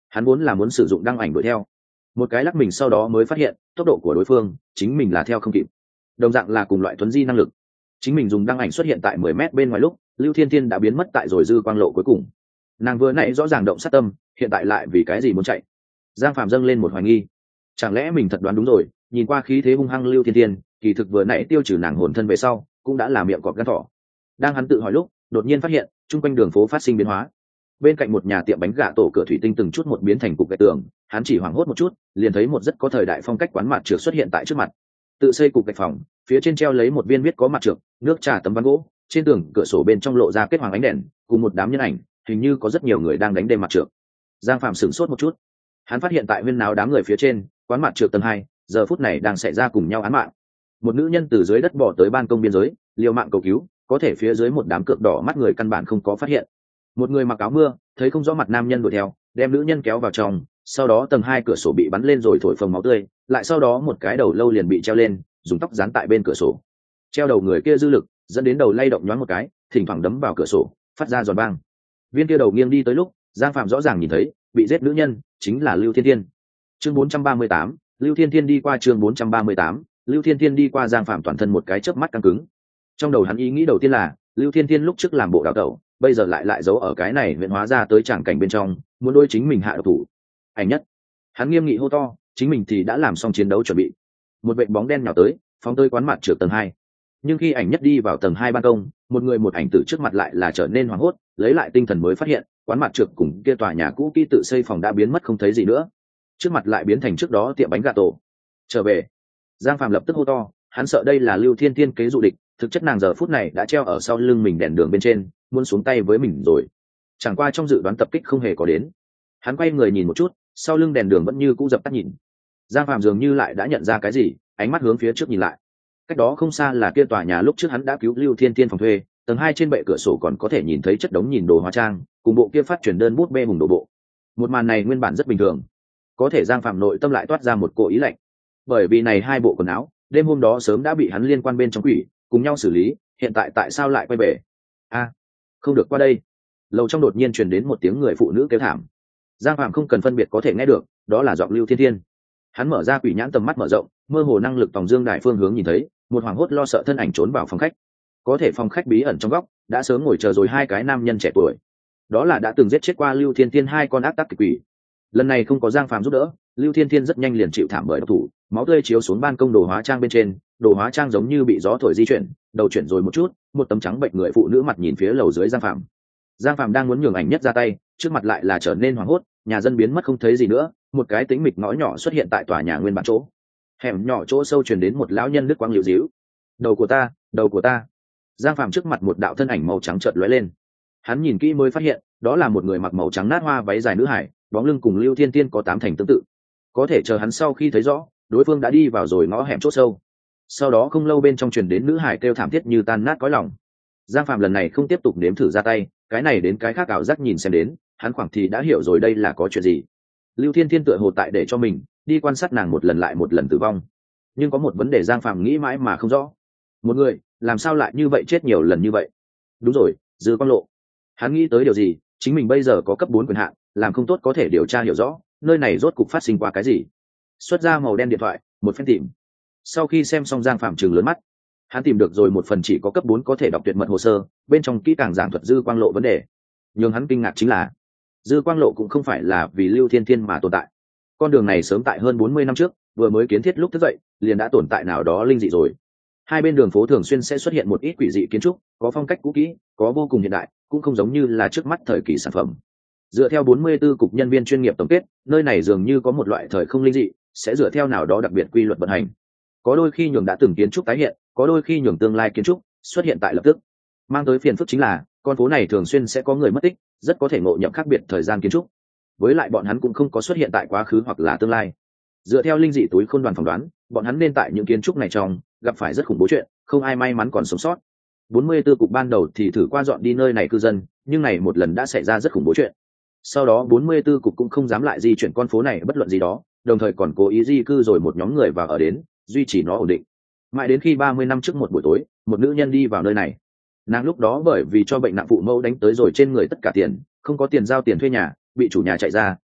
Hắn vốn là muốn sử dụng đăng ảnh đuổi theo, một cái lắc mình sau đó mới phát hiện tốc độ của đối phương chính mình là theo không kịp. Đồng dạng là cùng loại thuấn di năng lực, chính mình dùng đăng ảnh xuất hiện tại mười mét bên ngoài lúc Lưu Thiên Thiên đã biến mất tại rồi dư quang lộ cuối cùng. Nàng vừa nãy rõ ràng động sát tâm, hiện tại lại vì cái gì muốn chạy? Giang Phạm dâng lên một hoài nghi, chẳng lẽ mình thật đoán đúng rồi? Nhìn qua khí thế hung hăng Lưu Thiên Thiên, kỳ thực vừa nãy tiêu trừ nàng hồn thân về sau cũng đã làm miệng cọp gan thỏ. Đang hắn tự hỏi lúc đột nhiên phát hiện chung quanh đường phố phát sinh biến hóa. Bên cạnh một nhà tiệm bánh gà tổ cửa thủy tinh từng chút một biến thành cục gạch tường, hắn chỉ hoảng hốt một chút liền thấy một rất có thời đại phong cách quán mặt trượt xuất hiện tại trước mặt. Tự xây cục gạch phòng, phía trên treo lấy một viên viết có mặt trượt, nước trà tấm ván gỗ, trên tường cửa sổ bên trong lộ ra kết hoàng ánh đèn cùng một đám nhân ảnh, hình như có rất nhiều người đang đánh đêm mặt trượt. Giang Phạm sửng sốt một chút, hắn phát hiện tại viên náo đám người phía trên quán mặt trượt tầng hai giờ phút này đang xảy ra cùng nhau án mạng. Một nữ nhân từ dưới đất bỏ tới ban công biên giới liều mạng cầu cứu, có thể phía dưới một đám cược đỏ mắt người căn bản không có phát hiện. Một người mặc áo mưa thấy không rõ mặt nam nhân đuổi theo, đem nữ nhân kéo vào trong, sau đó tầng hai cửa sổ bị bắn lên rồi thổi phồng máu tươi, lại sau đó một cái đầu lâu liền bị treo lên, dùng tóc dán tại bên cửa sổ. Treo đầu người kia dư lực dẫn đến đầu lay động nhoáng một cái, thỉnh thoảng đấm vào cửa sổ phát ra giòn vang. Viên kia đầu nghiêng đi tới lúc Giang Phạm rõ ràng nhìn thấy bị giết nữ nhân chính là Lưu Thiên Thiên. Chương bốn trăm ba mươi tám, Lưu Thiên Thiên đi qua chương bốn trăm ba mươi tám, Lưu Thiên Thiên đi qua. Giang Phạm toàn thân một cái chớp mắt căng cứng. Trong đầu hắn ý nghĩ đầu tiên là Lưu Thiên Thiên lúc trước làm bộ đào tẩu, bây giờ lại lại giấu ở cái này huyện hóa ra tới tràng cảnh bên trong, muốn đôi chính mình hạ độc thủ. Ảnh Nhất, hắn nghiêm nghị hô to, chính mình thì đã làm xong chiến đấu chuẩn bị. Một vệt bóng đen nhào tới, phóng tới quán mặt trượt tầng hai. Nhưng khi Ảnh Nhất đi vào tầng hai ban công, một người một ảnh tử trước mặt lại là trở nên hoảng hốt, lấy lại tinh thần mới phát hiện quán mặt trượt cùng kia tòa nhà cũ kỹ tự xây phòng đã biến mất không thấy gì nữa, trước mặt lại biến thành trước đó tiệm bánh gà tổ. Trở về. Giang Phạm lập tức hô to, hắn sợ đây là Lưu Thiên Thiên kế dụ địch, thực chất nàng giờ phút này đã treo ở sau lưng mình đèn đường bên trên, muốn xuống tay với mình rồi. Chẳng qua trong dự đoán tập kích không hề có đến. Hắn quay người nhìn một chút, sau lưng đèn đường vẫn như cũ dập tắt nhìn. Giang Phạm dường như lại đã nhận ra cái gì, ánh mắt hướng phía trước nhìn lại. Cách đó không xa là kia tòa nhà lúc trước hắn đã cứu Lưu Thiên Thiên phòng thuê, tầng hai trên bệ cửa sổ còn có thể nhìn thấy chất đống nhìn đồ hóa trang, cùng bộ kia phát truyền đơn bút bê hùng đồ bộ. Một màn này nguyên bản rất bình thường, có thể Giang Phạm nội tâm lại toát ra một cỗ ý lạnh, bởi vì này hai bộ quần áo đêm hôm đó sớm đã bị hắn liên quan bên trong quỷ cùng nhau xử lý, hiện tại tại sao lại quay về? A, không được qua đây. Lầu trong đột nhiên truyền đến một tiếng người phụ nữ kêu thảm. Giang Phạm không cần phân biệt có thể nghe được, đó là giọng Lưu Thiên Thiên. Hắn mở ra quỷ nhãn tầm mắt mở rộng, mơ hồ năng lực tòng dương đại phương hướng nhìn thấy một hoàng hốt lo sợ thân ảnh trốn vào phòng khách. Có thể phòng khách bí ẩn trong góc đã sớm ngồi chờ rồi hai cái nam nhân trẻ tuổi, đó là đã từng giết chết qua Lưu Thiên Thiên hai con ác tắc quỷ. Lần này không có Giang Phạm giúp đỡ, Lưu Thiên Thiên rất nhanh liền chịu thảm bởi độc thủ, máu tươi chiếu xuống ban công đồ hóa trang bên trên, đồ hóa trang giống như bị gió thổi di chuyển, đầu chuyển rồi một chút, một tấm trắng bệnh người phụ nữ mặt nhìn phía lầu dưới Giang Phạm. Giang Phạm đang muốn nhường Ảnh Nhất ra tay, trước mặt lại là trở nên hoảng hốt, nhà dân biến mất không thấy gì nữa, một cái tĩnh mịch ngõ nhỏ xuất hiện tại tòa nhà nguyên bản chỗ. Hẻm nhỏ chỗ sâu truyền đến một lão nhân nước quang liễu díu. Đầu của ta, đầu của ta. Giang Phạm trước mặt một đạo thân ảnh màu trắng chợt lóe lên. Hắn nhìn kỹ mới phát hiện, đó là một người mặc màu trắng nát hoa váy dài nữ hải, bóng lưng cùng Lưu Thiên Thiên có tám thành tương tự. Có thể chờ hắn sau khi thấy rõ, đối phương đã đi vào rồi ngõ hẻm chỗ sâu. Sau đó không lâu bên trong truyền đến nữ hải kêu thảm thiết như tan nát cõi lòng. Giang Phạm lần này không tiếp tục nếm thử ra tay, cái này đến cái khác ảo giác nhìn xem đến, hắn khoảng thì đã hiểu rồi đây là có chuyện gì. Lưu Thiên Thiên tựa hồ tại để cho mình đi quan sát nàng một lần lại một lần tử vong, nhưng có một vấn đề Giang Phạm nghĩ mãi mà không rõ, một người làm sao lại như vậy chết nhiều lần như vậy? Đúng rồi, Dư Quang Lộ. Hắn nghĩ tới điều gì, chính mình bây giờ có cấp bốn quyền hạn, làm không tốt có thể điều tra hiểu rõ nơi này rốt cục phát sinh qua cái gì. Xuất ra màu đen điện thoại, một phen tìm. Sau khi xem xong Giang Phạm trừng lớn mắt, hắn tìm được rồi một phần chỉ có cấp bốn có thể đọc tuyệt mật hồ sơ, bên trong kỹ càng giảng thuật Dư Quang Lộ vấn đề. Nhưng hắn kinh ngạc chính là Dư Quang Lộ cũng không phải là vì Lưu Thiên Thiên mà tồn tại. Con đường này sớm tại hơn bốn mươi năm trước, vừa mới kiến thiết lúc thức dậy, liền đã tồn tại nào đó linh dị rồi. Hai bên đường phố thường xuyên sẽ xuất hiện một ít quỷ dị kiến trúc, có phong cách cũ kỹ, có vô cùng hiện đại, cũng không giống như là trước mắt thời kỳ sản phẩm. Dựa theo bốn mươi 44 cục nhân viên chuyên nghiệp tổng kết, nơi này dường như có một loại thời không linh dị, sẽ dựa theo nào đó đặc biệt quy luật vận hành. Có đôi khi nhường đã từng kiến trúc tái hiện, có đôi khi nhường tương lai kiến trúc xuất hiện tại lập tức. Mang tới phiền phức chính là, con phố này thường xuyên sẽ có người mất tích, rất có thể ngộ nhập khác biệt thời gian kiến trúc. Với lại bọn hắn cũng không có xuất hiện tại quá khứ hoặc là tương lai. Dựa theo linh dị túi khôn đoàn phỏng đoán, bọn hắn nên tại những kiến trúc này trong gặp phải rất khủng bố chuyện, không ai may mắn còn sống sót. bốn mươi 44 cục ban đầu thì thử qua dọn đi nơi này cư dân, nhưng này một lần đã xảy ra rất khủng bố chuyện. Sau đó bốn mươi 44 cục cũng không dám lại di chuyển con phố này bất luận gì đó, đồng thời còn cố ý di cư rồi một nhóm người vào ở đến, duy trì nó ổn định. Mãi đến khi ba mươi năm trước một buổi tối, một nữ nhân đi vào nơi này. Nàng lúc đó bởi vì cho bệnh nặng phụ mẫu đánh tới rồi trên người tất cả tiền, không có tiền giao tiền thuê nhà, bị chủ nhà chạy ra,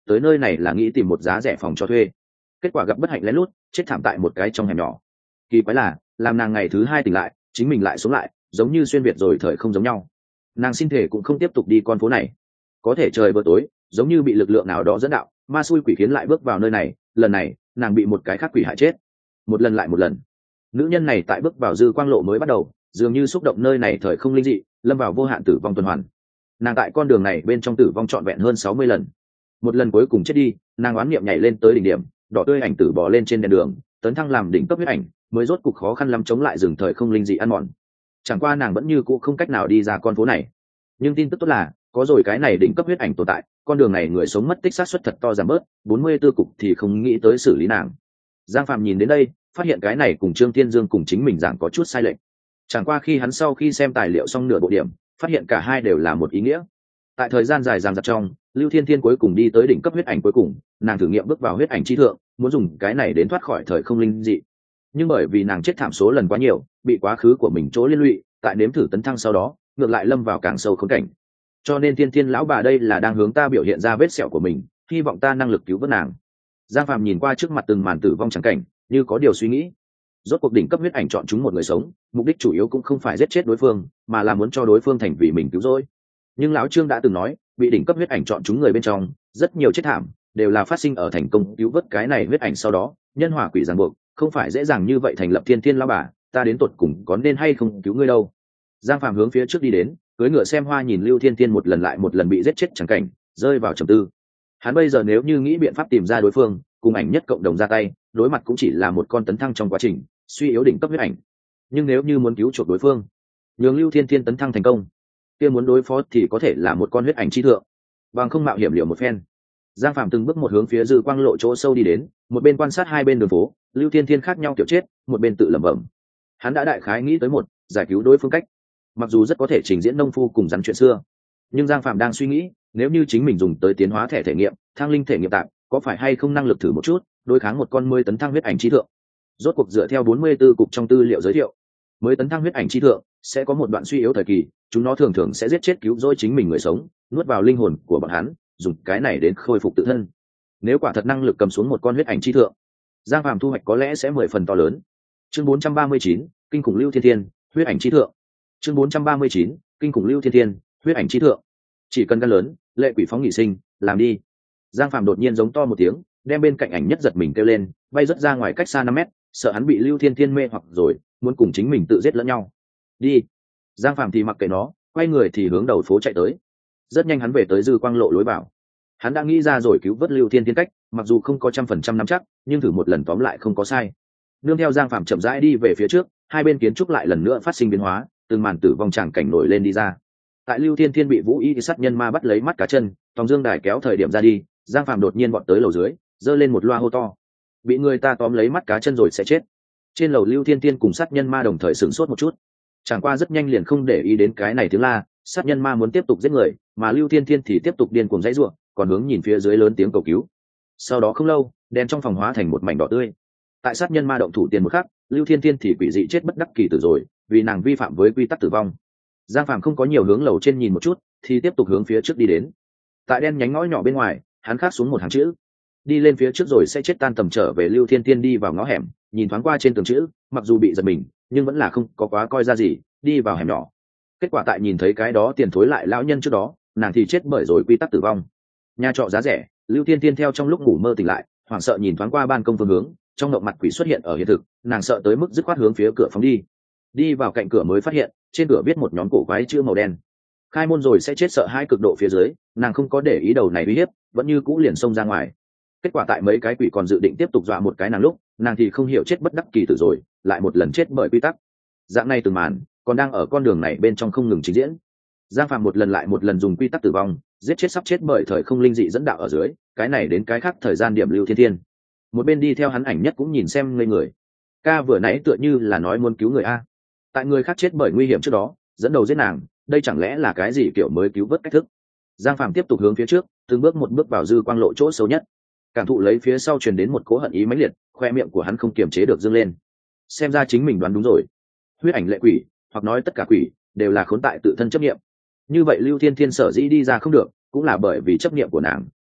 tới nơi này là nghĩ tìm một giá rẻ phòng cho thuê, kết quả gặp bất hạnh lén lút chết thảm tại một cái trong hẻm nhỏ. Kỳ quái là làm nàng ngày thứ hai tỉnh lại, chính mình lại sống lại, giống như xuyên việt rồi thời không giống nhau. Nàng xin thể cũng không tiếp tục đi con phố này, có thể trời vừa tối, giống như bị lực lượng nào đó dẫn đạo, ma xui quỷ khiến lại bước vào nơi này. Lần này nàng bị một cái khác quỷ hại chết, một lần lại một lần. Nữ nhân này tại bước vào dư quang lộ mới bắt đầu, dường như xúc động nơi này thời không linh dị, lâm vào vô hạn tử vong tuần hoàn. Nàng tại con đường này bên trong tử vong trọn vẹn hơn sáu mươi lần. Một lần cuối cùng chết đi, nàng oán niệm nhảy lên tới đỉnh điểm, đỏ tươi ảnh tử bò lên trên đèn đường, tấn thăng làm đỉnh cấp huyết ảnh, mới rốt cục khó khăn lắm chống lại rừng thời không linh dị ăn mòn. Chẳng qua nàng vẫn như cũ không cách nào đi ra con phố này. Nhưng tin tức tốt là có rồi cái này đỉnh cấp huyết ảnh tồn tại, con đường này người sống mất tích xác suất thật to giảm bớt, bốn mươi tư cục thì không nghĩ tới xử lý nàng. Giang Phạm nhìn đến đây, phát hiện cái này cùng Trương Thiên Dương cùng chính mình giảng có chút sai lệch. Chẳng qua khi hắn sau khi xem tài liệu xong nửa bộ điểm, phát hiện cả hai đều là một ý nghĩa. Tại thời gian dài dằng dặc trong, Lưu Thiên Thiên cuối cùng đi tới đỉnh cấp huyết ảnh cuối cùng, nàng thử nghiệm bước vào huyết ảnh chi thượng, muốn dùng cái này đến thoát khỏi thời không linh dị. Nhưng bởi vì nàng chết thảm số lần quá nhiều, bị quá khứ của mình chỗ liên lụy, tại nếm thử tấn thăng sau đó, ngược lại lâm vào càng sâu khốn cảnh. Cho nên Thiên Thiên lão bà đây là đang hướng ta biểu hiện ra vết sẹo của mình, hy vọng ta năng lực cứu vớt nàng. Giang Phạm nhìn qua trước mặt từng màn tử vong chẳng cảnh, như có điều suy nghĩ. Rốt cuộc đỉnh cấp huyết ảnh chọn chúng một người sống, mục đích chủ yếu cũng không phải giết chết đối phương, mà là muốn cho đối phương thành vì mình cứu rỗi. Nhưng lão Trương đã từng nói, bị đỉnh cấp huyết ảnh chọn chúng người bên trong, rất nhiều chết thảm đều là phát sinh ở thành công cứu vớt cái này huyết ảnh sau đó, nhân hỏa quỷ ràng buộc, không phải dễ dàng như vậy thành lập Thiên Thiên lão bà, ta đến tột cùng có nên hay không cứu ngươi đâu. Giang Phạm hướng phía trước đi đến, cưỡi ngựa xem hoa nhìn Lưu Thiên Thiên một lần lại một lần bị giết chết chẳng cảnh, rơi vào trầm tư. Hắn bây giờ nếu như nghĩ biện pháp tìm ra đối phương, cùng ảnh nhất cộng đồng ra tay, đối mặt cũng chỉ là một con tấn thăng trong quá trình suy yếu đỉnh cấp huyết ảnh. Nhưng nếu như muốn cứu chuộc đối phương, nhường Lưu Thiên Thiên tấn thăng thành công, kia muốn đối phó thì có thể là một con huyết ảnh chi thượng, bằng không mạo hiểm liệu một phen. Giang Phạm từng bước một hướng phía dư quang lộ chỗ sâu đi đến, một bên quan sát hai bên đường phố, Lưu Thiên Thiên khác nhau kiểu chết, một bên tự lẩm bẩm. Hắn đã đại khái nghĩ tới một giải cứu đối phương cách, mặc dù rất có thể trình diễn nông phu cùng rắn chuyện xưa, nhưng Giang Phạm đang suy nghĩ, nếu như chính mình dùng tới tiến hóa thẻ thể nghiệm, thăng linh thể nghiệm tạm, có phải hay không năng lực thử một chút, đối kháng một con mới tấn thăng huyết ảnh chi thượng. Rốt cuộc dựa theo bốn mươi tư cục trong tư liệu giới thiệu, mới tấn thăng huyết ảnh chi thượng sẽ có một đoạn suy yếu thời kỳ, chúng nó thường thường sẽ giết chết cứu rỗi chính mình người sống, nuốt vào linh hồn của bọn hắn, dùng cái này đến khôi phục tự thân. Nếu quả thật năng lực cầm xuống một con huyết ảnh chi thượng, Giang Phạm thu hoạch có lẽ sẽ mười phần to lớn. Chương bốn trăm ba mươi chín, kinh khủng Lưu Thiên Thiên, huyết ảnh chi thượng. Chương bốn trăm ba mươi chín, kinh khủng Lưu Thiên Thiên, huyết ảnh chi thượng. Chỉ cần gan lớn, lệ quỷ phóng nghỉ sinh, làm đi. Giang Phạm đột nhiên giống to một tiếng, đem bên cạnh ảnh nhất giật mình kêu lên, bay rất ra ngoài cách xa năm mét, sợ hắn bị Lưu Thiên Thiên mê hoặc rồi, muốn cùng chính mình tự giết lẫn nhau. Đi. Giang Phạm thì mặc kệ nó, quay người thì hướng đầu phố chạy tới. Rất nhanh hắn về tới dư quang lộ lối vào. Hắn đã nghĩ ra rồi cứu vớt Lưu Thiên Thiên cách, mặc dù không có trăm phần trăm nắm chắc, nhưng thử một lần tóm lại không có sai. Nương theo Giang Phạm chậm rãi đi về phía trước, hai bên kiến trúc lại lần nữa phát sinh biến hóa, từng màn tử vong tràng cảnh nổi lên đi ra. Tại Lưu Thiên Thiên bị Vũ Y sát nhân ma bắt lấy mắt cá chân, Tòng Dương Đài kéo thời điểm ra đi, Giang Phạm đột nhiên vọt tới lầu dưới, giơ lên một loa hô to: bị người ta tóm lấy mắt cá chân rồi sẽ chết. Trên lầu Lưu Thiên Thiên cùng sát nhân ma đồng thời sửng sốt một chút, chẳng qua rất nhanh liền không để ý đến cái này tiếng la. Sát nhân ma muốn tiếp tục giết người, mà Lưu Thiên Thiên thì tiếp tục điên cuồng dãy giụa, còn hướng nhìn phía dưới lớn tiếng cầu cứu. Sau đó không lâu, đèn trong phòng hóa thành một mảnh đỏ tươi. Tại sát nhân ma động thủ tiền một khắc, Lưu Thiên Thiên thì quỷ dị chết bất đắc kỳ tử rồi, vì nàng vi phạm với quy tắc tử vong. Giang Phạm không có nhiều hướng lầu trên nhìn một chút, thì tiếp tục hướng phía trước đi đến. Tại đen nhánh ngõ nhỏ bên ngoài, hắn khắc xuống một hàng chữ: đi lên phía trước rồi sẽ chết. Tan tầm trở về Lưu Thiên Thiên đi vào ngõ hẻm, nhìn thoáng qua trên tường chữ, mặc dù bị giật mình, nhưng vẫn là không có quá coi ra gì, đi vào hẻm nhỏ. Kết quả tại nhìn thấy cái đó tiền thối lại lão nhân trước đó, nàng thì chết bởi rồi quy tắc tử vong. Nhà trọ giá rẻ, Lưu Thiên Thiên theo trong lúc ngủ mơ tỉnh lại, hoảng sợ nhìn thoáng qua ban công phương hướng, trong động mặt quỷ xuất hiện ở hiện thực, nàng sợ tới mức dứt khoát hướng phía cửa phóng đi. Đi vào cạnh cửa mới phát hiện, trên cửa viết một nhóm cổ quái chữ màu đen: khai môn rồi sẽ chết. Sợ hai cực độ phía dưới, nàng không có để ý đầu này uy hiếp, vẫn như cũ liền xông ra ngoài. Kết quả tại mấy cái quỷ còn dự định tiếp tục dọa một cái nàng lúc, nàng thì không hiểu chết bất đắc kỳ tử rồi, lại một lần chết bởi quy tắc. Dạng này từng màn còn đang ở con đường này bên trong không ngừng trình diễn. Giang Phạm một lần lại một lần dùng quy tắc tử vong, giết chết sắp chết bởi thời không linh dị dẫn đạo ở dưới, cái này đến cái khác thời gian điểm Lưu Thiên Thiên. Một bên đi theo hắn ảnh nhất cũng nhìn xem ngây người. Ca vừa nãy tựa như là nói muốn cứu người a. Tại người khác chết bởi nguy hiểm trước đó, dẫn đầu giết nàng, đây chẳng lẽ là cái gì kiểu mới cứu vớt cách thức? Giang Phạm tiếp tục hướng phía trước, từng bước một bước vào dư quang lộ chỗ sâu nhất. Cảm thụ lấy phía sau truyền đến một cỗ hận ý mãnh liệt, khoe miệng của hắn không kiềm chế được dương lên. Xem ra chính mình đoán đúng rồi. Huyết ảnh lệ quỷ, hoặc nói tất cả quỷ đều là khốn tại tự thân chấp niệm. Như vậy Lưu Thiên Thiên sở dĩ đi ra không được, cũng là bởi vì chấp niệm của nàng,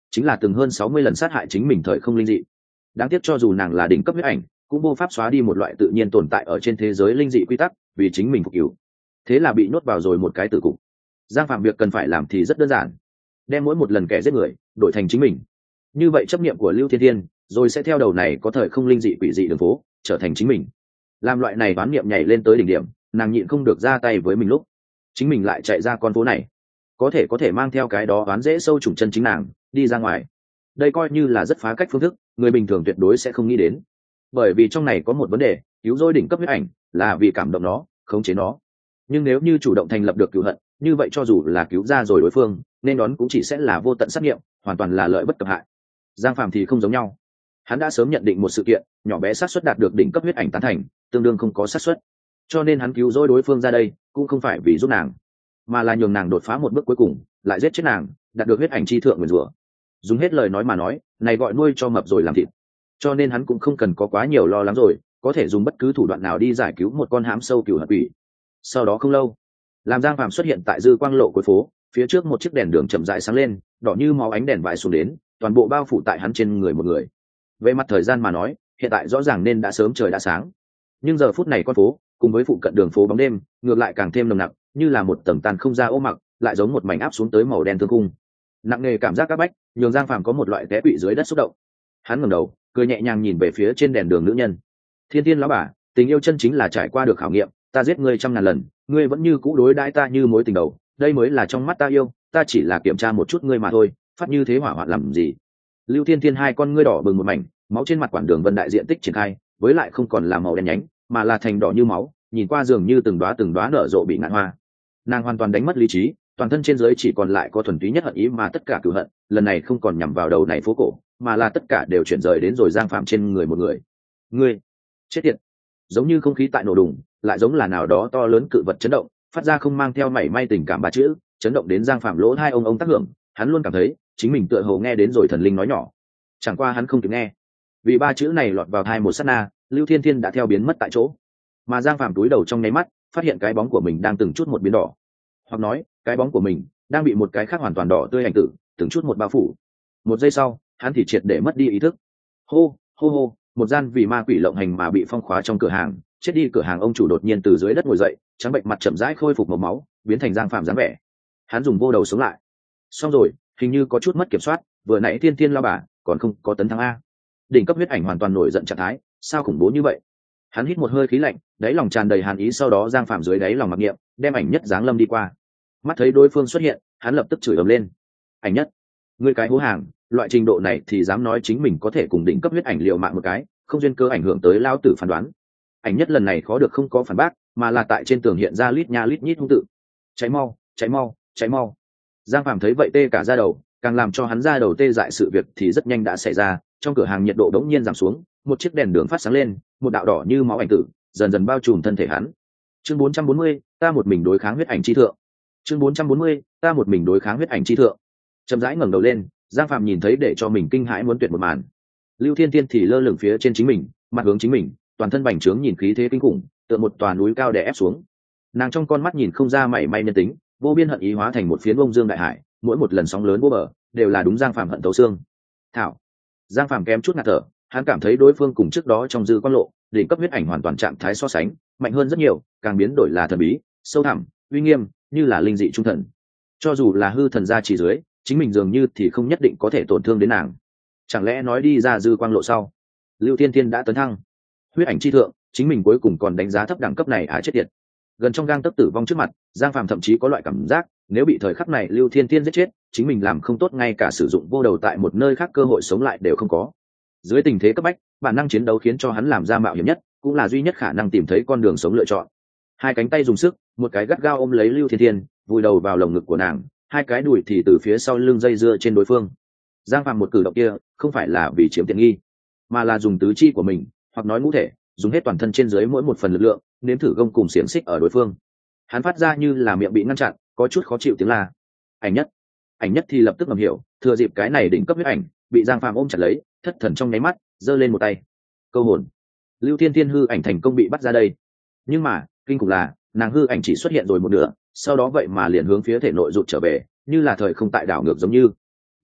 chính là từng hơn sáu mươi lần sát hại chính mình thời không linh dị. Đáng tiếc cho dù nàng là đỉnh cấp huyết ảnh, cũng vô pháp xóa đi một loại tự nhiên tồn tại ở trên thế giới linh dị quy tắc, vì chính mình phục cứu. Thế là bị nhốt vào rồi một cái tử cục. Giang Phạm việc cần phải làm thì rất đơn giản, đem mỗi một lần kẻ giết người đổi thành chính mình. Như vậy chấp niệm của Lưu Thiên Thiên rồi sẽ theo đầu này có thời không linh dị quỷ dị đường phố trở thành chính mình. Làm loại này đoán niệm nhảy lên tới đỉnh điểm, nàng nhịn không được ra tay với mình lúc chính mình lại chạy ra con phố này, có thể có thể mang theo cái đó đoán dễ sâu trùng chân chính nàng đi ra ngoài. Đây coi như là rất phá cách phương thức, người bình thường tuyệt đối sẽ không nghĩ đến, bởi vì trong này có một vấn đề, cứu rỗi đỉnh cấp huyết ảnh là vì cảm động nó, khống chế nó. Nhưng nếu như chủ động thành lập được cựu hận, như vậy cho dù là cứu ra rồi đối phương, nên đón cũng chỉ sẽ là vô tận sát nghiệm, hoàn toàn là lợi bất cập hại. Giang Phàm thì không giống nhau, hắn đã sớm nhận định một sự kiện nhỏ bé xác suất đạt được đỉnh cấp huyết ảnh tán thành, tương đương không có xác suất, cho nên hắn cứu rỗi đối phương ra đây cũng không phải vì giúp nàng, mà là nhường nàng đột phá một bước cuối cùng, lại giết chết nàng, đạt được huyết ảnh chi thượng nguyền rủa. Dùng hết lời nói mà nói, này gọi nuôi cho mập rồi làm thịt. Cho nên hắn cũng không cần có quá nhiều lo lắng rồi, có thể dùng bất cứ thủ đoạn nào đi giải cứu một con hãm sâu cừu hận quỷ. Sau đó không lâu, làm Giang Phàm xuất hiện tại dư quang lộ cuối phố, phía trước một chiếc đèn đường chậm rãi sáng lên, đỏ như máu ánh đèn vãi xuống đến, toàn bộ bao phủ tại hắn trên người một người. Về mặt thời gian mà nói, hiện tại rõ ràng nên đã sớm trời đã sáng, nhưng giờ phút này con phố cùng với phụ cận đường phố bóng đêm ngược lại càng thêm nồng nặc, như là một tầng tàn không ra ô mặc, lại giống một mảnh áp xuống tới màu đen thương khung. Nặng nề cảm giác các bách nhường Giang Phàm có một loại té quỵ dưới đất xúc động. Hắn ngẩng đầu, cười nhẹ nhàng nhìn về phía trên đèn đường nữ nhân. Thiên Thiên lão bà, tình yêu chân chính là trải qua được khảo nghiệm, ta giết ngươi trăm ngàn lần, ngươi vẫn như cũ đối đãi ta như mối tình đầu, đây mới là trong mắt ta yêu, ta chỉ là kiểm tra một chút ngươi mà thôi, phát như thế hỏa hoạn làm gì? Lưu Thiên Thiên hai con ngươi đỏ bừng một mảnh, máu trên mặt quản đường vân đại diện tích triển khai, với lại không còn là màu đen nhánh, mà là thành đỏ như máu, nhìn qua dường như từng đóa từng đóa nở rộ bị ngạn hoa. Nàng hoàn toàn đánh mất lý trí, toàn thân trên dưới chỉ còn lại có thuần túy nhất hận ý, mà tất cả cửu hận lần này không còn nhằm vào đầu này phố cổ, mà là tất cả đều chuyển rời đến rồi Giang Phạm trên người một người. Ngươi chết tiệt! Giống như không khí tại nổ đùng, lại giống là nào đó to lớn cự vật chấn động, phát ra không mang theo mảy may tình cảm ba chữ, chấn động đến Giang Phạm lỗ hai ông ông tác hưởng. Hắn luôn cảm thấy chính mình tựa hồ nghe đến rồi thần linh nói nhỏ, chẳng qua hắn không kịp nghe, vì ba chữ này lọt vào tai một sát na, Lưu Thiên Thiên đã theo biến mất tại chỗ, mà Giang Phạm túi đầu trong nháy mắt, phát hiện cái bóng của mình đang từng chút một biến đỏ, hoặc nói cái bóng của mình đang bị một cái khác hoàn toàn đỏ tươi ảnh tử từng chút một bao phủ. Một giây sau, hắn thì triệt để mất đi ý thức. Hô hô hô, một gian vì ma quỷ lộng hành mà bị phong khóa trong cửa hàng, chết đi cửa hàng ông chủ đột nhiên từ dưới đất ngồi dậy, trắng bệnh mặt chậm rãi khôi phục màu máu, biến thành Giang Phạm dáng vẻ. Hắn dùng vô đầu sống lại. Xong rồi, hình như có chút mất kiểm soát, vừa nãy Thiên Thiên lao bà còn không có tấn thắng a. Đỉnh cấp huyết ảnh hoàn toàn nổi giận trạng thái, sao khủng bố như vậy? Hắn hít một hơi khí lạnh, đáy lòng tràn đầy hàn ý, sau đó Giang Phạm dưới đáy lòng mặc niệm, đem ảnh nhất giáng lâm đi qua. Mắt thấy đối phương xuất hiện, hắn lập tức chửi ầm lên. Ảnh nhất, ngươi cái hố hàng, loại trình độ này thì dám nói chính mình có thể cùng đỉnh cấp huyết ảnh liều mạng một cái, không duyên cơ ảnh hưởng tới lao tử phán đoán. Ảnh nhất lần này khó được không có phản bác, mà là tại trên tường hiện ra lít nha lít nhít hung tự. Cháy mau, cháy mau, cháy mau. Giang Phạm thấy vậy tê cả da đầu, càng làm cho hắn ra đầu tê dại sự việc thì rất nhanh đã xảy ra. Trong cửa hàng nhiệt độ đống nhiên giảm xuống, một chiếc đèn đường phát sáng lên, một đạo đỏ như máu ảnh tử dần dần bao trùm thân thể hắn. Chương bốn trăm bốn mươi, ta một mình đối kháng huyết ảnh chi thượng. Chương bốn trăm bốn mươi, ta một mình đối kháng huyết ảnh chi thượng. Chậm rãi ngẩng đầu lên, Giang Phạm nhìn thấy để cho mình kinh hãi muốn tuyệt một màn. Lưu Thiên Thiên thì lơ lửng phía trên chính mình, mặt hướng chính mình, toàn thân bành trướng nhìn khí thế kinh khủng, tựa một tòa núi cao đè ép xuống. Nàng trong con mắt nhìn không ra mảy may nhân tính, vô biên hận ý hóa thành một phiến bông dương đại hải, mỗi một lần sóng lớn vô bờ, đều là đúng Giang Phạm hận thấu xương. Thảo. Giang Phạm kém chút ngạt thở, hắn cảm thấy đối phương cùng trước đó trong dư quan lộ, đỉnh cấp huyết ảnh hoàn toàn trạng thái so sánh, mạnh hơn rất nhiều, càng biến đổi là thần bí, sâu thẳm, uy nghiêm, như là linh dị trung thần. Cho dù là hư thần gia chỉ dưới, chính mình dường như thì không nhất định có thể tổn thương đến nàng. Chẳng lẽ nói đi ra dư quang lộ sau, Lưu Thiên Thiên đã tấn thăng huyết ảnh chi thượng, chính mình cuối cùng còn đánh giá thấp đẳng cấp này à chết tiệt. Gần trong gang tấc tử vong trước mặt, Giang Phàm thậm chí có loại cảm giác, nếu bị thời khắc này Lưu Thiên Thiên giết chết, chính mình làm không tốt ngay cả sử dụng vô đầu tại một nơi khác cơ hội sống lại đều không có. Dưới tình thế cấp bách, bản năng chiến đấu khiến cho hắn làm ra mạo hiểm nhất, cũng là duy nhất khả năng tìm thấy con đường sống lựa chọn. Hai cánh tay dùng sức, một cái gắt gao ôm lấy Lưu Thiên Thiên, vùi đầu vào lồng ngực của nàng, hai cái đùi thì từ phía sau lưng dây dưa trên đối phương. Giang Phàm một cử động kia, không phải là vì chiếm tiện nghi, mà là dùng tứ chi của mình, hoặc nói ngũ thể, dùng hết toàn thân trên dưới mỗi một phần lực lượng, nếm thử gông cùng xiềng xích ở đối phương. Hắn phát ra như là miệng bị ngăn chặn, có chút khó chịu tiếng la. Ảnh nhất, ảnh nhất thì lập tức ngầm hiểu, thừa dịp cái này đỉnh cấp huyết ảnh bị Giang Phàm ôm chặt lấy, thất thần trong nháy mắt, giơ lên một tay. Câu hồn. Lưu Thiên Thiên hư ảnh thành công bị bắt ra đây. Nhưng mà, kinh khủng là, nàng hư ảnh chỉ xuất hiện rồi một nửa, sau đó vậy mà liền hướng phía thể nội rụt trở về, như là thời không tại đảo ngược giống như.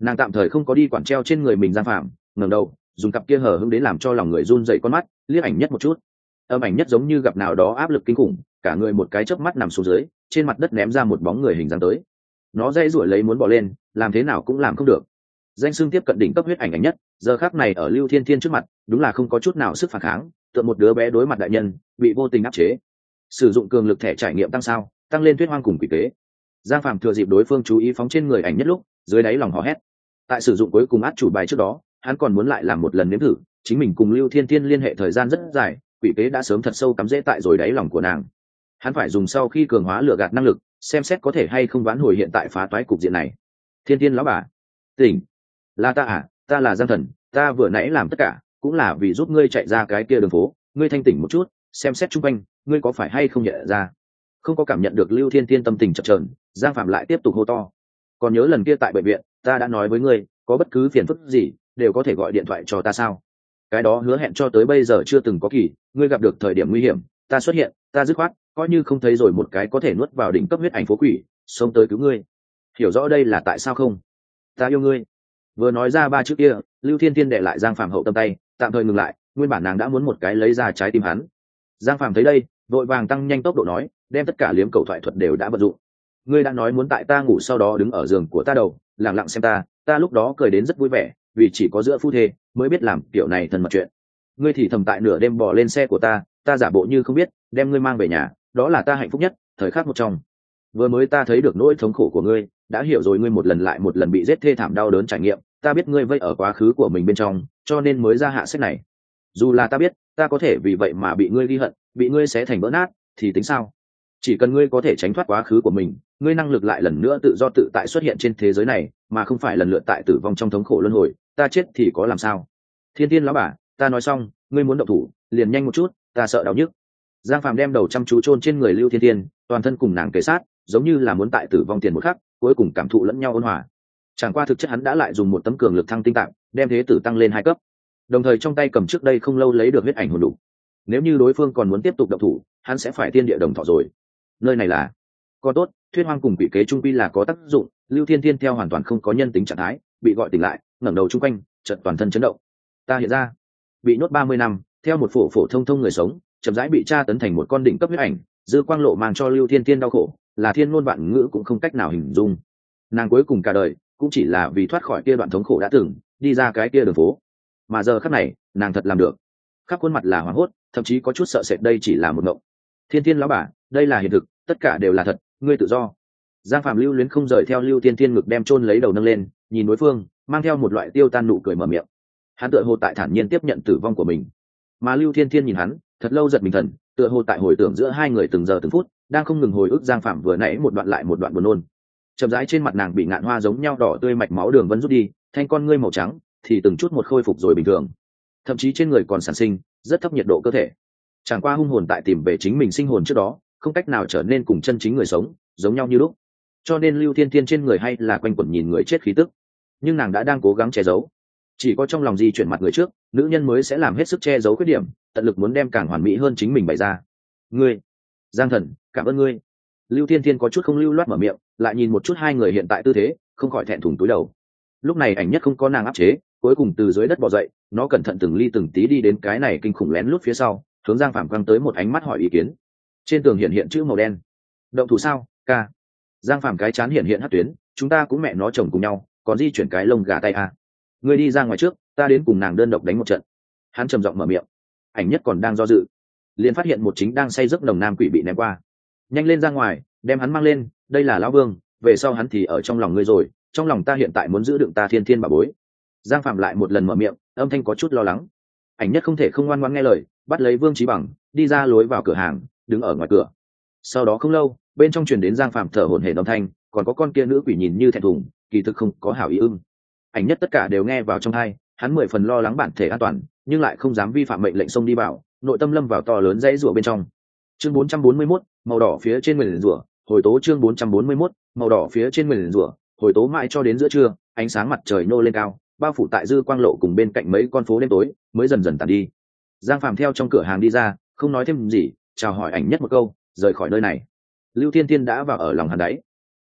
Nàng tạm thời không có đi quản treo trên người mình Giang Phạm, ngẩng đầu dùng cặp kia hờ hững đến làm cho lòng người run dậy con mắt liếc Ảnh Nhất một chút. Âm Ảnh Nhất giống như gặp nào đó áp lực kinh khủng, cả người một cái chớp mắt nằm xuống dưới, trên mặt đất ném ra một bóng người hình dáng tới. Nó dây rủi lấy muốn bỏ lên, làm thế nào cũng làm không được. Danh xưng tiếp cận đỉnh cấp huyết ảnh Ảnh Nhất, giờ khắc này ở Lưu Thiên Thiên trước mặt, đúng là không có chút nào sức phản kháng, tựa một đứa bé đối mặt đại nhân, bị vô tình áp chế. Sử dụng cường lực thẻ trải nghiệm tăng sao, tăng lên Tuyết Hoang cùng quỷ kế. Giang Phàm thừa dịp đối phương chú ý phóng trên người Ảnh Nhất lúc, dưới đáy lòng hò hét. Tại sử dụng cuối cùng át chủ bài trước đó, hắn còn muốn lại làm một lần nếm thử, chính mình cùng Lưu Thiên Thiên liên hệ thời gian rất dài, quỷ kế đã sớm thật sâu cắm rễ tại rồi đáy lòng của nàng. Hắn phải dùng sau khi cường hóa lửa gạt năng lực, xem xét có thể hay không vãn hồi hiện tại phá toái cục diện này. Thiên Thiên lão bà, tỉnh, là ta à, ta là Giang Thần, ta vừa nãy làm tất cả cũng là vì giúp ngươi chạy ra cái kia đường phố, ngươi thanh tỉnh một chút, xem xét chung quanh, ngươi có phải hay không nhận ra? Không có cảm nhận được Lưu Thiên Thiên tâm tình chập chờn, Giang Phạm lại tiếp tục hô to. Còn nhớ lần kia tại bệnh viện, ta đã nói với ngươi, có bất cứ phiền phức gì, đều có thể gọi điện thoại cho ta sao? Cái đó hứa hẹn cho tới bây giờ chưa từng có kỳ, ngươi gặp được thời điểm nguy hiểm, ta xuất hiện, ta dứt khoát, coi như không thấy rồi một cái có thể nuốt vào đỉnh cấp huyết ảnh phố quỷ, xông tới cứu ngươi. Hiểu rõ đây là tại sao không? Ta yêu ngươi. Vừa nói ra ba chữ kia, Lưu Thiên Thiên đệ lại Giang Phạm hậu tâm tay, tạm thời ngừng lại, nguyên bản nàng đã muốn một cái lấy ra trái tim hắn. Giang Phạm thấy đây, vội vàng tăng nhanh tốc độ nói, đem tất cả liếm cầu thoại thuật đều đã vận dụng. Ngươi đã nói muốn tại ta ngủ sau đó đứng ở giường của ta đầu, lặng lặng xem ta, ta lúc đó cười đến rất vui vẻ, vì chỉ có giữa phu thê mới biết làm kiểu này thân mật chuyện. Ngươi thì thầm tại nửa đêm bò lên xe của ta, ta giả bộ như không biết, đem ngươi mang về nhà, đó là ta hạnh phúc nhất thời khắc một trong. Vừa mới ta thấy được nỗi thống khổ của ngươi, đã hiểu rồi ngươi một lần lại một lần bị giết thê thảm đau đớn trải nghiệm, ta biết ngươi vây ở quá khứ của mình bên trong, cho nên mới ra hạ sách này. Dù là ta biết ta có thể vì vậy mà bị ngươi ghi hận, bị ngươi xé thành vỡ nát, thì tính sao? Chỉ cần ngươi có thể tránh thoát quá khứ của mình, ngươi năng lực lại lần nữa tự do tự tại xuất hiện trên thế giới này, mà không phải lần lượt tại tử vong trong thống khổ luân hồi, ta chết thì có làm sao? Thiên Thiên lão bà, ta nói xong, ngươi muốn động thủ, liền nhanh một chút, ta sợ đau nhức. Giang Phàm đem đầu chăm chú chôn trên người Lưu Thiên Thiên, toàn thân cùng nàng kề sát, giống như là muốn tại tử vong tiền một khắc, cuối cùng cảm thụ lẫn nhau ôn hòa. Chẳng qua thực chất hắn đã lại dùng một tấm cường lực thăng tinh tạm, đem thế tử tăng lên hai cấp. Đồng thời trong tay cầm trước đây không lâu lấy được huyết ảnh hồn đủ. Nếu như đối phương còn muốn tiếp tục động thủ, hắn sẽ phải tiên địa đồng thọ rồi. Nơi này là có tốt, thuyết hoang cùng quỷ kế trung quy là có tác dụng. Lưu Thiên Thiên theo hoàn toàn không có nhân tính trạng thái, bị gọi tỉnh lại, ngẩng đầu chung quanh, chợt toàn thân chấn động. Ta hiện ra, bị nhốt ba mươi năm, theo một phổ phổ thông thông người sống, chậm rãi bị tra tấn thành một con đỉnh cấp huyết ảnh, dư quang lộ mang cho Lưu Thiên Thiên đau khổ, là thiên ngôn vạn ngữ cũng không cách nào hình dung. Nàng cuối cùng cả đời cũng chỉ là vì thoát khỏi kia đoạn thống khổ đã từng, đi ra cái kia đường phố. Mà giờ khắc này, nàng thật làm được. Khắp khuôn mặt là hoảng hốt, thậm chí có chút sợ sệt đây chỉ là một mộng. Thiên Thiên lão bà, đây là hiện thực, tất cả đều là thật, ngươi tự do. Giang Phạm lưu luyến không rời theo Lưu Thiên Thiên ngực đem chôn lấy đầu nâng lên, nhìn đối phương, mang theo một loại tiêu tan nụ cười mở miệng. Hắn tựa hồ tại thản nhiên tiếp nhận tử vong của mình, mà Lưu Thiên Thiên nhìn hắn, thật lâu giật mình thần, tựa hồ tại hồi tưởng giữa hai người từng giờ từng phút, đang không ngừng hồi ức Giang Phạm vừa nãy một đoạn lại một đoạn buồn nôn. Chậm rãi trên mặt nàng bị ngạn hoa giống nhau đỏ tươi mạch máu đường vân rút đi, thanh con ngươi màu trắng thì từng chút một khôi phục rồi bình thường, thậm chí trên người còn sản sinh rất thấp nhiệt độ cơ thể. Chẳng qua hung hồn tại tìm về chính mình sinh hồn trước đó, không cách nào trở nên cùng chân chính người sống giống nhau như lúc, cho nên Lưu Thiên Thiên trên người hay là quanh quẩn nhìn người chết khí tức, nhưng nàng đã đang cố gắng che giấu. Chỉ có trong lòng di chuyển mặt người trước, nữ nhân mới sẽ làm hết sức che giấu khuyết điểm, tận lực muốn đem càng hoàn mỹ hơn chính mình bày ra. Ngươi, Giang Thần, cảm ơn ngươi. Lưu Thiên Thiên có chút không lưu loát mở miệng, lại nhìn một chút hai người hiện tại tư thế, không khỏi thẹn thùng túi đầu. Lúc này Ảnh Nhất không có nàng áp chế, cuối cùng từ dưới đất bò dậy, nó cẩn thận từng ly từng tí đi đến cái này kinh khủng lén lút phía sau, hướng Giang Phạm quăng tới một ánh mắt hỏi ý kiến. Trên tường hiện hiện chữ màu đen. Động thủ sao, ca? Giang Phạm cái chán hiện hiện hất tuyến, chúng ta cũng mẹ nó chồng cùng nhau, còn di chuyển cái lông gà tay à? Ngươi đi ra ngoài trước, ta đến cùng nàng đơn độc đánh một trận. Hắn trầm giọng mở miệng. Ảnh Nhất còn đang do dự, liền phát hiện một chính đang say giấc nồng nam quỷ bị ném qua. Nhanh lên ra ngoài, đem hắn mang lên, đây là lão vương, về sau hắn thì ở trong lòng ngươi rồi, trong lòng ta hiện tại muốn giữ đựng ta Thiên Thiên bà bối. Giang Phạm lại một lần mở miệng, âm thanh có chút lo lắng. Ảnh Nhất không thể không ngoan ngoãn nghe lời, bắt lấy Vương Chí Bằng, đi ra lối vào cửa hàng, đứng ở ngoài cửa. Sau đó không lâu, bên trong truyền đến Giang Phạm thở hổn hển âm thanh, còn có con kia nữ quỷ nhìn như thẹn thùng, kỳ thực không có hảo ý ưng. Ảnh Nhất tất cả đều nghe vào trong tai, hắn mười phần lo lắng bản thể an toàn, nhưng lại không dám vi phạm mệnh lệnh xông đi vào, nội tâm lâm vào to lớn dãy rủa bên trong. Chương bốn trăm bốn mươi mốt, màu đỏ phía trên nguyền rủa, hồi tố chương bốn trăm bốn mươi mốt, màu đỏ phía trên nguyền rủa, hồi tố mãi cho đến giữa trưa, ánh sáng mặt trời nô lên cao, bao phủ tại dư quang lộ cùng bên cạnh mấy con phố đêm tối, mới dần dần tàn đi. Giang Phạm theo trong cửa hàng đi ra, không nói thêm gì, chào hỏi Ảnh Nhất một câu, rời khỏi nơi này. Lưu Thiên Thiên đã vào ở lòng hắn đáy.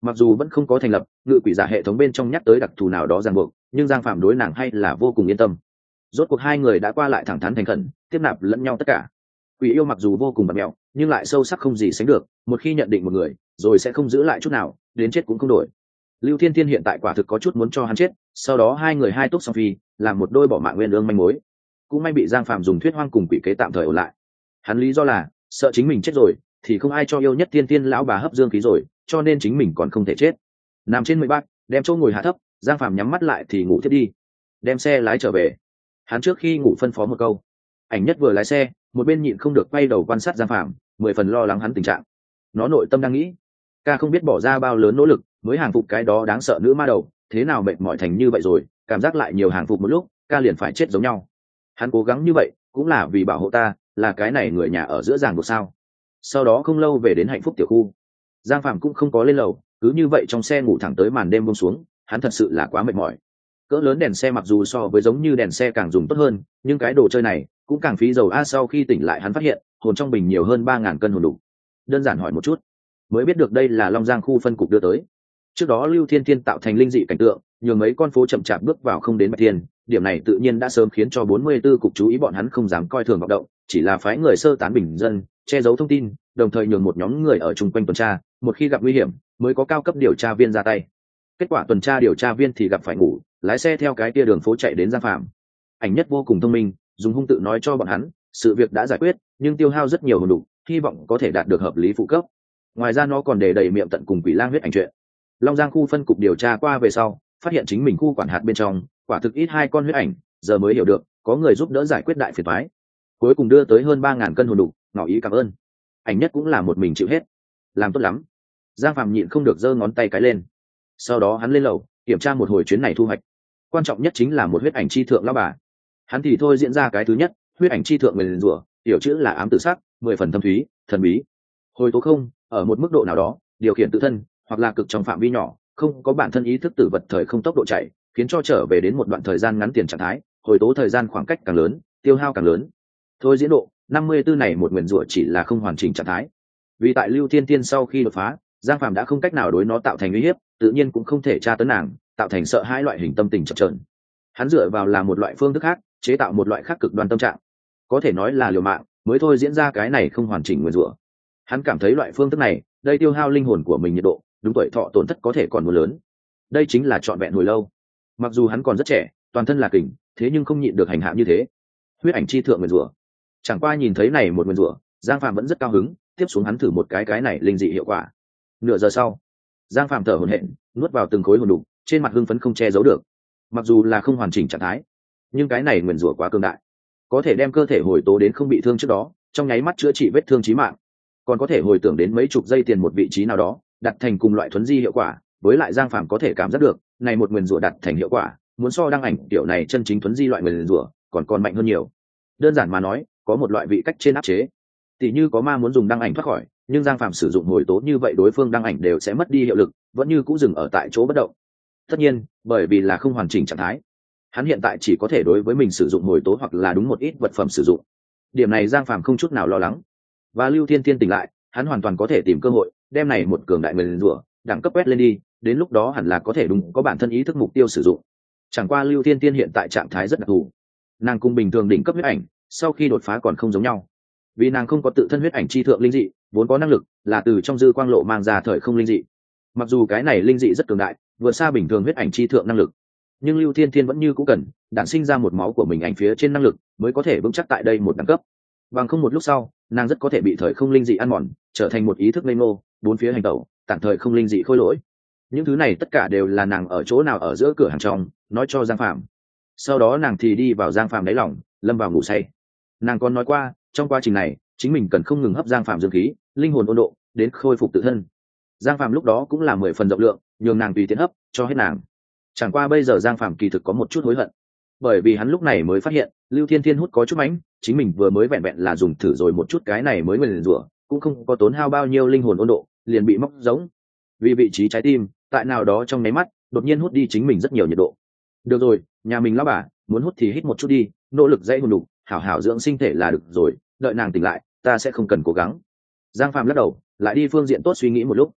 Mặc dù vẫn không có thành lập, ngự quỷ giả hệ thống bên trong nhắc tới đặc thù nào đó ràng buộc, nhưng Giang Phạm đối nàng hay là vô cùng yên tâm. Rốt cuộc hai người đã qua lại thẳng thắn thành khẩn, tiếp nạp lẫn nhau tất cả. Quỷ yêu mặc dù vô cùng bẩn mẹo, nhưng lại sâu sắc không gì sánh được, một khi nhận định một người, rồi sẽ không giữ lại chút nào, đến chết cũng không đổi. Lưu Thiên Thiên hiện tại quả thực có chút muốn cho hắn chết, sau đó hai người hai túc song phi, làm một đôi bỏ mạng nguyên lương manh mối. Cũng may bị Giang Phạm dùng thuyết hoang cùng quỷ kế tạm thời ổn lại. Hắn lý do là sợ chính mình chết rồi, thì không ai cho yêu nhất Thiên Thiên lão bà hấp dương khí rồi, cho nên chính mình còn không thể chết. Nằm trên mười bát, đem chỗ ngồi hạ thấp, Giang Phạm nhắm mắt lại thì ngủ thiết đi. Đem xe lái trở về. Hắn trước khi ngủ phân phó một câu. Ảnh Nhất vừa lái xe, một bên nhịn không được quay đầu quan sát Giang Phạm, mười phần lo lắng hắn tình trạng. Nó nội tâm đang nghĩ, ca không biết bỏ ra bao lớn nỗ lực mới hàng phục cái đó đáng sợ nữ ma đầu, thế nào mệt mỏi thành như vậy rồi, cảm giác lại nhiều hàng phục một lúc, ca liền phải chết giống nhau. Hắn cố gắng như vậy cũng là vì bảo hộ ta, là cái này người nhà ở giữa ràng buộc sao. Sau đó không lâu về đến hạnh phúc tiểu khu. Giang Phạm cũng không có lên lầu, cứ như vậy trong xe ngủ thẳng tới màn đêm buông xuống, hắn thật sự là quá mệt mỏi. Cỡ lớn đèn xe mặc dù so với giống như đèn xe càng dùng tốt hơn, nhưng cái đồ chơi này cũng càng phí dầu a. Sau khi tỉnh lại hắn phát hiện hồn trong bình nhiều hơn ba ngàn cân hồn đủ. Đơn giản hỏi một chút mới biết được đây là Long Giang khu phân cục đưa tới. Trước đó Lưu Thiên Thiên tạo thành linh dị cảnh tượng, nhường mấy con phố chậm chạp bước vào không đến Bạch Thiên, điểm này tự nhiên đã sớm khiến cho bốn mươi tư cục chú ý, bọn hắn không dám coi thường hoạt động, chỉ là phái người sơ tán bình dân, che giấu thông tin, đồng thời nhường một nhóm người ở chung quanh tuần tra, một khi gặp nguy hiểm mới có cao cấp điều tra viên ra tay. Kết quả tuần tra điều tra viên thì gặp phải ngủ, lái xe theo cái tia đường phố chạy đến Giang Phạm. Ảnh Nhất vô cùng thông minh, dùng hung tự nói cho bọn hắn sự việc đã giải quyết, nhưng tiêu hao rất nhiều hồn đủ, hy vọng có thể đạt được hợp lý phụ cấp. Ngoài ra nó còn đề đầy miệng tận cùng quỷ lang huyết ảnh chuyện. Long Giang khu phân cục điều tra qua về sau, phát hiện chính mình khu quản hạt bên trong quả thực ít hai con huyết ảnh, giờ mới hiểu được có người giúp đỡ giải quyết đại phiền toái, cuối cùng đưa tới hơn ba ngàn cân hồn đủ, ngỏ ý cảm ơn. Ảnh Nhất cũng là một mình chịu hết, làm tốt lắm. Giang Phạm nhịn không được giơ ngón tay cái lên. Sau đó hắn lên lầu kiểm tra một hồi chuyến này thu hoạch, quan trọng nhất chính là một huyết ảnh chi thượng lão bà. Hắn thì thôi diễn ra cái thứ nhất, huyết ảnh chi thượng nguyền rủa, tiểu chữ là ám tự sắc, mười phần thâm thúy, thần bí. Hồi tố không, ở một mức độ nào đó, điều khiển tự thân, hoặc là cực trong phạm vi nhỏ, không có bản thân ý thức tử vật thời không tốc độ chạy, khiến cho trở về đến một đoạn thời gian ngắn tiền trạng thái, hồi tố thời gian khoảng cách càng lớn, tiêu hao càng lớn. Thôi diễn độ năm mươi tư này một nguyền rủa chỉ là không hoàn chỉnh trạng thái. Vì tại Lưu Thiên Tiên sau khi đột phá, Giang Phạm đã không cách nào đối nó tạo thành uy hiếp, tự nhiên cũng không thể tra tấn nàng, tạo thành sợ hãi loại hình tâm tình chập chờn. Hắn dựa vào là một loại phương thức khác, chế tạo một loại khác cực đoan tâm trạng, có thể nói là liều mạng mới thôi diễn ra cái này không hoàn chỉnh nguyên rủa. Hắn cảm thấy loại phương thức này, đây tiêu hao linh hồn của mình nhiệt độ, đúng tuổi thọ tổn thất có thể còn muốn lớn. Đây chính là trọn vẹn hồi lâu. Mặc dù hắn còn rất trẻ, toàn thân là kình, thế nhưng không nhịn được hành hạ như thế. Huyết ảnh chi thượng nguyên rủa. Chẳng qua nhìn thấy này một nguyên rủa, Giang Phạm vẫn rất cao hứng, tiếp xuống hắn thử một cái cái này linh dị hiệu quả. Nửa giờ sau, Giang Phạm thở hổn hển, nuốt vào từng khối hồn đủ, trên mặt hưng phấn không che giấu được. Mặc dù là không hoàn chỉnh trạng thái, nhưng cái này nguyên rủa quá cường đại, có thể đem cơ thể hồi tố đến không bị thương trước đó, trong nháy mắt chữa trị vết thương chí mạng, còn có thể hồi tưởng đến mấy chục giây tiền một vị trí nào đó, đặt thành cùng loại thuấn di hiệu quả. Với lại Giang Phạm có thể cảm giác được, này một nguyên rủa đặt thành hiệu quả, muốn so đăng ảnh kiểu này chân chính thuấn di loại nguyên rủa còn còn mạnh hơn nhiều. Đơn giản mà nói, có một loại vị cách trên áp chế. Tỷ như có ma muốn dùng đăng ảnh thoát khỏi, nhưng Giang Phạm sử dụng hồi tố như vậy, đối phương đăng ảnh đều sẽ mất đi hiệu lực, vẫn như cũ dừng ở tại chỗ bất động. Tất nhiên, bởi vì là không hoàn chỉnh trạng thái, hắn hiện tại chỉ có thể đối với mình sử dụng hồi tố hoặc là đúng một ít vật phẩm sử dụng. Điểm này Giang Phạm không chút nào lo lắng. Và Lưu Thiên Thiên tỉnh lại, hắn hoàn toàn có thể tìm cơ hội đem này một cường đại nguyên rủa đẳng cấp quét lên đi, đến lúc đó hẳn là có thể đúng có bản thân ý thức mục tiêu sử dụng. Chẳng qua Lưu Thiên Thiên hiện tại trạng thái rất đặc thù, nàng cùng bình thường đỉnh cấp huyết ảnh sau khi đột phá còn không giống nhau, vì nàng không có tự thân huyết ảnh chi thượng linh dị, vốn có năng lực là từ trong dư quang lộ mang ra thời không linh dị. Mặc dù cái này linh dị rất cường đại, vượt xa bình thường huyết ảnh chi thượng năng lực, nhưng Lưu Thiên Thiên vẫn như cũng cần đản sinh ra một máu của mình ảnh phía trên năng lực mới có thể vững chắc tại đây một đẳng cấp. Bằng không một lúc sau, nàng rất có thể bị thời không linh dị ăn mòn, trở thành một ý thức ngây ngô, bốn phía hành tẩu, tạm thời không linh dị khôi lỗi. Những thứ này tất cả đều là nàng ở chỗ nào ở giữa cửa hàng trong nói cho Giang Phạm. Sau đó nàng thì đi vào Giang Phạm đáy lòng, lâm vào ngủ say. Nàng còn nói qua, trong quá trình này, chính mình cần không ngừng hấp Giang Phạm dương khí, linh hồn ôn độ, đến khôi phục tự thân. Giang Phạm lúc đó cũng là mười phần rộng lượng, nhường nàng tùy tiện hấp cho hết nàng. Chẳng qua bây giờ Giang Phạm kỳ thực có một chút hối hận, bởi vì hắn lúc này mới phát hiện Lưu Thiên Thiên hút có chút mánh, chính mình vừa mới vẹn vẹn là dùng thử rồi một chút cái này mới nguyền rủa, cũng không có tốn hao bao nhiêu linh hồn ôn độ, liền bị móc giống. Vì vị trí trái tim tại nào đó trong nháy mắt đột nhiên hút đi chính mình rất nhiều nhiệt độ. Được rồi, nhà mình lão bà muốn hút thì hít một chút đi, nỗ lực dãy hồn đủ, hảo hảo dưỡng sinh thể là được rồi, đợi nàng tỉnh lại ta sẽ không cần cố gắng. Giang Phạm lắc đầu, lại đi phương diện tốt suy nghĩ một lúc.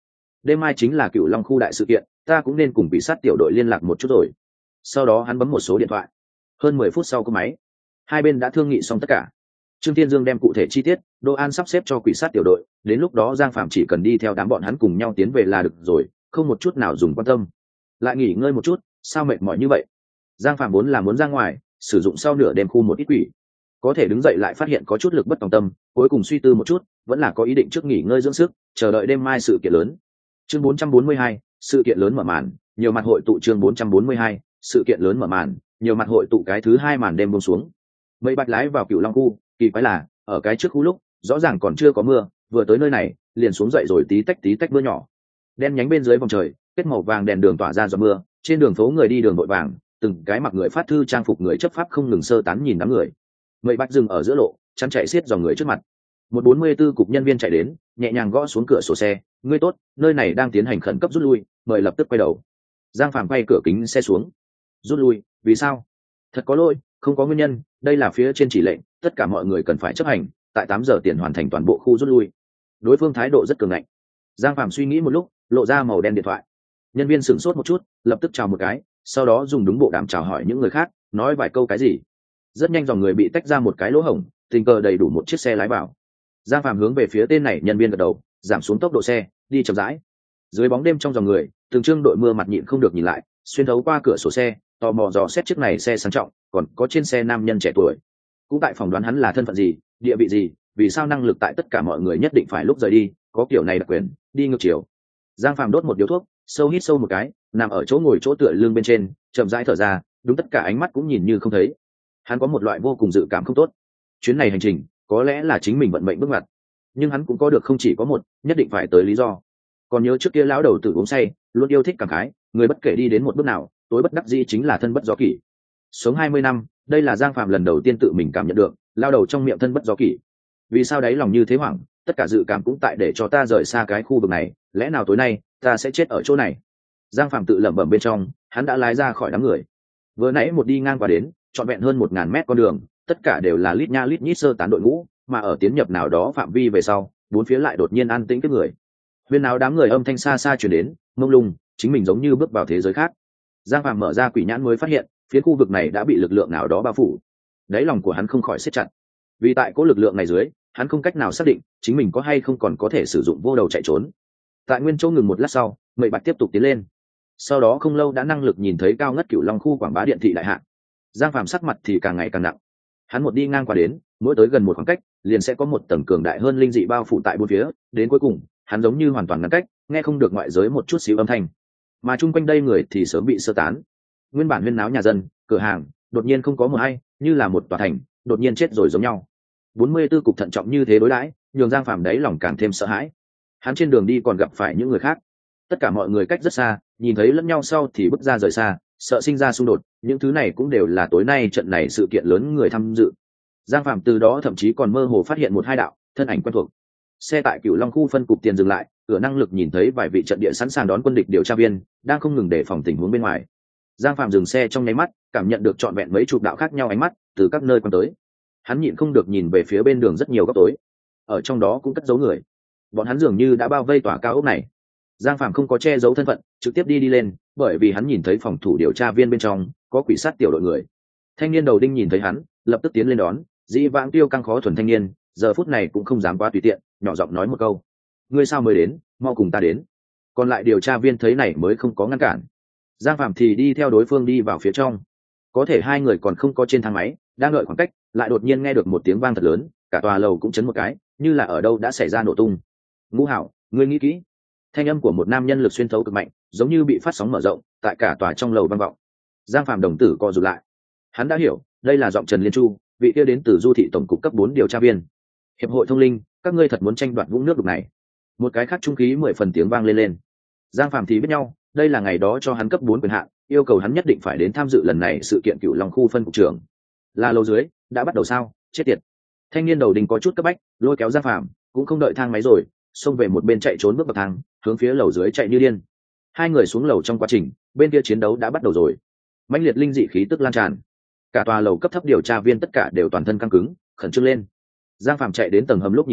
đêm mai chính là Cựu Long khu đại sự kiện, ta cũng nên cùng bị sát tiểu đội liên lạc một chút rồi. Sau đó hắn bấm một số điện thoại. Hơn mười phút sau có máy, hai bên đã thương nghị xong tất cả. Trương Thiên Dương đem cụ thể chi tiết, Đỗ An sắp xếp cho quỷ sát tiểu đội, đến lúc đó Giang Phạm chỉ cần đi theo đám bọn hắn cùng nhau tiến về là được rồi, không một chút nào dùng quan tâm. Lại nghỉ ngơi một chút, sao mệt mỏi như vậy? Giang Phạm vốn là muốn ra ngoài, sử dụng sau nửa đêm khu một ít quỷ, có thể đứng dậy lại phát hiện có chút lực bất tòng tâm, cuối cùng suy tư một chút, vẫn là có ý định trước nghỉ ngơi dưỡng sức, chờ đợi đêm mai sự kiện lớn. Chương bốn trăm bốn mươi hai, sự kiện lớn mở màn, nhiều mặt hội tụ. Chương bốn trăm bốn mươi hai, sự kiện lớn mở màn, nhiều mặt hội tụ. Cái thứ hai màn đêm buông xuống. Mây bạch lái vào Cựu Long khu, kỳ quái là, ở cái trước khu lúc, rõ ràng còn chưa có mưa, vừa tới nơi này, liền xuống dậy rồi tí tách tí tách mưa nhỏ. Đen nhánh bên dưới vòng trời, kết màu vàng đèn đường tỏa ra giọt mưa, trên đường phố người đi đường vội vàng, từng cái mặc người phát thư trang phục người chấp pháp không ngừng sơ tán nhìn đám người. Mây bạch dừng ở giữa lộ, chắn chạy xiết dòng người trước mặt. Một bốn mươi tư cục nhân viên chạy đến, nhẹ nhàng gõ xuống cửa sổ xe. Ngươi tốt, nơi này đang tiến hành khẩn cấp rút lui, mời lập tức quay đầu. Giang Phàm quay cửa kính xe xuống. Rút lui? Vì sao? Thật có lỗi, không có nguyên nhân, đây là phía trên chỉ lệnh, tất cả mọi người cần phải chấp hành, tại tám giờ tiền hoàn thành toàn bộ khu rút lui. Đối phương thái độ rất cường ngạnh. Giang Phàm suy nghĩ một lúc, lộ ra màu đen điện thoại. Nhân viên sửng sốt một chút, lập tức chào một cái, sau đó dùng đúng bộ đàm chào hỏi những người khác, nói vài câu cái gì. Rất nhanh dòng người bị tách ra một cái lỗ hổng, tình cờ đầy đủ một chiếc xe lái vào. Giang Phàm hướng về phía tên này nhân viên gật đầu, giảm xuống tốc độ xe, đi chậm rãi. Dưới bóng đêm trong dòng người, từng trương đội mưa mặt nhịn không được nhìn lại, xuyên thấu qua cửa sổ xe, tò mò dò xét chiếc này xe sang trọng, còn có trên xe nam nhân trẻ tuổi. Cũng tại phỏng đoán hắn là thân phận gì, địa vị gì, vì sao năng lực tại tất cả mọi người nhất định phải lúc rời đi, có kiểu này đặc quyền, đi ngược chiều. Giang Phàm đốt một điếu thuốc, sâu hít sâu một cái, nằm ở chỗ ngồi chỗ tựa lưng bên trên, chậm rãi thở ra, đúng tất cả ánh mắt cũng nhìn như không thấy. Hắn có một loại vô cùng dự cảm không tốt. Chuyến này hành trình, có lẽ là chính mình vận mệnh bước ngoặt, nhưng hắn cũng có được không chỉ có một, nhất định phải tới lý do. Còn nhớ trước kia lão đầu tử uống say, luôn yêu thích cảm khái, người bất kể đi đến một bước nào, tối bất đắc dĩ chính là thân bất do kỷ. Sống hai mươi năm, đây là Giang Phạm lần đầu tiên tự mình cảm nhận được, lao đầu trong miệng thân bất do kỷ. Vì sao đáy lòng như thế hoảng, tất cả dự cảm cũng tại để cho ta rời xa cái khu vực này, lẽ nào tối nay ta sẽ chết ở chỗ này. Giang Phạm tự lẩm bẩm bên trong, hắn đã lái ra khỏi đám người. Vừa nãy một đi ngang qua đến, trọn vẹn hơn một ngàn mét con đường, tất cả đều là lít nha lít nhít sơ tán đội ngũ, mà ở tiến nhập nào đó phạm vi về sau, bốn phía lại đột nhiên an tĩnh cái người. Huyên náo đám người âm thanh xa xa truyền đến, mông lung, chính mình giống như bước vào thế giới khác. Giang Phạm mở ra quỷ nhãn mới phát hiện, phía khu vực này đã bị lực lượng nào đó bao phủ. Đáy lòng của hắn không khỏi siết chặt. Vì tại cố lực lượng này dưới, hắn không cách nào xác định chính mình có hay không còn có thể sử dụng vô đầu chạy trốn. Tại nguyên chỗ ngừng một lát sau, Mệnh Bạch tiếp tục tiến lên. Sau đó không lâu đã năng lực nhìn thấy cao ngất Cửu Long khu quảng bá điện thị đại hạng. Giang Phạm sắc mặt thì càng ngày càng nặng. Hắn một đi ngang qua đến, mỗi tới gần một khoảng cách, liền sẽ có một tầng cường đại hơn linh dị bao phủ tại bốn phía, đến cuối cùng, hắn giống như hoàn toàn ngăn cách, nghe không được ngoại giới một chút xíu âm thanh. Mà chung quanh đây người thì sớm bị sơ tán. Nguyên bản huyên náo nhà dân, cửa hàng, đột nhiên không có một ai, như là một tòa thành, đột nhiên chết rồi giống nhau. bốn mươi tư cục thận trọng như thế đối đãi, nhường Giang Phạm đáy lòng càng thêm sợ hãi. Hắn trên đường đi còn gặp phải những người khác. Tất cả mọi người cách rất xa, nhìn thấy lẫn nhau sau thì bước ra rời xa, sợ sinh ra xung đột, những thứ này cũng đều là tối nay trận này sự kiện lớn người tham dự. Giang Phạm từ đó thậm chí còn mơ hồ phát hiện một hai đạo thân ảnh quen thuộc. Xe tại Cửu Long khu phân cục tiền dừng lại, cửa năng lực nhìn thấy vài vị trận địa sẵn sàng đón quân địch điều tra viên đang không ngừng đề phòng tình huống bên ngoài. Giang Phạm dừng xe trong nháy mắt, cảm nhận được trọn vẹn mấy chục đạo khác nhau ánh mắt từ các nơi quan tới. Hắn nhịn không được nhìn về phía bên đường rất nhiều góc tối, ở trong đó cũng cất giấu người. Bọn hắn dường như đã bao vây tòa cao ốc này. Giang Phạm không có che giấu thân phận, trực tiếp đi đi lên, bởi vì hắn nhìn thấy phòng thủ điều tra viên bên trong có quỷ sát tiểu đội người. Thanh niên đầu đinh nhìn thấy hắn, lập tức tiến lên đón. Dĩ vãng tiêu căng khó thuần thanh niên, giờ phút này cũng không dám quá tùy tiện, nhỏ giọng nói một câu: ngươi sao mới đến, mau cùng ta đến. Còn lại điều tra viên thấy này mới không có ngăn cản. Giang Phạm thì đi theo đối phương đi vào phía trong. Có thể hai người còn không có trên thang máy, đang đợi khoảng cách, lại đột nhiên nghe được một tiếng vang thật lớn, cả tòa lầu cũng chấn một cái, như là ở đâu đã xảy ra nổ tung. Ngũ Hảo, ngươi nghĩ kỹ. Thanh âm của một nam nhân lực xuyên thấu cực mạnh, giống như bị phát sóng mở rộng, tại cả tòa trong lầu vang vọng. Giang Phạm đồng tử co rụt lại. Hắn đã hiểu, đây là giọng Trần Liên Chu, vị kia đến từ Du thị tổng cục cấp bốn điều tra viên. Hiệp hội thông linh, các ngươi thật muốn tranh đoạt vũng nước đục này? Một cái khác trung khí mười phần tiếng vang lên lên. Giang Phạm thì biết nhau, đây là ngày đó cho hắn cấp bốn quyền hạn, yêu cầu hắn nhất định phải đến tham dự lần này sự kiện Cửu Long khu phân cục trưởng. Là lầu dưới, đã bắt đầu sao? Chết tiệt. Thanh niên đầu đình có chút cấp bách, lôi kéo Giang Phạm, cũng không đợi thang máy rồi, xông về một bên chạy trốn bước bậc thang, hướng phía lầu dưới chạy như điên. Hai người xuống lầu trong quá trình, bên kia chiến đấu đã bắt đầu rồi. Mãnh liệt linh dị khí tức lan tràn. Cả tòa lầu cấp thấp điều tra viên tất cả đều toàn thân căng cứng, khẩn trương lên. Giang Phạm chạy đến tầng hầm lúc nhìn thấy,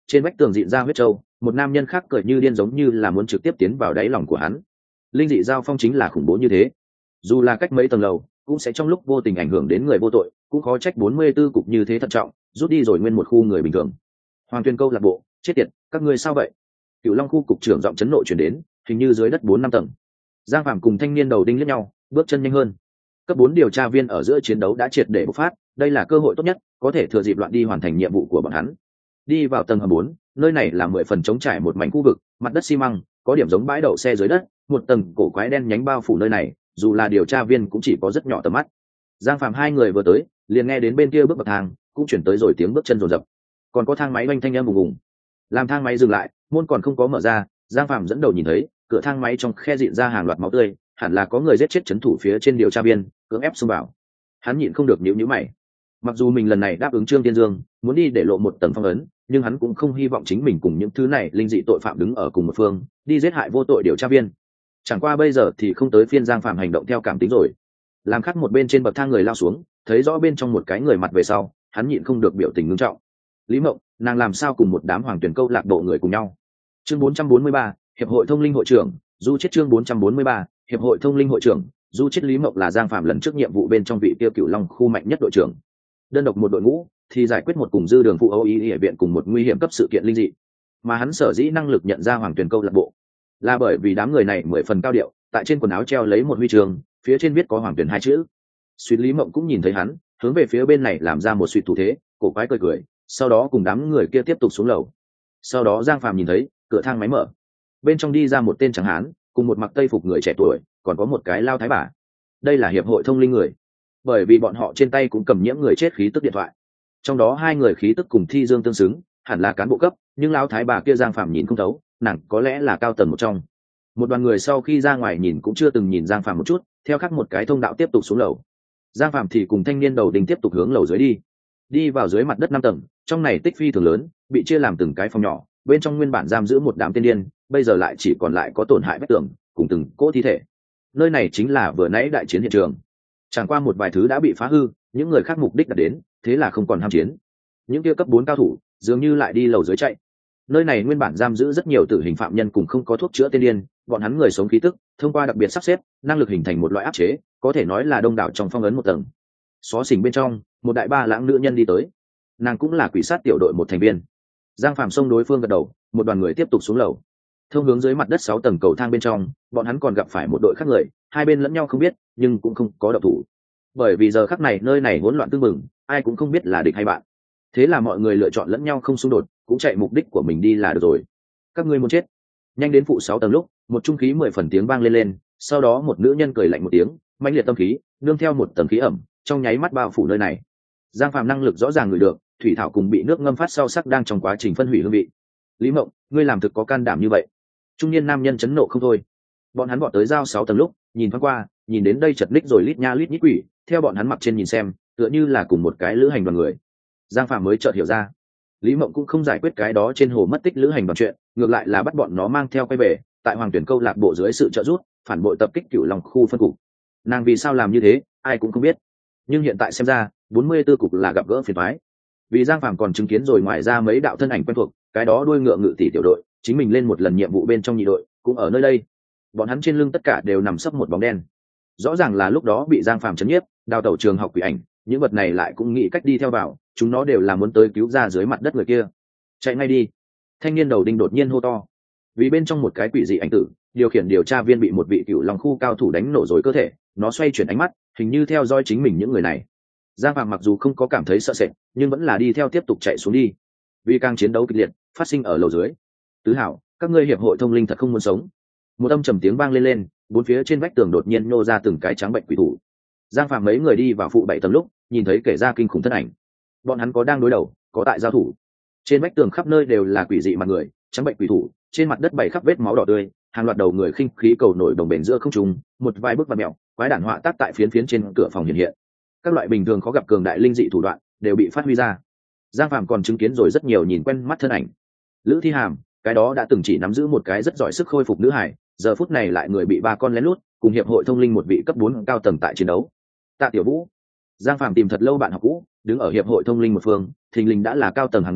trên vách tường dịn ra huyết trâu, một nam nhân khác cười như điên giống như là muốn trực tiếp tiến vào đáy lòng của hắn. Linh dị giao phong chính là khủng bố như thế, dù là cách mấy tầng lầu cũng sẽ trong lúc vô tình ảnh hưởng đến người vô tội, cũng khó trách bốn mươi 44 cục như thế thận trọng, rút đi rồi nguyên một khu người bình thường. Hoàng Tuyền câu lạc bộ, chết tiệt, các ngươi sao vậy? Cựu Long khu cục trưởng giọng chấn nộ truyền đến, hình như dưới đất bốn năm tầng. Giang Phạm cùng thanh niên đầu đinh liếc nhau, bước chân nhanh hơn. Cấp bốn điều tra viên ở giữa chiến đấu đã triệt để bộc phát, đây là cơ hội tốt nhất, có thể thừa dịp loạn đi hoàn thành nhiệm vụ của bọn hắn. Đi vào tầng hầm bốn, nơi này là mười phần trống trải một mảnh khu vực, mặt đất xi măng, có điểm giống bãi đậu xe dưới đất, một tầng cổ quái đen nhánh bao phủ nơi này, dù là điều tra viên cũng chỉ có rất nhỏ tầm mắt. Giang Phạm hai người vừa tới, liền nghe đến bên kia bước bậc thang, cũng chuyển tới rồi tiếng bước chân rồn rập. Còn có thang máy oanh thanh âm ùng ùng. Làm thang máy dừng lại, môn còn không có mở ra, Giang Phạm dẫn đầu nhìn thấy, cửa thang máy trong khe dịn ra hàng loạt máu tươi, hẳn là có người giết chết trấn thủ phía trên điều tra viên, cưỡng ép xông vào. Hắn nhịn không được nhíu nhíu mày. Mặc dù mình lần này đáp ứng Trương Tiên Dương, muốn đi để lộ một tầng phong ấn, nhưng hắn cũng không hy vọng chính mình cùng những thứ này linh dị tội phạm đứng ở cùng một phương, đi giết hại vô tội điều tra viên. Chẳng qua bây giờ thì không tới phiên Giang Phạm hành động theo cảm tính rồi. Làm khắc một bên trên bậc thang người lao xuống, thấy rõ bên trong một cái người mặt về sau, hắn nhịn không được biểu tình ngưng trọng. Lý Mộng, nàng làm sao cùng một đám Hoàng Tuyển câu lạc bộ người cùng nhau? Chương bốn trăm bốn mươi ba, hiệp hội thông linh hội trưởng, du chết chương bốn trăm bốn mươi ba, hiệp hội thông linh hội trưởng, du chết. Lý Mộng là Giang Phạm lần trước nhiệm vụ bên trong vị tiêu Cửu Long khu mạnh nhất đội trưởng. Đơn độc một đội ngũ thì giải quyết một cùng dư đường phụ Âu y y viện cùng một nguy hiểm cấp sự kiện linh dị. Mà hắn sở dĩ năng lực nhận ra Hoàng Tuyển câu lạc bộ, là bởi vì đám người này mười phần cao điệu, tại trên quần áo treo lấy một huy chương, phía trên viết có Hoàng Tuyển hai chữ. Suy Lý Mộng cũng nhìn thấy hắn, hướng về phía bên này làm ra một suy thủ thế, cổ quái cười cười, sau đó cùng đám người kia tiếp tục xuống lầu. Sau đó Giang Phạm nhìn thấy cửa thang máy mở, bên trong đi ra một tên trắng hán cùng một mặc tây phục người trẻ tuổi, còn có một cái lao thái bà. Đây là hiệp hội thông linh người, bởi vì bọn họ trên tay cũng cầm nhiễm người chết khí tức điện thoại, trong đó hai người khí tức cùng Thi Dương tương xứng, hẳn là cán bộ cấp, nhưng lao thái bà kia Giang Phạm nhìn không thấu, nàng có lẽ là cao tầng một trong. Một đoàn người sau khi ra ngoài nhìn cũng chưa từng nhìn Giang Phạm một chút, theo khắc một cái thông đạo tiếp tục xuống lầu. Giang Phạm thì cùng thanh niên đầu đình tiếp tục hướng lầu dưới đi. Đi vào dưới mặt đất năm tầng, trong này tích phi thường lớn, bị chia làm từng cái phòng nhỏ, bên trong nguyên bản giam giữ một đám tiên điên, bây giờ lại chỉ còn lại có tổn hại vách tường cùng từng cỗ thi thể. Nơi này chính là vừa nãy đại chiến hiện trường. Chẳng qua một vài thứ đã bị phá hư, những người khác mục đích đã đến, thế là không còn ham chiến. Những kia cấp bốn cao thủ dường như lại đi lầu dưới chạy. Nơi này nguyên bản giam giữ rất nhiều tử hình phạm nhân cùng không có thuốc chữa tiên điên, bọn hắn người sống khí tức, thông qua đặc biệt sắp xếp, năng lực hình thành một loại áp chế, có thể nói là đông đảo trong phong ấn một tầng. Xó xỉnh bên trong, một đại ba lãng nữ nhân đi tới, nàng cũng là quỷ sát tiểu đội một thành viên. Giang Phạm xông đối phương gật đầu, một đoàn người tiếp tục xuống lầu. Thông hướng dưới mặt đất sáu tầng cầu thang bên trong, bọn hắn còn gặp phải một đội khác người, hai bên lẫn nhau không biết, nhưng cũng không có động thủ. Bởi vì giờ khắc này nơi này hỗn loạn tương mừng, ai cũng không biết là địch hay bạn. Thế là mọi người lựa chọn lẫn nhau không xung đột, cũng chạy mục đích của mình đi là được rồi. Các ngươi muốn chết. Nhanh đến phụ sáu tầng lúc, một trung khí mười phần tiếng vang lên lên, sau đó một nữ nhân cười lạnh một tiếng, mãnh liệt tâm khí, nương theo một tầng khí ẩm, trong nháy mắt bao phủ nơi này. Giang Phạm năng lực rõ ràng ngửi được, thủy thảo cùng bị nước ngâm phát sau sắc đang trong quá trình phân hủy hương vị. Lý Mộng, ngươi làm thực có can đảm như vậy? Trung niên nam nhân chấn nộ không thôi. Bọn hắn bọn tới giao sáu tầng lúc, nhìn thoáng qua, nhìn đến đây chật ních rồi lít nha lít nhít quỷ, theo bọn hắn mặc trên nhìn xem, tựa như là cùng một cái lữ hành đoàn người. Giang Phạm mới chợt hiểu ra, Lý Mộng cũng không giải quyết cái đó trên hồ mất tích lữ hành đoàn chuyện, ngược lại là bắt bọn nó mang theo quay về, tại Hoàng Tuyển câu lạc bộ dưới sự trợ giúp, phản bội tập kích Cửu Long khu phân cục. Nàng vì sao làm như thế, ai cũng không biết. Nhưng hiện tại xem ra, bốn mươi 44 cục là gặp gỡ phiền toái. Vì Giang Phạm còn chứng kiến rồi ngoài ra mấy đạo thân ảnh quen thuộc, cái đó đuôi ngựa ngự tỷ tiểu đội, chính mình lên một lần nhiệm vụ bên trong nhị đội, cũng ở nơi đây. Bọn hắn trên lưng tất cả đều nằm sấp một bóng đen. Rõ ràng là lúc đó bị Giang Phạm chấn nhiếp, đào tẩu trường học quỷ ảnh, những vật này lại cũng nghĩ cách đi theo vào, chúng nó đều là muốn tới cứu ra dưới mặt đất người kia. Chạy ngay đi. Thanh niên đầu đinh đột nhiên hô to. Vì bên trong một cái quỷ dị ảnh tử, điều khiển điều tra viên bị một vị Cửu Long khu cao thủ đánh nổ rồi cơ thể, nó xoay chuyển ánh mắt, hình như theo dõi chính mình những người này. Giang Phạm mặc dù không có cảm thấy sợ sệt, nhưng vẫn là đi theo tiếp tục chạy xuống đi. Vì càng chiến đấu kịch liệt, phát sinh ở lầu dưới. Tứ hảo, các ngươi hiệp hội thông linh thật không muốn sống. Một âm trầm tiếng vang lên lên, bốn phía trên vách tường đột nhiên nô ra từng cái trắng bệnh quỷ thủ. Giang Phạm mấy người đi vào phụ bảy tầng lúc, nhìn thấy kể ra kinh khủng thân ảnh. Bọn hắn có đang đối đầu, có tại giao thủ. Trên vách tường khắp nơi đều là quỷ dị mặt người, trắng bệnh quỷ thủ, trên mặt đất bày khắp vết máu đỏ tươi, hàng loạt đầu người khinh khí cầu nổi đồng bền giữa không trung, một vài bức vạt mèo, quái đản họa tác tại phiến phiến trên cửa phòng hiện hiện. Các loại bình thường khó gặp cường đại linh dị thủ đoạn đều bị phát huy ra. Giang Phạm còn chứng kiến rồi rất nhiều nhìn quen mắt thân ảnh. Lữ Thi Hàm, cái đó đã từng chỉ nắm giữ một cái rất giỏi sức khôi phục nữ hải, giờ phút này lại người bị ba con lén lút, cùng hiệp hội thông linh một vị cấp bốn cao tầng tại chiến đấu. Tạ Tiểu Vũ. Giang Phạm tìm thật lâu bạn học cũ, đứng ở hiệp hội thông linh một phương, thình lình đã là cao tầng hàng ngũ,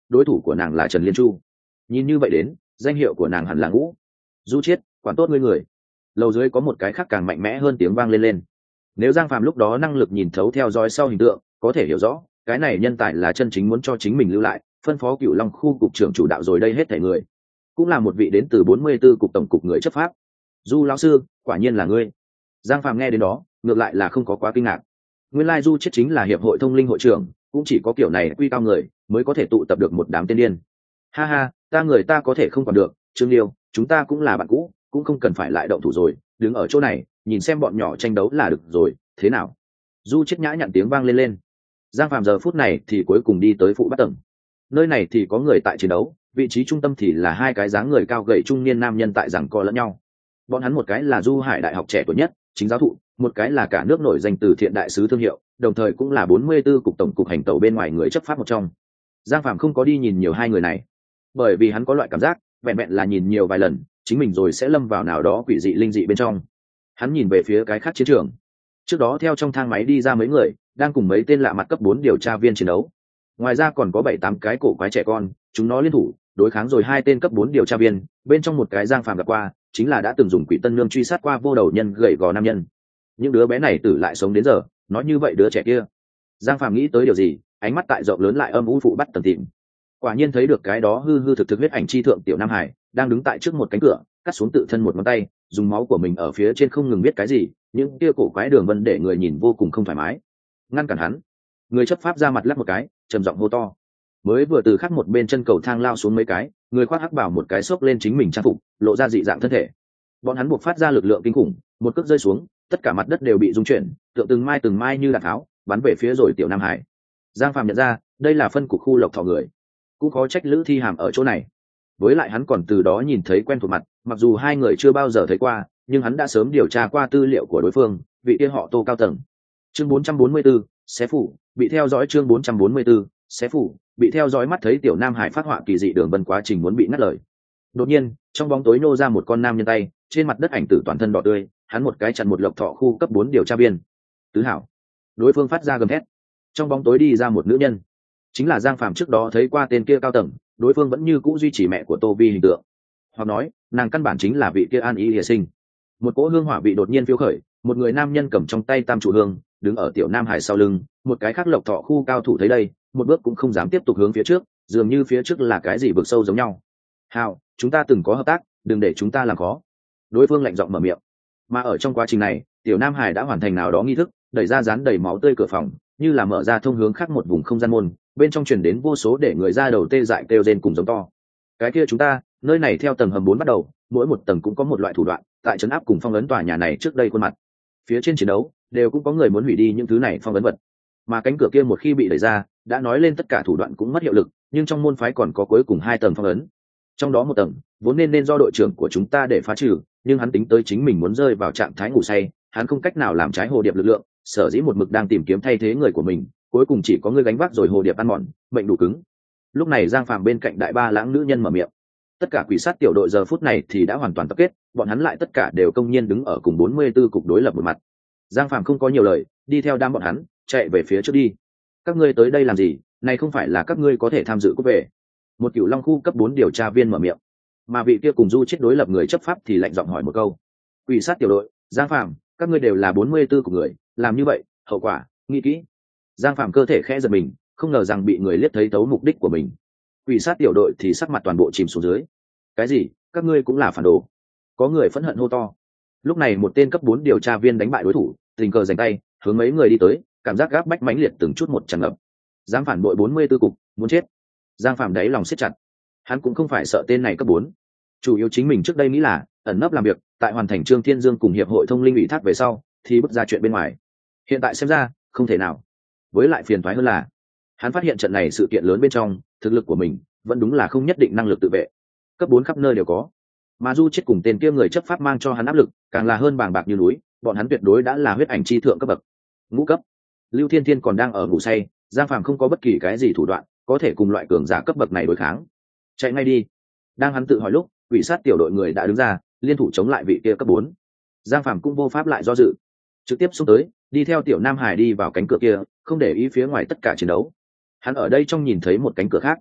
đối thủ của nàng là Trần Liên Chu. Nhìn như vậy đến, danh hiệu của nàng hẳn là Ngũ. Du Chiết, quản tốt ngươi người. Lầu dưới có một cái khác càng mạnh mẽ hơn tiếng vang lên lên. Nếu Giang Phàm lúc đó năng lực nhìn thấu theo dõi sau hình tượng, có thể hiểu rõ, cái này nhân tài là chân chính muốn cho chính mình lưu lại, phân phó Cựu Long khu cục trưởng chủ đạo rồi đây hết thảy người. Cũng là một vị đến từ bốn mươi tư cục tổng cục người chấp pháp. Du lão sư, quả nhiên là ngươi. Giang Phàm nghe đến đó, ngược lại là không có quá kinh ngạc. Nguyên lai Du Chiết chính là hiệp hội thông linh hội trưởng, cũng chỉ có kiểu này quy cao người mới có thể tụ tập được một đám tên điên. Ha ha, ta người ta có thể không còn được, Trương Liêu, chúng ta cũng là bạn cũ, cũng không cần phải lại động thủ rồi, đứng ở chỗ này, nhìn xem bọn nhỏ tranh đấu là được rồi, thế nào? Du Chiết nhã nhặn tiếng vang lên lên. Giang Phàm giờ phút này thì cuối cùng đi tới phụ bát tầng. Nơi này thì có người tại chiến đấu, vị trí trung tâm thì là hai cái dáng người cao gầy trung niên nam nhân tại giằng co lẫn nhau. Bọn hắn một cái là Du Hải đại học trẻ tuổi nhất, chính giáo thụ, một cái là cả nước nổi danh từ thiện đại sứ thương hiệu, đồng thời cũng là bốn mươi tư cục tổng cục hành tẩu bên ngoài người chấp pháp một trong. Giang Phàm không có đi nhìn nhiều hai người này, bởi vì hắn có loại cảm giác, vẹn vẹn là nhìn nhiều vài lần, chính mình rồi sẽ lâm vào nào đó quỷ dị linh dị bên trong. Hắn nhìn về phía cái khác chiến trường. Trước đó theo trong thang máy đi ra mấy người, đang cùng mấy tên lạ mặt cấp bốn điều tra viên chiến đấu. Ngoài ra còn có bảy tám cái cổ quái trẻ con, chúng nó liên thủ, đối kháng rồi hai tên cấp bốn điều tra viên, bên trong một cái Giang Phàm gặp qua, chính là đã từng dùng quỷ tân nương truy sát qua vô đầu nhân gầy gò nam nhân. Những đứa bé này tử lại sống đến giờ, nói như vậy đứa trẻ kia. Giang Phàm nghĩ tới điều gì, ánh mắt tại rộng lớn lại âm u phụ bắt tầng tìm. Quả nhiên thấy được cái đó hư hư thực thực huyết ảnh chi thượng tiểu Nam Hải, đang đứng tại trước một cánh cửa, cắt xuống tự thân một ngón tay, dùng máu của mình ở phía trên không ngừng biết cái gì, những kia cổ quái đường vân để người nhìn vô cùng không thoải mái. Ngăn cản hắn. Người chấp pháp ra mặt lắc một cái, trầm giọng hô to. Mới vừa từ khắc một bên chân cầu thang lao xuống mấy cái, người khoác hắc bảo một cái xốc lên chính mình trang phục, lộ ra dị dạng thân thể. Bọn hắn buộc phát ra lực lượng kinh khủng, một cước rơi xuống, tất cả mặt đất đều bị rung chuyển, tượng từng mai từng mai như đạn tháo, bắn về phía rồi tiểu Nam Hải. Giang Phàm nhận ra, đây là phân cục khu Lộc Thọ người, cũng có trách Lữ Thi Hàm ở chỗ này. Với lại hắn còn từ đó nhìn thấy quen thuộc mặt, mặc dù hai người chưa bao giờ thấy qua, nhưng hắn đã sớm điều tra qua tư liệu của đối phương, vị kia họ Tô cao tầng. Chương bốn trăm bốn mươi tư, xé phủ, bị theo dõi chương bốn trăm bốn mươi tư, xé phủ, bị theo dõi mắt thấy tiểu Nam Hải phát họa kỳ dị đường vân quá trình muốn bị ngắt lời. Đột nhiên, trong bóng tối nô ra một con nam nhân tay, trên mặt đất ảnh tử toàn thân đỏ tươi, hắn một cái chặn một Lộc Thọ khu cấp bốn điều tra viên. Tứ hảo. Đối phương phát ra gầm thét. Trong bóng tối đi ra một nữ nhân, chính là Giang Phàm trước đó thấy qua tên kia cao tầng, đối phương vẫn như cũ duy trì mẹ của Tô Vi hình tượng. Hoặc nói, nàng căn bản chính là vị kia An Ý Lìa Sinh. Một cỗ hương hỏa bị đột nhiên phiêu khởi, một người nam nhân cầm trong tay tam trụ hương, đứng ở tiểu Nam Hải sau lưng, một cái khác Lộc Thọ khu cao thủ thấy đây, một bước cũng không dám tiếp tục hướng phía trước, dường như phía trước là cái gì vực sâu giống nhau. Hào, chúng ta từng có hợp tác, đừng để chúng ta làm khó. Đối phương lạnh giọng mở miệng. Mà ở trong quá trình này, tiểu Nam Hải đã hoàn thành nào đó nghi thức, đẩy ra dán đầy máu tươi cửa phòng, như là mở ra thông hướng khác một vùng không gian môn, bên trong truyền đến vô số để người ra đầu tê dại kêu rên cùng giống to. Cái kia chúng ta, nơi này theo tầng hầm bốn bắt đầu, mỗi một tầng cũng có một loại thủ đoạn, tại trấn áp cùng phong ấn tòa nhà này trước đây khuôn mặt. Phía trên chiến đấu, đều cũng có người muốn hủy đi những thứ này phong ấn vật. Mà cánh cửa kia một khi bị đẩy ra, đã nói lên tất cả thủ đoạn cũng mất hiệu lực, nhưng trong môn phái còn có cuối cùng hai tầng phong ấn. Trong đó một tầng, vốn nên nên do đội trưởng của chúng ta để phá trừ, nhưng hắn tính tới chính mình muốn rơi vào trạng thái ngủ say, hắn không cách nào làm trái hồ điệp lực lượng, sở dĩ một mực đang tìm kiếm thay thế người của mình, cuối cùng chỉ có người gánh vác rồi hồ điệp ăn mòn, mệnh đủ cứng. Lúc này Giang Phàm bên cạnh đại ba lãng nữ nhân mở miệng. Tất cả quỷ sát tiểu đội giờ phút này thì đã hoàn toàn tập kết, bọn hắn lại tất cả đều công nhiên đứng ở cùng bốn mươi tư cục đối lập một mặt. Giang Phàm không có nhiều lời, đi theo đám bọn hắn, chạy về phía trước đi. Các ngươi tới đây làm gì? Này không phải là các ngươi có thể tham dự cúp về. Một Cựu Long khu cấp bốn điều tra viên mở miệng. Mà vị kia cùng Du chết đối lập người chấp pháp thì lạnh giọng hỏi một câu. Quỷ sát tiểu đội, Giang Phàm, các ngươi đều là bốn mươi tư của người, làm như vậy, hậu quả, nghĩ kỹ. Giang Phàm cơ thể khẽ giật mình, không ngờ rằng bị người liếc thấy thấu mục đích của mình. Quỷ sát tiểu đội thì sắc mặt toàn bộ chìm xuống dưới. Cái gì? Các ngươi cũng là phản đồ? Có người phẫn hận hô to. Lúc này một tên cấp bốn điều tra viên đánh bại đối thủ, tình cờ giành tay, hướng mấy người đi tới, cảm giác gáp bách mãnh liệt từng chút một tràn ngập. Dám phản bội bốn mươi tư cục, muốn chết. Giang Phàm đáy lòng siết chặt. Hắn cũng không phải sợ tên này cấp bốn, chủ yếu chính mình trước đây nghĩ là ẩn nấp làm việc, tại hoàn thành Trương Thiên Dương cùng hiệp hội thông linh ủy thác về sau, thì bước ra chuyện bên ngoài. Hiện tại xem ra, không thể nào. Với lại phiền toái hơn là, hắn phát hiện trận này sự kiện lớn bên trong, thực lực của mình vẫn đúng là không nhất định năng lực tự vệ. Cấp bốn khắp nơi đều có. Mà Du chết cùng tên kia người chấp pháp mang cho hắn áp lực, càng là hơn bàng bạc như núi, bọn hắn tuyệt đối đã là huyết ảnh chi thượng cấp bậc. Ngũ cấp. Lưu Thiên Thiên còn đang ở ngủ say, Giang Phàm không có bất kỳ cái gì thủ đoạn, có thể cùng loại cường giả cấp bậc này đối kháng. Chạy ngay đi. Đang hắn tự hỏi lúc, quỷ sát tiểu đội người đã đứng ra, liên thủ chống lại vị kia cấp bốn. Giang Phàm cũng vô pháp lại do dự, trực tiếp xông tới, đi theo tiểu Nam Hải đi vào cánh cửa kia, không để ý phía ngoài tất cả chiến đấu. Hắn ở đây trong nhìn thấy một cánh cửa khác.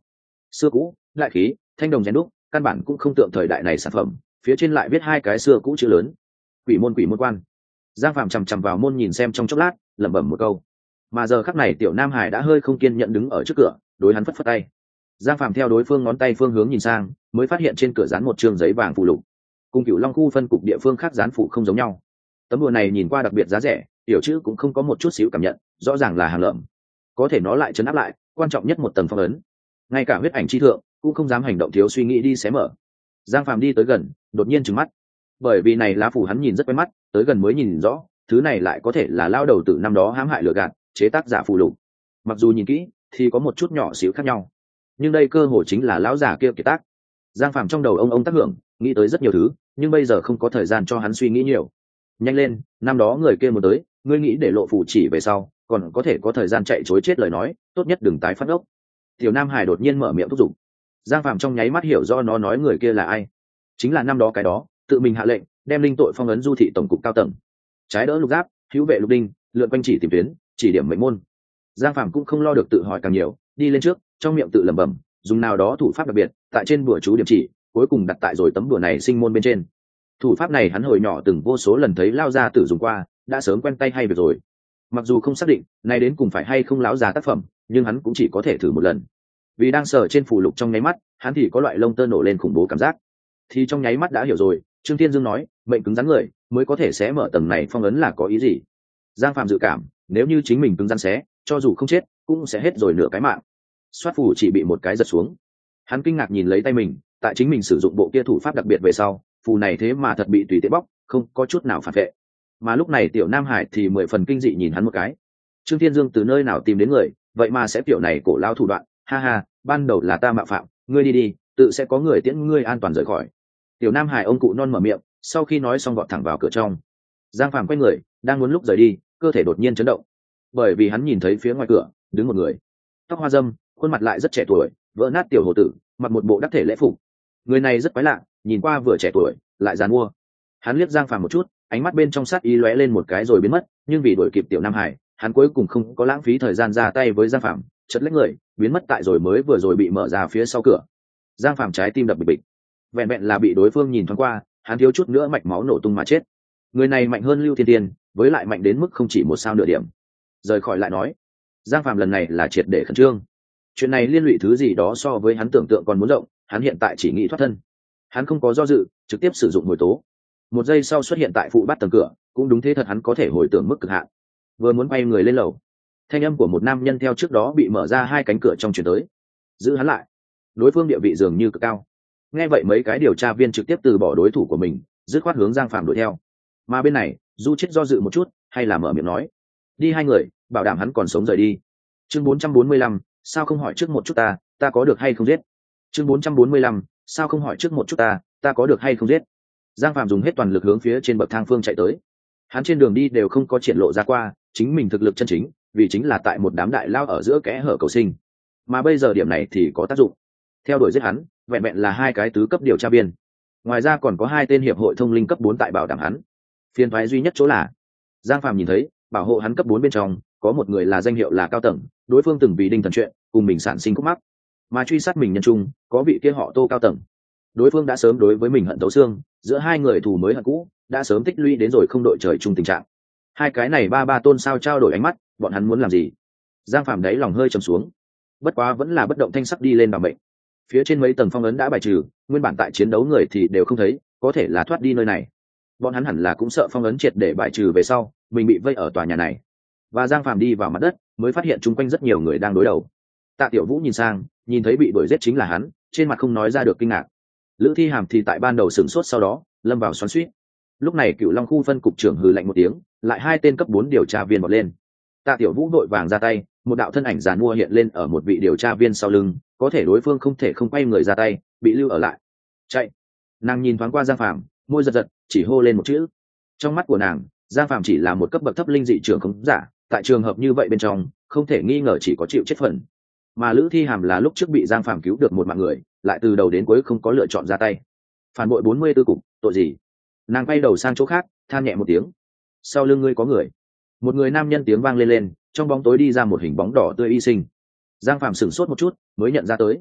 xưa cũ lại khí, thanh đồng rèn đúc, căn bản cũng không tượng thời đại này sản phẩm. Phía trên lại viết hai cái xưa cũ chữ lớn: quỷ môn, quỷ môn quan. Giang Phạm chằm chằm vào môn nhìn xem trong chốc lát, lẩm bẩm một câu. Mà giờ khắc này tiểu Nam Hải đã hơi không kiên nhẫn đứng ở trước cửa, đối hắn phất phất tay. Giang Phạm theo đối phương ngón tay phương hướng nhìn sang, mới phát hiện trên cửa dán một trương giấy vàng phù lục, cùng Cửu Long khu phân cục địa phương khác dán phụ không giống nhau. Tấm đùa này nhìn qua đặc biệt giá rẻ, tiểu chữ cũng không có một chút xíu cảm nhận, rõ ràng là hàng lợm. Có thể nó lại chấn áp lại, quan trọng nhất một tầng phong ấn. Ngay cả huyết ảnh chi thượng cũng không dám hành động thiếu suy nghĩ đi xé mở. Giang Phạm đi tới gần, đột nhiên trừng mắt, bởi vì này lá phủ hắn nhìn rất quen mắt, tới gần mới nhìn rõ, thứ này lại có thể là lao đầu tử năm đó hãm hại lừa gạt, chế tác giả phù lục. Mặc dù nhìn kỹ thì có một chút nhỏ xíu khác nhau, nhưng đây cơ hồ chính là lão giả kia kiệt tác. Giang Phạm trong đầu ông ông tác hưởng, nghĩ tới rất nhiều thứ, nhưng bây giờ không có thời gian cho hắn suy nghĩ nhiều. Nhanh lên, năm đó người kia muốn tới, ngươi nghĩ để lộ phù chỉ về sau, còn có thể có thời gian chạy chối chết lời nói, tốt nhất đừng tái phát ốc. Tiểu Nam Hải đột nhiên mở miệng thúc giục. Giang Phạm trong nháy mắt hiểu do nó nói người kia là ai, chính là năm đó cái đó tự mình hạ lệnh đem linh tội phong ấn du thị tổng cục cao tầng, trái đỡ lục giáp, hữu vệ lục đinh, lượn quanh chỉ tìm tuyến, chỉ điểm mệnh môn. Giang Phạm cũng không lo được tự hỏi càng nhiều, đi lên trước, trong miệng tự lẩm bẩm, dùng nào đó thủ pháp đặc biệt, tại trên bùa chú điểm chỉ, cuối cùng đặt tại rồi tấm bùa này sinh môn bên trên. Thủ pháp này hắn hồi nhỏ từng vô số lần thấy lao gia tử dùng qua, đã sớm quen tay hay việc rồi. Mặc dù không xác định này đến cùng phải hay không lão già tác phẩm, nhưng hắn cũng chỉ có thể thử một lần. Vì đang sờ trên phù lục trong nháy mắt, hắn thì có loại lông tơ nổ lên khủng bố cảm giác, thì trong nháy mắt đã hiểu rồi. Trương Thiên Dương nói, mệnh cứng rắn người mới có thể xé mở tầng này phong ấn là có ý gì. Giang Phạm dự cảm, nếu như chính mình cứng rắn xé, cho dù không chết cũng sẽ hết rồi nửa cái mạng. Xoát phù chỉ bị một cái giật xuống, hắn kinh ngạc nhìn lấy tay mình, tại chính mình sử dụng bộ kia thủ pháp đặc biệt về sau, phù này thế mà thật bị tùy tiện bóc, không có chút nào phản vệ. Mà lúc này tiểu Nam Hải thì mười phần kinh dị nhìn hắn một cái. Trương Thiên Dương từ nơi nào tìm đến người, vậy mà sẽ kiểu này cổ lao thủ đoạn, ha ha, ban đầu là ta mạo phạm, ngươi đi đi, tự sẽ có người tiễn ngươi an toàn rời khỏi. Tiểu Nam Hải ông cụ non mở miệng, sau khi nói xong vọt thẳng vào cửa trong. Giang Phạm quay người, đang muốn lúc rời đi, cơ thể đột nhiên chấn động, bởi vì hắn nhìn thấy phía ngoài cửa đứng một người, tóc hoa râm, khuôn mặt lại rất trẻ tuổi, vỡ nát tiểu hồ tử, mặc một bộ đắc thể lễ phục. Người này rất quái lạ, nhìn qua vừa trẻ tuổi lại giàn mua. Hắn liếc Giang Phạm một chút, ánh mắt bên trong sát ý lóe lên một cái rồi biến mất, nhưng vì đuổi kịp tiểu Nam Hải, hắn cuối cùng không có lãng phí thời gian ra tay với Giang Phạm, chật lấy người biến mất tại rồi mới vừa rồi bị mở ra phía sau cửa. Giang Phạm trái tim đập bịch bịch, vẹn vẹn là bị đối phương nhìn thoáng qua, hắn thiếu chút nữa mạch máu nổ tung mà chết. Người này mạnh hơn Lưu Thiên Tiên, với lại mạnh đến mức không chỉ một sao nửa điểm. Rời khỏi lại nói, Giang Phạm lần này là triệt để khẩn trương. Chuyện này liên lụy thứ gì đó so với hắn tưởng tượng còn muốn rộng, hắn hiện tại chỉ nghĩ thoát thân. Hắn không có do dự, trực tiếp sử dụng hồi tố. Một giây sau xuất hiện tại phụ bát tầng cửa, cũng đúng thế thật, hắn có thể hồi tưởng mức cực hạn. Vừa muốn bay người lên lầu, thanh âm của một nam nhân theo trước đó bị mở ra hai cánh cửa trong truyền tới. Giữ hắn lại. Đối phương địa vị dường như cực cao. Nghe vậy mấy cái điều tra viên trực tiếp từ bỏ đối thủ của mình, dứt khoát hướng Giang Phạm đuổi theo. Mà bên này, Du Chết do dự một chút, hay là mở miệng nói, đi hai người, bảo đảm hắn còn sống rời đi. Chương bốn trăm bốn mươi lăm, sao không hỏi trước một chút ta, ta có được hay không giết. Chương bốn trăm bốn mươi lăm, sao không hỏi trước một chút ta, ta có được hay không giết. Giang Phạm dùng hết toàn lực hướng phía trên bậc thang phương chạy tới. Hắn trên đường đi đều không có triển lộ ra qua chính mình thực lực chân chính, vì chính là tại một đám đại lao ở giữa kẽ hở cầu sinh. Mà bây giờ điểm này thì có tác dụng. Theo đuổi giết hắn, vẹn vẹn là hai cái tứ cấp điều tra viên. Ngoài ra còn có hai tên hiệp hội thông linh cấp bốn tại bảo đảm hắn. Phiền toái duy nhất chỗ là, Giang Phạm nhìn thấy, bảo hộ hắn cấp bốn bên trong, có một người là danh hiệu là Cao Tầng, đối phương từng vì Đinh Thần chuyện, cùng mình sản sinh khúc mắc. Mà truy sát mình nhân trung, có vị kia họ Tô Cao Tầng. Đối phương đã sớm đối với mình hận thấu xương, giữa hai người thù mới hận cũ, đã sớm tích lũy đến rồi không đội trời chung tình trạng. Hai cái này ba ba tôn sao trao đổi ánh mắt, bọn hắn muốn làm gì? Giang Phạm đáy lòng hơi trầm xuống, bất quá vẫn là bất động thanh sắc đi lên bảo mệnh. Phía trên mấy tầng phong ấn đã bài trừ, nguyên bản tại chiến đấu người thì đều không thấy, có thể là thoát đi nơi này. Bọn hắn hẳn là cũng sợ phong ấn triệt để bài trừ về sau mình bị vây ở tòa nhà này. Và Giang Phạm đi vào mặt đất, mới phát hiện chung quanh rất nhiều người đang đối đầu. Tạ Tiểu Vũ nhìn sang, nhìn thấy bị đuổi giết chính là hắn, trên mặt không nói ra được kinh ngạc. Lữ Thi Hàm thì tại ban đầu sửng sốt, sau đó lâm vào xoắn xuýt. Lúc này Cựu Long khu phân cục trưởng hừ lạnh một tiếng, lại hai tên cấp bốn điều tra viên vọt lên. Tạ Tiểu Vũ vội vàng ra tay, một đạo thân ảnh giàn mua hiện lên ở một vị điều tra viên sau lưng, có thể đối phương không thể không quay người ra tay, bị lưu ở lại. Chạy. Nàng nhìn thoáng qua Giang Phạm, môi giật giật, chỉ hô lên một chữ. Trong mắt của nàng, Giang Phạm chỉ là một cấp bậc thấp linh dị trưởng không giả, tại trường hợp như vậy bên trong, không thể nghi ngờ chỉ có chịu chết phần. Mà Lữ Thi Hàm là lúc trước bị Giang Phạm cứu được một mạng người, lại từ đầu đến cuối không có lựa chọn ra tay. Phản bội bốn mươi tư cục, tội gì? Nàng quay đầu sang chỗ khác, than nhẹ một tiếng. Sau lưng ngươi có người. Một người nam nhân tiếng vang lên lên, trong bóng tối đi ra một hình bóng đỏ tươi y sinh. Giang Phạm sửng sốt một chút, mới nhận ra tới.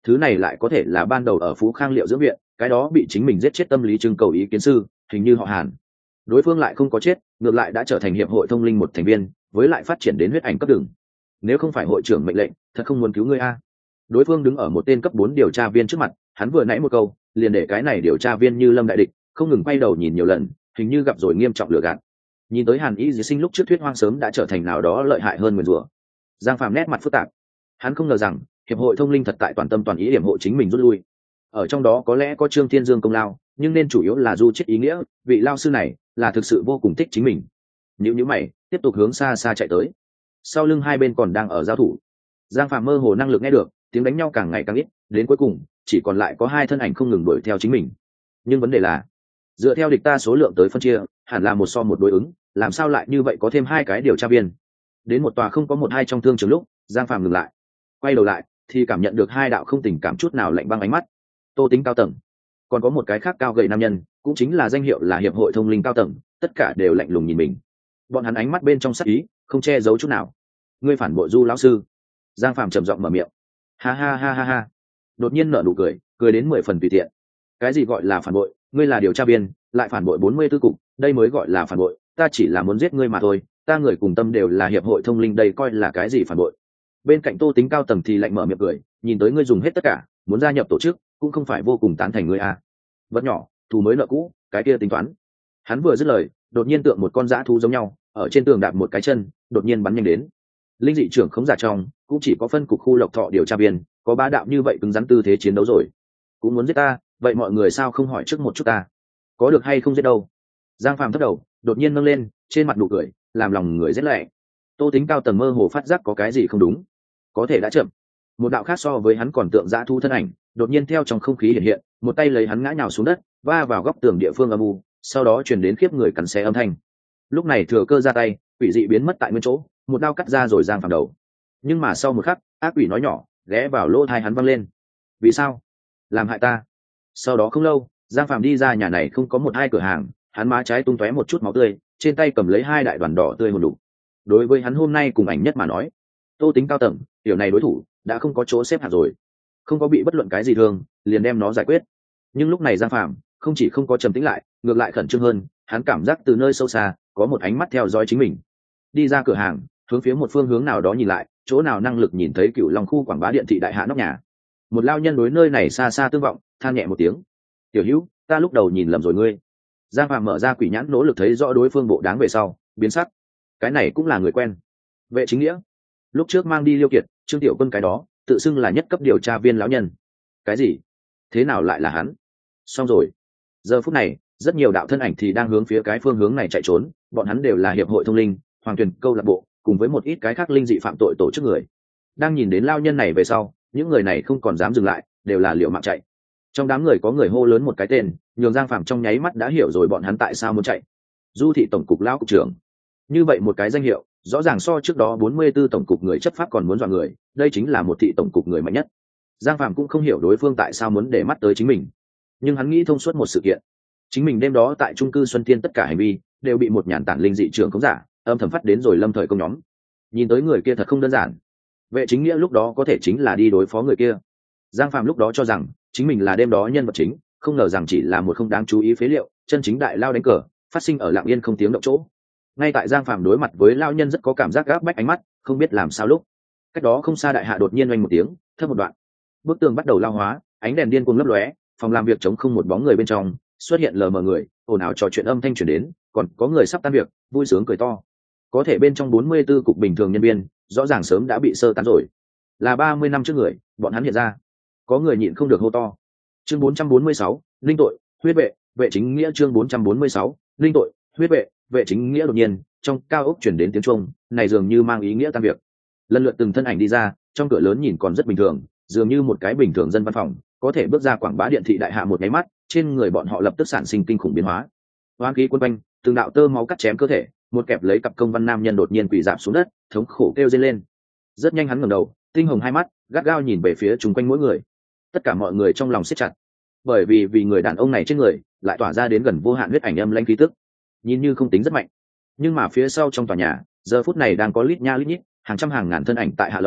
thứ này lại có thể là ban đầu ở Phú Khang liệu dưỡng viện cái đó bị chính mình giết chết tâm lý trưng cầu ý kiến sư, hình như họ Hàn. Đối phương lại không có chết, ngược lại đã trở thành hiệp hội thông linh một thành viên, với lại phát triển đến huyết ảnh cấp đường. Nếu không phải hội trưởng mệnh lệnh, thật không muốn cứu ngươi a. Đối phương đứng ở một tên cấp bốn điều tra viên trước mặt, hắn vừa nãy một câu liền để cái này điều tra viên như lâm đại địch, không ngừng quay đầu nhìn nhiều lần, hình như gặp rồi nghiêm trọng lừa gạt. Nhìn tới Hàn Y Dĩ Sinh lúc trước thuyết hoang sớm đã trở thành nào đó lợi hại hơn nguyền rủa. Giang Phàm nét mặt phức tạp, hắn không ngờ rằng hiệp hội thông linh thật tại toàn tâm toàn ý điểm hộ chính mình rút lui. Ở trong đó có lẽ có Trương Thiên Dương công lao, nhưng nên chủ yếu là du chết ý nghĩa, vị lao sư này là thực sự vô cùng thích chính mình. Nếu như mày tiếp tục hướng xa xa chạy tới, sau lưng hai bên còn đang ở giao thủ. Giang Phàm mơ hồ năng lực nghe được tiếng đánh nhau càng ngày càng ít, đến cuối cùng chỉ còn lại có hai thân ảnh không ngừng đuổi theo chính mình. Nhưng vấn đề là dựa theo địch ta số lượng tới phân chia, hẳn là một so một đối ứng, làm sao lại như vậy có thêm hai cái điều tra viên. Đến một tòa không có một hai trong thương trường lúc, Giang Phàm ngừng lại, quay đầu lại thì cảm nhận được hai đạo không tình cảm chút nào lạnh băng ánh mắt. Tô Tính cao tầng, còn có một cái khác cao gầy nam nhân, cũng chính là danh hiệu là hiệp hội thông linh cao tầng, tất cả đều lạnh lùng nhìn mình. Bọn hắn ánh mắt bên trong sắc ý không che giấu chút nào. Ngươi phản bội Du lão sư. Giang Phàm trầm giọng mở miệng. Ha ha ha ha ha. Đột nhiên nở nụ cười, cười đến mười phần tùy tiện. Cái gì gọi là phản bội? Ngươi là điều tra viên, lại phản bội bốn mươi tư cục, đây mới gọi là phản bội. Ta chỉ là muốn giết ngươi mà thôi, ta người cùng tâm đều là hiệp hội thông linh, đây coi là cái gì phản bội? Bên cạnh Tô Tính cao tầng thì lạnh mở miệng cười, nhìn tới ngươi dùng hết tất cả, muốn gia nhập tổ chức, cũng không phải vô cùng tán thành ngươi à. Vật nhỏ, thù mới nợ cũ, cái kia tính toán. Hắn vừa dứt lời, đột nhiên tượng một con dã thú giống nhau, ở trên tường đạp một cái chân, đột nhiên bắn nhanh đến. Linh dị trưởng không giả trong, cũng chỉ có phân cục khu Lộc Thọ điều tra viên, có bá đạo như vậy cứng rắn tư thế chiến đấu rồi. Cũng muốn giết ta, vậy mọi người sao không hỏi trước một chút ta, có được hay không giết đâu? Giang Phàm thấp đầu, đột nhiên nâng lên, trên mặt nụ cười, làm lòng người rét lẹ. Tô Tính cao tầng mơ hồ phát giác có cái gì không đúng, có thể đã chậm. Một đạo khác so với hắn còn tượng dã thu thân ảnh, đột nhiên theo trong không khí hiện hiện, một tay lấy hắn ngã nhào xuống đất, va vào góc tường địa phương âm u, sau đó truyền đến khiếp người cắn xé âm thanh. Lúc này thừa cơ ra tay, quỷ dị biến mất tại nguyên chỗ, một đao cắt ra rồi Giang Phàm đầu. Nhưng mà sau một khắc, ác quỷ nói nhỏ ghé vào lỗ tai hắn văng lên. Vì sao? Làm hại ta. Sau đó không lâu, Giang Phàm đi ra nhà này không có một hai cửa hàng, hắn má trái tung tóe một chút máu tươi, trên tay cầm lấy hai đại đoàn đỏ tươi hồn đục. Đối với hắn hôm nay cùng ảnh nhất mà nói, Tô Tính cao tầng, tiểu này đối thủ đã không có chỗ xếp hạt rồi, không có bị bất luận cái gì thương, liền đem nó giải quyết. Nhưng lúc này Giang Phàm không chỉ không có trầm tĩnh lại, ngược lại khẩn trương hơn, hắn cảm giác từ nơi sâu xa có một ánh mắt theo dõi chính mình. Đi ra cửa hàng, hướng phía một phương hướng nào đó nhìn lại, chỗ nào năng lực nhìn thấy Cửu Long khu quảng bá điện thị đại hạ nóc nhà. Một lao nhân đối nơi này xa xa tương vọng, than nhẹ một tiếng. Tiểu Hữu, ta lúc đầu nhìn lầm rồi ngươi. Giang Phàm mở ra quỷ nhãn nỗ lực thấy rõ đối phương bộ đáng về sau, biến sắc. Cái này cũng là người quen. Vệ Chính Nghĩa, lúc trước mang đi Liêu Kiệt, Trương Tiểu Quân cái đó, tự xưng là nhất cấp điều tra viên lão nhân. Cái gì? Thế nào lại là hắn? Xong rồi. Giờ phút này, rất nhiều đạo thân ảnh thì đang hướng phía cái phương hướng này chạy trốn, bọn hắn đều là hiệp hội thông linh, Hoàng Tuyền câu lạc bộ, cùng với một ít cái khác linh dị phạm tội tổ chức người. Đang nhìn đến lao nhân này về sau, những người này không còn dám dừng lại, đều là liều mạng chạy. Trong đám người có người hô lớn một cái tên, nhường Giang Phàm trong nháy mắt đã hiểu rồi bọn hắn tại sao muốn chạy. Du thị tổng cục lão cục trưởng. Như vậy một cái danh hiệu, rõ ràng so trước đó bốn mươi 44 tổng cục người chấp pháp còn muốn dọa người, đây chính là một thị tổng cục người mạnh nhất. Giang Phàm cũng không hiểu đối phương tại sao muốn để mắt tới chính mình, nhưng hắn nghĩ thông suốt một sự kiện. Chính mình đêm đó tại trung cư Xuân Thiên tất cả hành vi đều bị một nhàn tản linh dị trưởng khống giả âm thầm phát đến rồi lâm thời công nhóm. Nhìn tới người kia thật không đơn giản. Vệ Chính Nghĩa lúc đó có thể chính là đi đối phó người kia. Giang Phàm lúc đó cho rằng chính mình là đêm đó nhân vật chính, không ngờ rằng chỉ là một không đáng chú ý phế liệu, chân chính đại lao đánh cờ phát sinh ở lặng yên không tiếng động chỗ. Ngay tại Giang Phàm đối mặt với lao nhân rất có cảm giác gáp bách ánh mắt, không biết làm sao lúc cách đó không xa đại hạ đột nhiên oanh một tiếng thấp một đoạn, bức tường bắt đầu lao hóa, ánh đèn điên cuồng lấp lóe, phòng làm việc trống không một bóng người bên trong, xuất hiện lờ mờ người, ồn ào trò chuyện âm thanh truyền đến, còn có người sắp tan việc vui sướng cười to. Có thể bên trong bốn mươi 44 cục bình thường nhân viên rõ ràng sớm đã bị sơ tán rồi, là ba mươi năm trước người bọn hắn hiện ra. Có người nhịn không được hô to. Chương bốn trăm bốn mươi sáu, linh tội huyết vệ. Vệ Chính Nghĩa. Chương bốn trăm bốn mươi sáu, linh tội huyết vệ. Vệ Chính Nghĩa. Đột nhiên trong cao ốc chuyển đến tiếng chuông, này dường như mang ý nghĩa tan việc. Lần lượt từng thân ảnh đi ra, trong cửa lớn nhìn còn rất bình thường, dường như một cái bình thường dân văn phòng có thể bước ra quảng bá điện thị đại hạ một nháy mắt, trên người bọn họ lập tức sản sinh kinh khủng biến hóa. Hoang khí quân quanh, từng đạo tơ máu cắt chém cơ thể, một kẹp lấy cặp công văn nam nhân đột nhiên quỳ rạp xuống đất, thống khổ kêu dây lên. Rất nhanh hắn ngẩng đầu, tinh hồng hai mắt gắt gao nhìn về phía chung quanh mỗi người. Tất cả mọi người trong lòng siết chặt, bởi vì vì người đàn ông này trên người lại tỏa ra đến gần vô hạn huyết ảnh âm lãnh khí tức, nhìn như không tính rất mạnh, nhưng mà phía sau trong tòa nhà giờ phút này đang có lít nha lít nhít hàng trăm hàng ngàn thân ảnh tại hạ lầu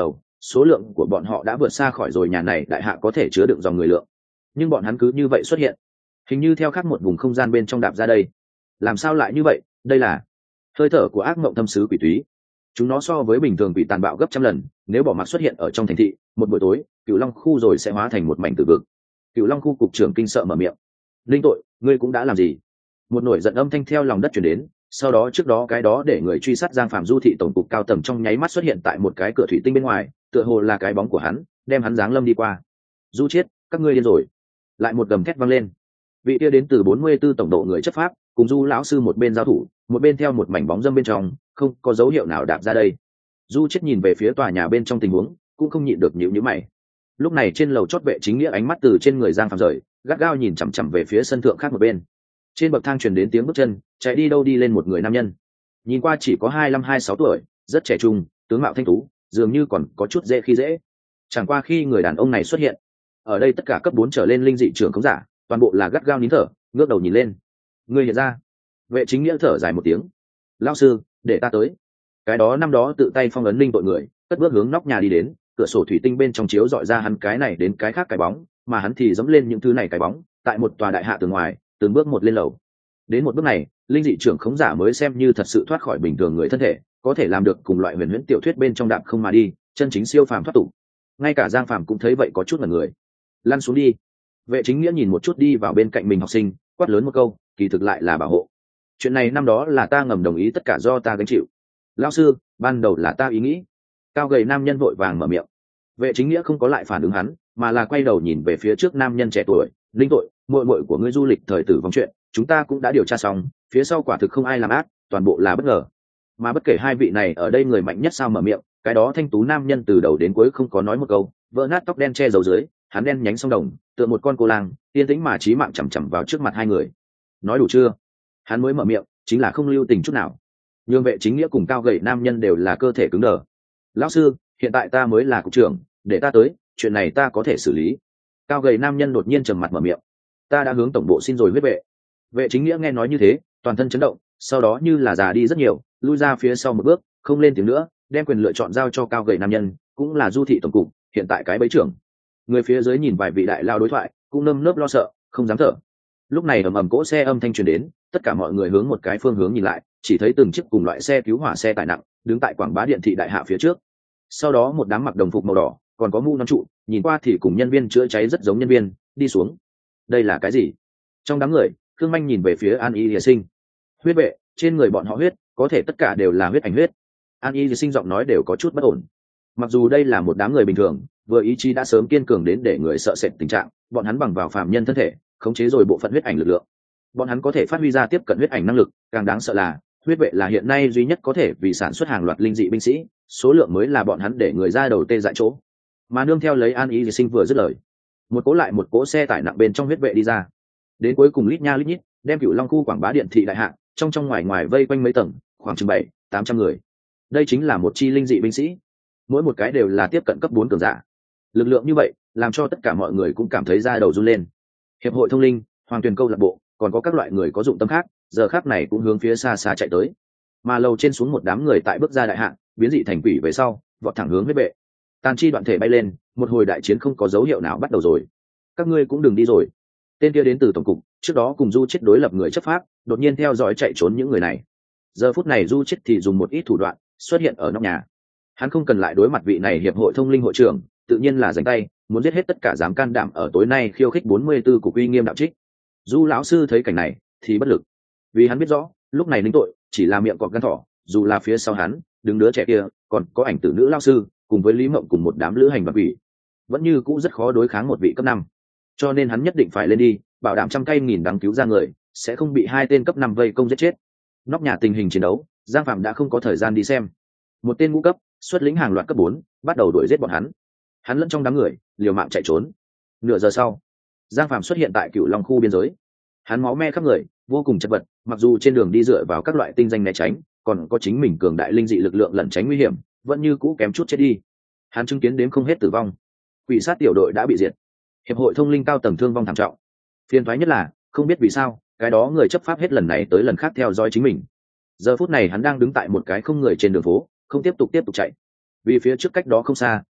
số lượng của bọn họ đã vượt xa khỏi rồi nhà này đại hạ có thể chứa đựng dòng người lượng. Nhưng bọn hắn cứ như vậy xuất hiện, hình như theo khác một vùng không gian bên trong đạp ra đây. Làm sao lại như vậy? Đây là hơi thở của ác mộng thâm sứ quỷ túy. Chúng nó so với bình thường bị tàn bạo gấp trăm lần, nếu bỏ mặc xuất hiện ở trong thành thị một buổi tối, Cửu Long khu rồi sẽ hóa thành một mảnh tử vực. Cửu Long khu cục trưởng kinh sợ mở miệng. Linh tội, ngươi cũng đã làm gì? Một nổi giận âm thanh theo lòng đất truyền đến. Sau đó trước đó cái đó để người truy sát Giang Phạm du thị tổng cục cao tầng trong nháy mắt xuất hiện tại một cái cửa thủy tinh bên ngoài, tựa hồ là cái bóng của hắn, đem hắn giáng lâm đi qua. Du Chiết, các ngươi điên rồi! Lại một gầm thét vang lên. Vị kia đến từ bốn mươi 44 tổng độ người chấp pháp, cùng Du lão sư một bên giao thủ, một bên theo một mảnh bóng dâm bên trong, không có dấu hiệu nào đạp ra đây. Du Chiết nhìn về phía tòa nhà bên trong tình huống, cũng không nhịn được nhíu nhíu mày. Lúc này trên lầu chót vệ chính nghĩa ánh mắt từ trên người Giang Phạm rời, gắt gao nhìn chằm chằm về phía sân thượng khác một bên. Trên bậc thang truyền đến tiếng bước chân, chạy đi đâu đi lên một người nam nhân. Nhìn qua chỉ có hai mươi lăm hai mươi sáu tuổi, rất trẻ trung, tướng mạo thanh tú, dường như còn có chút dễ khi dễ. Chẳng qua khi người đàn ông này xuất hiện, ở đây tất cả cấp bốn trở lên linh dị trưởng khống giả, toàn bộ là gắt gao nín thở, ngước đầu nhìn lên. Người hiện ra. Vệ chính nghĩa thở dài một tiếng. Lão sư, để ta tới. Cái đó năm đó tự tay phong ấn linh tội người, cất bước hướng nóc nhà đi đến, cửa sổ thủy tinh bên trong chiếu dọi ra hắn cái này đến cái khác cái bóng, mà hắn thì dẫm lên những thứ này cái bóng, tại một tòa đại hạ tường ngoài, từng bước một lên lầu. Đến một bước này, linh dị trưởng khống giả mới xem như thật sự thoát khỏi bình thường người thân thể, có thể làm được cùng loại huyền huyễn tiểu thuyết bên trong đạm không mà đi, chân chính siêu phàm thoát tục. Ngay cả Giang Phàm cũng thấy vậy có chút là người. Lăn xuống đi. Vệ chính nghĩa nhìn một chút đi vào bên cạnh mình học sinh, quát lớn một câu, kỳ thực lại là bảo hộ. Chuyện này năm đó là ta ngầm đồng ý, tất cả do ta gánh chịu. Lão sư, ban đầu là ta ý nghĩ. Cao gầy nam nhân vội vàng mở miệng. Vệ chính nghĩa không có lại phản ứng hắn, mà là quay đầu nhìn về phía trước nam nhân trẻ tuổi. Linh tội, muội muội của ngươi du lịch thời tử vong chuyện, chúng ta cũng đã điều tra xong, phía sau quả thực không ai làm ác, toàn bộ là bất ngờ. Mà bất kể hai vị này ở đây người mạnh nhất sao mở miệng, cái đó thanh tú nam nhân từ đầu đến cuối không có nói một câu, vỡ nát tóc đen che giấu dưới, hắn đen nhánh song đồng, tựa một con cô lang, yên tĩnh mà chí mạng chằm chằm vào trước mặt hai người. Nói đủ chưa? Hắn mới mở miệng, chính là không lưu tình chút nào. Nhường vệ chính nghĩa cùng cao gầy nam nhân đều là cơ thể cứng đờ. Lão sư, hiện tại ta mới là cục trưởng, để ta tới, chuyện này ta có thể xử lý. Cao gầy nam nhân đột nhiên trầm mặt mở miệng. Ta đã hướng tổng bộ xin rồi huyết vệ. Vệ chính nghĩa nghe nói như thế, toàn thân chấn động, sau đó như là già đi rất nhiều, lui ra phía sau một bước, không lên tiếng nữa, đem quyền lựa chọn giao cho cao gầy nam nhân, cũng là du thị tổng cục, hiện tại cái bẫy trưởng. Người phía dưới nhìn vài vị đại lao đối thoại, cũng nơm nớp lo sợ, không dám thở. Lúc này ầm ầm cỗ xe âm thanh truyền đến, tất cả mọi người hướng một cái phương hướng nhìn lại, chỉ thấy từng chiếc cùng loại xe cứu hỏa xe tải nặng đứng tại quảng bá điện thị đại hạ phía trước. Sau đó một đám mặc đồng phục màu đỏ, còn có mũ nón trụ, nhìn qua thì cùng nhân viên chữa cháy rất giống nhân viên, đi xuống. Đây là cái gì? Trong đám người, Khương Manh nhìn về phía An Y Lìa Sinh. Huyết vệ, trên người bọn họ huyết, có thể tất cả đều là huyết ảnh huyết. An Y Lìa Sinh giọng nói đều có chút bất ổn. Mặc dù đây là một đám người bình thường, vừa ý chí đã sớm kiên cường đến để người sợ sệt tình trạng, bọn hắn bằng vào phàm nhân thân thể, khống chế rồi bộ phận huyết ảnh lực lượng. Bọn hắn có thể phát huy ra tiếp cận huyết ảnh năng lực, càng đáng sợ là huyết vệ là hiện nay duy nhất có thể vì sản xuất hàng loạt linh dị binh sĩ, số lượng mới là bọn hắn để người ra đầu tê dại chỗ. Mà nương theo lấy An Y Lìa Sinh vừa dứt lời, một cỗ lại một cỗ xe tải nặng bên trong huyết vệ đi ra, đến cuối cùng lít nha lít nhít đem Cửu Long khu quảng bá điện thị đại hạ trong trong ngoài ngoài vây quanh mấy tầng, khoảng chừng bảy tám trăm người. Đây chính là một chi linh dị binh sĩ, mỗi một cái đều là tiếp cận cấp bốn cường giả. Lực lượng như vậy làm cho tất cả mọi người cũng cảm thấy da đầu run lên. Hiệp hội thông linh, Hoàng Tuyền câu lạc bộ, còn có các loại người có dụng tâm khác, giờ khác này cũng hướng phía xa xa chạy tới. Mà lầu trên xuống một đám người tại bước ra đại hạ, biến dị thành quỷ về sau, vọt thẳng hướng huyết vệ. Tàn chi đoạn thể bay lên, một hồi đại chiến không có dấu hiệu nào bắt đầu rồi. Các ngươi cũng đừng đi rồi. Tên kia đến từ tổng cục, trước đó cùng Du Chết đối lập người chấp pháp, đột nhiên theo dõi chạy trốn những người này. Giờ phút này Du Chết thì dùng một ít thủ đoạn xuất hiện ở nóc nhà. Hắn không cần lại đối mặt vị này hiệp hội thông linh hội trưởng, tự nhiên là giành tay, muốn giết hết tất cả dám can đảm ở tối nay khiêu khích bốn mươi 44 cục uy nghiêm đạo trích. Du lão sư thấy cảnh này thì bất lực, vì hắn biết rõ, lúc này lĩnh tội chỉ là miệng cọp gan thỏ, dù là phía sau hắn đứng đứa trẻ kia, còn có ảnh tử nữ lão sư, cùng với Lý Mộng cùng một đám lữ hành bạc quỷ, vẫn như cũ rất khó đối kháng một vị cấp năm. Cho nên hắn nhất định phải lên đi, bảo đảm trăm cây nghìn đắng cứu ra người, sẽ không bị hai tên cấp năm vây công giết chết. Nóc nhà tình hình chiến đấu, Giang Phạm đã không có thời gian đi xem. Một tên ngũ cấp xuất lĩnh hàng loạt cấp bốn, bắt đầu đuổi giết bọn hắn. Hắn lẫn trong đám người, liều mạng chạy trốn. Nửa giờ sau, Giang Phạm xuất hiện tại Cửu Long khu biên giới. Hắn máu me khắp người, vô cùng chật vật, mặc dù trên đường đi dựa vào các loại tinh danh né tránh, còn có chính mình cường đại linh dị lực lượng lẩn tránh nguy hiểm, vẫn như cũ kém chút chết đi. Hắn chứng kiến đếm không hết tử vong. Quỷ sát tiểu đội đã bị diệt, hiệp hội thông linh cao tầng thương vong thảm trọng. Phiền toái nhất là, không biết vì sao, cái đó người chấp pháp hết lần này tới lần khác theo dõi chính mình. Giờ phút này hắn đang đứng tại một cái không người trên đường phố, không tiếp tục tiếp tục chạy, vì phía trước cách đó không xa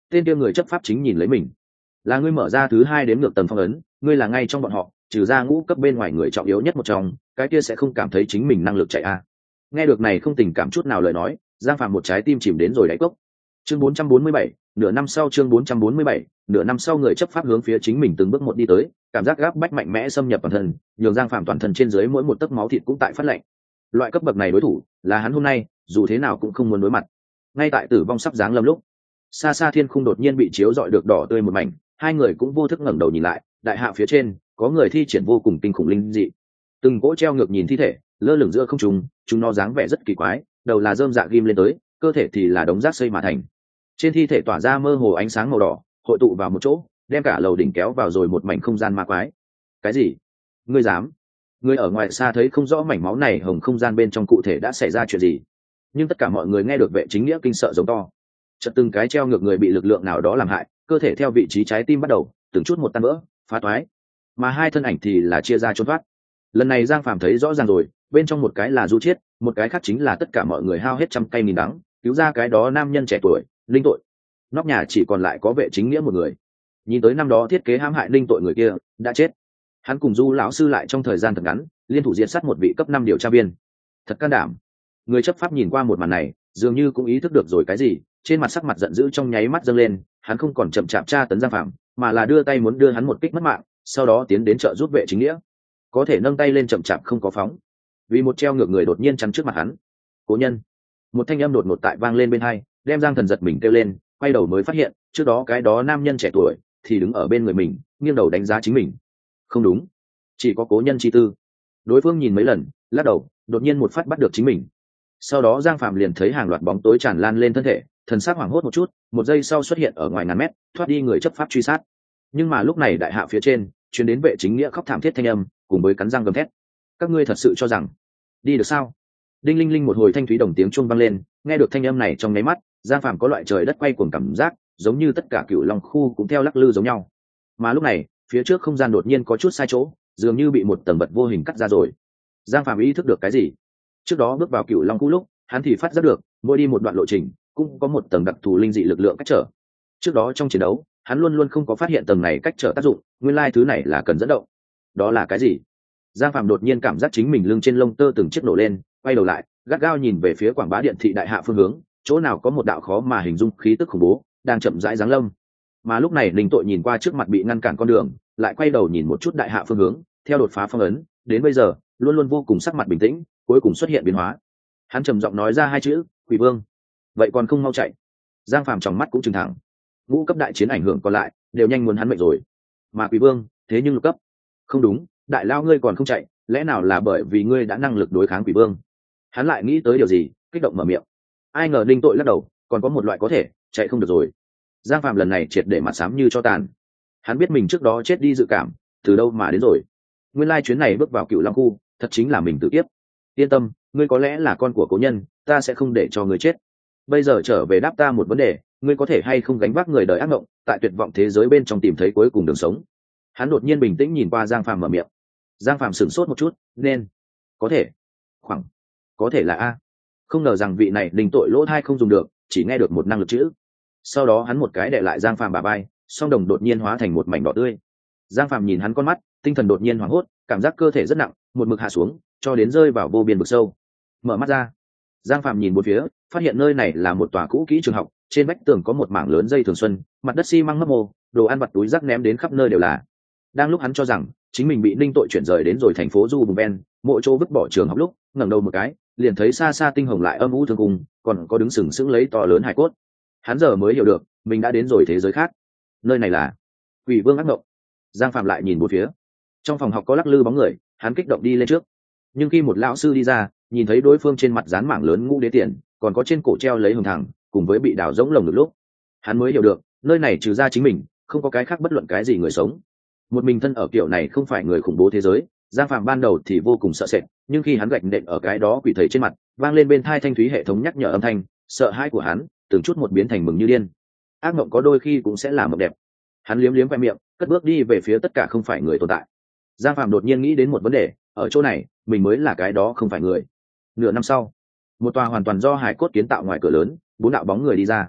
tên kia người chấp pháp chính nhìn lấy mình. Là ngươi mở ra thứ hai đến ngược tầng phong ấn, ngươi là ngay trong bọn họ trừ ra ngũ cấp bên ngoài người trọng yếu nhất một trong, cái kia sẽ không cảm thấy chính mình năng lực chạy a. Nghe được này không tình cảm chút nào lời nói, Giang Phàm một trái tim chìm đến rồi đáy cốc. Chương bốn trăm bốn mươi bảy, nửa năm sau chương bốn trăm bốn mươi bảy, nửa năm sau người chấp pháp hướng phía chính mình từng bước một đi tới, cảm giác gáp bách mạnh mẽ xâm nhập toàn thân, nhường Giang Phàm toàn thân trên dưới mỗi một tấc máu thịt cũng tại phát lạnh. Loại cấp bậc này đối thủ, là hắn hôm nay, dù thế nào cũng không muốn đối mặt. Ngay tại tử vong sắp giáng lâm lúc, xa xa thiên khung đột nhiên bị chiếu rọi được đỏ tươi một mảnh, hai người cũng vô thức ngẩng đầu nhìn lại, đại hạ phía trên, có người thi triển vô cùng kinh khủng linh dị. Từng cỗ treo ngược nhìn thi thể, lơ lửng giữa không trung, chúng nó dáng vẻ rất kỳ quái, đầu là rơm dạ ghim lên tới, cơ thể thì là đống rác xây mà thành. Trên thi thể tỏa ra mơ hồ ánh sáng màu đỏ, hội tụ vào một chỗ, đem cả lầu đỉnh kéo vào rồi một mảnh không gian ma quái. Cái gì? Ngươi dám? Ngươi ở ngoài xa thấy không rõ mảnh máu này hồng không gian bên trong cụ thể đã xảy ra chuyện gì, nhưng tất cả mọi người nghe được vệ chính nghĩa kinh sợ giống to. Chợt từng cái treo ngược người bị lực lượng nào đó làm hại, cơ thể theo vị trí trái tim bắt đầu từng chút một tan vỡ, phá toái, mà hai thân ảnh thì là chia ra trốn thoát. Lần này Giang Phàm thấy rõ ràng rồi, bên trong một cái là Du Chiết, một cái khác chính là tất cả mọi người hao hết trăm cây nghìn đắng cứu ra cái đó nam nhân trẻ tuổi Linh Tội. Nóc nhà chỉ còn lại có vệ chính nghĩa một người. Nhìn tới năm đó thiết kế hãm hại Linh Tội người kia đã chết. Hắn cùng Du lão sư lại trong thời gian thật ngắn liên thủ diệt sát một vị cấp năm điều tra viên. Thật can đảm. Người chấp pháp nhìn qua một màn này, dường như cũng ý thức được rồi cái gì, trên mặt sắc mặt giận dữ trong nháy mắt dâng lên. Hắn không còn chậm chạp tra tấn Giang Phàm, mà là đưa tay muốn đưa hắn một kích mất mạng, sau đó tiến đến trợ giúp vệ chính nghĩa. Có thể nâng tay lên chậm chạp không có phóng, vì một treo ngược người đột nhiên chắn trước mặt hắn. Cố nhân. Một thanh âm đột ngột tại vang lên bên hai, đem Giang Thần giật mình kêu lên, quay đầu mới phát hiện trước đó cái đó nam nhân trẻ tuổi thì đứng ở bên người mình, nghiêng đầu đánh giá chính mình. Không đúng, chỉ có Cố nhân chi tư. Đối phương nhìn mấy lần, lắc đầu, đột nhiên một phát bắt được chính mình. Sau đó Giang Phạm liền thấy hàng loạt bóng tối tràn lan lên thân thể, thần sắc hoảng hốt một chút, một giây sau xuất hiện ở ngoài ngàn mét, thoát đi người chấp pháp truy sát. Nhưng mà lúc này đại hạ phía trên truyền đến vệ chính nghĩa khóc thảm thiết thanh âm, cùng với cắn răng gầm thét. Các ngươi thật sự cho rằng đi được sao? Đinh linh linh một hồi thanh thúy đồng tiếng chuông vang lên, nghe được thanh âm này trong nháy mắt, Giang Phàm có loại trời đất quay cuồng cảm giác, giống như tất cả cựu long khu cũng theo lắc lư giống nhau. Mà lúc này, phía trước không gian đột nhiên có chút sai chỗ, dường như bị một tầng vật vô hình cắt ra rồi. Giang Phàm ý thức được cái gì? Trước đó bước vào cựu long khu lúc, hắn thì phát giác được, mỗi đi một đoạn lộ trình, cũng có một tầng đặc thù linh dị lực lượng cách trở. Trước đó trong chiến đấu, hắn luôn luôn không có phát hiện tầng này cách trở tác dụng, nguyên lai thứ này là cần dẫn động. Đó là cái gì? Giang Phạm đột nhiên cảm giác chính mình lưng trên lông tơ từng chiếc nổ lên, quay đầu lại, gắt gao nhìn về phía quảng bá điện thị đại hạ phương hướng, chỗ nào có một đạo khó mà hình dung khí tức khủng bố đang chậm rãi giáng lâm. Mà lúc này Linh Tội nhìn qua trước mặt bị ngăn cản con đường, lại quay đầu nhìn một chút đại hạ phương hướng, theo đột phá phong ấn, đến bây giờ luôn luôn vô cùng sắc mặt bình tĩnh, cuối cùng xuất hiện biến hóa. Hắn trầm giọng nói ra hai chữ, Quỷ Vương. Vậy còn không mau chạy? Giang Phạm trong mắt cũng trừng thẳng. Ngũ cấp đại chiến ảnh hưởng còn lại, đều nhanh muốn hắn mệnh rồi. Mà Quỷ Vương, thế nhưng lục cấp. Không đúng, đại lao ngươi còn không chạy, lẽ nào là bởi vì ngươi đã năng lực đối kháng Quỷ Vương? Hắn lại nghĩ tới điều gì, kích động mở miệng. Ai ngờ Linh Tội lắc đầu, còn có một loại có thể chạy không được rồi. Giang Phạm lần này triệt để mặt xám như cho tàn. Hắn biết mình trước đó chết đi dự cảm từ đâu mà đến rồi. Nguyên lai chuyến này bước vào Cựu Long khu, thật chính là mình tự tiếp. Yên tâm, ngươi có lẽ là con của cố nhân, ta sẽ không để cho ngươi chết. Bây giờ trở về đáp ta một vấn đề, ngươi có thể hay không gánh vác người đời ác mộng, tại tuyệt vọng thế giới bên trong tìm thấy cuối cùng đường sống? Hắn đột nhiên bình tĩnh nhìn qua Giang Phạm mở miệng. Giang Phạm sửng sốt một chút, nên có thể khoảng có thể là a. Không ngờ rằng vị này Linh Tội lỗ thai không dùng được, chỉ nghe được một năng lực chữ. Sau đó hắn một cái đè lại Giang Phạm bả vai, song đồng đột nhiên hóa thành một mảnh đỏ tươi. Giang Phạm nhìn hắn con mắt, tinh thần đột nhiên hoảng hốt, cảm giác cơ thể rất nặng, một mực hạ xuống, cho đến rơi vào vô biên vực sâu. Mở mắt ra, Giang Phạm nhìn bốn phía, phát hiện nơi này là một tòa cũ kỹ trường học, trên vách tường có một mảng lớn dây thường xuân, mặt đất xi măng mấp mô, đồ ăn vặt túi rác ném đến khắp nơi đều là. Đang lúc hắn cho rằng chính mình bị Linh Tội chuyển rời đến rồi thành phố du vùng ven, mộ chỗ vứt bỏ trường học lúc, ngẩng đầu một cái, liền thấy xa xa tinh hồng lại âm u thương cùng, còn có đứng sừng sững lấy to lớn hải cốt. Hắn giờ mới hiểu được, mình đã đến rồi thế giới khác. Nơi này là Quỷ Vương ác mộng. Giang Phạm lại nhìn bốn phía. Trong phòng học có lắc lư bóng người, hắn kích động đi lên trước. Nhưng khi một lão sư đi ra, nhìn thấy đối phương trên mặt dán mảng lớn ngũ đế tiền, còn có trên cổ treo lấy hồng thẳng, cùng với bị đào rỗng lồng ngực lúc, hắn mới hiểu được, nơi này trừ ra chính mình, không có cái khác bất luận cái gì người sống. Một mình thân ở kiểu này không phải người khủng bố thế giới. Giang Phạm ban đầu thì vô cùng sợ sệt, nhưng khi hắn gạch nện ở cái đó quỷ thầy trên mặt, vang lên bên thai thanh thúy hệ thống nhắc nhở âm thanh, sợ hãi của hắn từng chút một biến thành mừng như điên. Ác mộng có đôi khi cũng sẽ là mộng đẹp. Hắn liếm liếm khoe miệng, cất bước đi về phía tất cả không phải người tồn tại. Giang Phạm đột nhiên nghĩ đến một vấn đề, ở chỗ này mình mới là cái đó không phải người. Nửa năm sau, một tòa hoàn toàn do hải cốt kiến tạo ngoài cửa lớn, bốn đạo bóng người đi ra.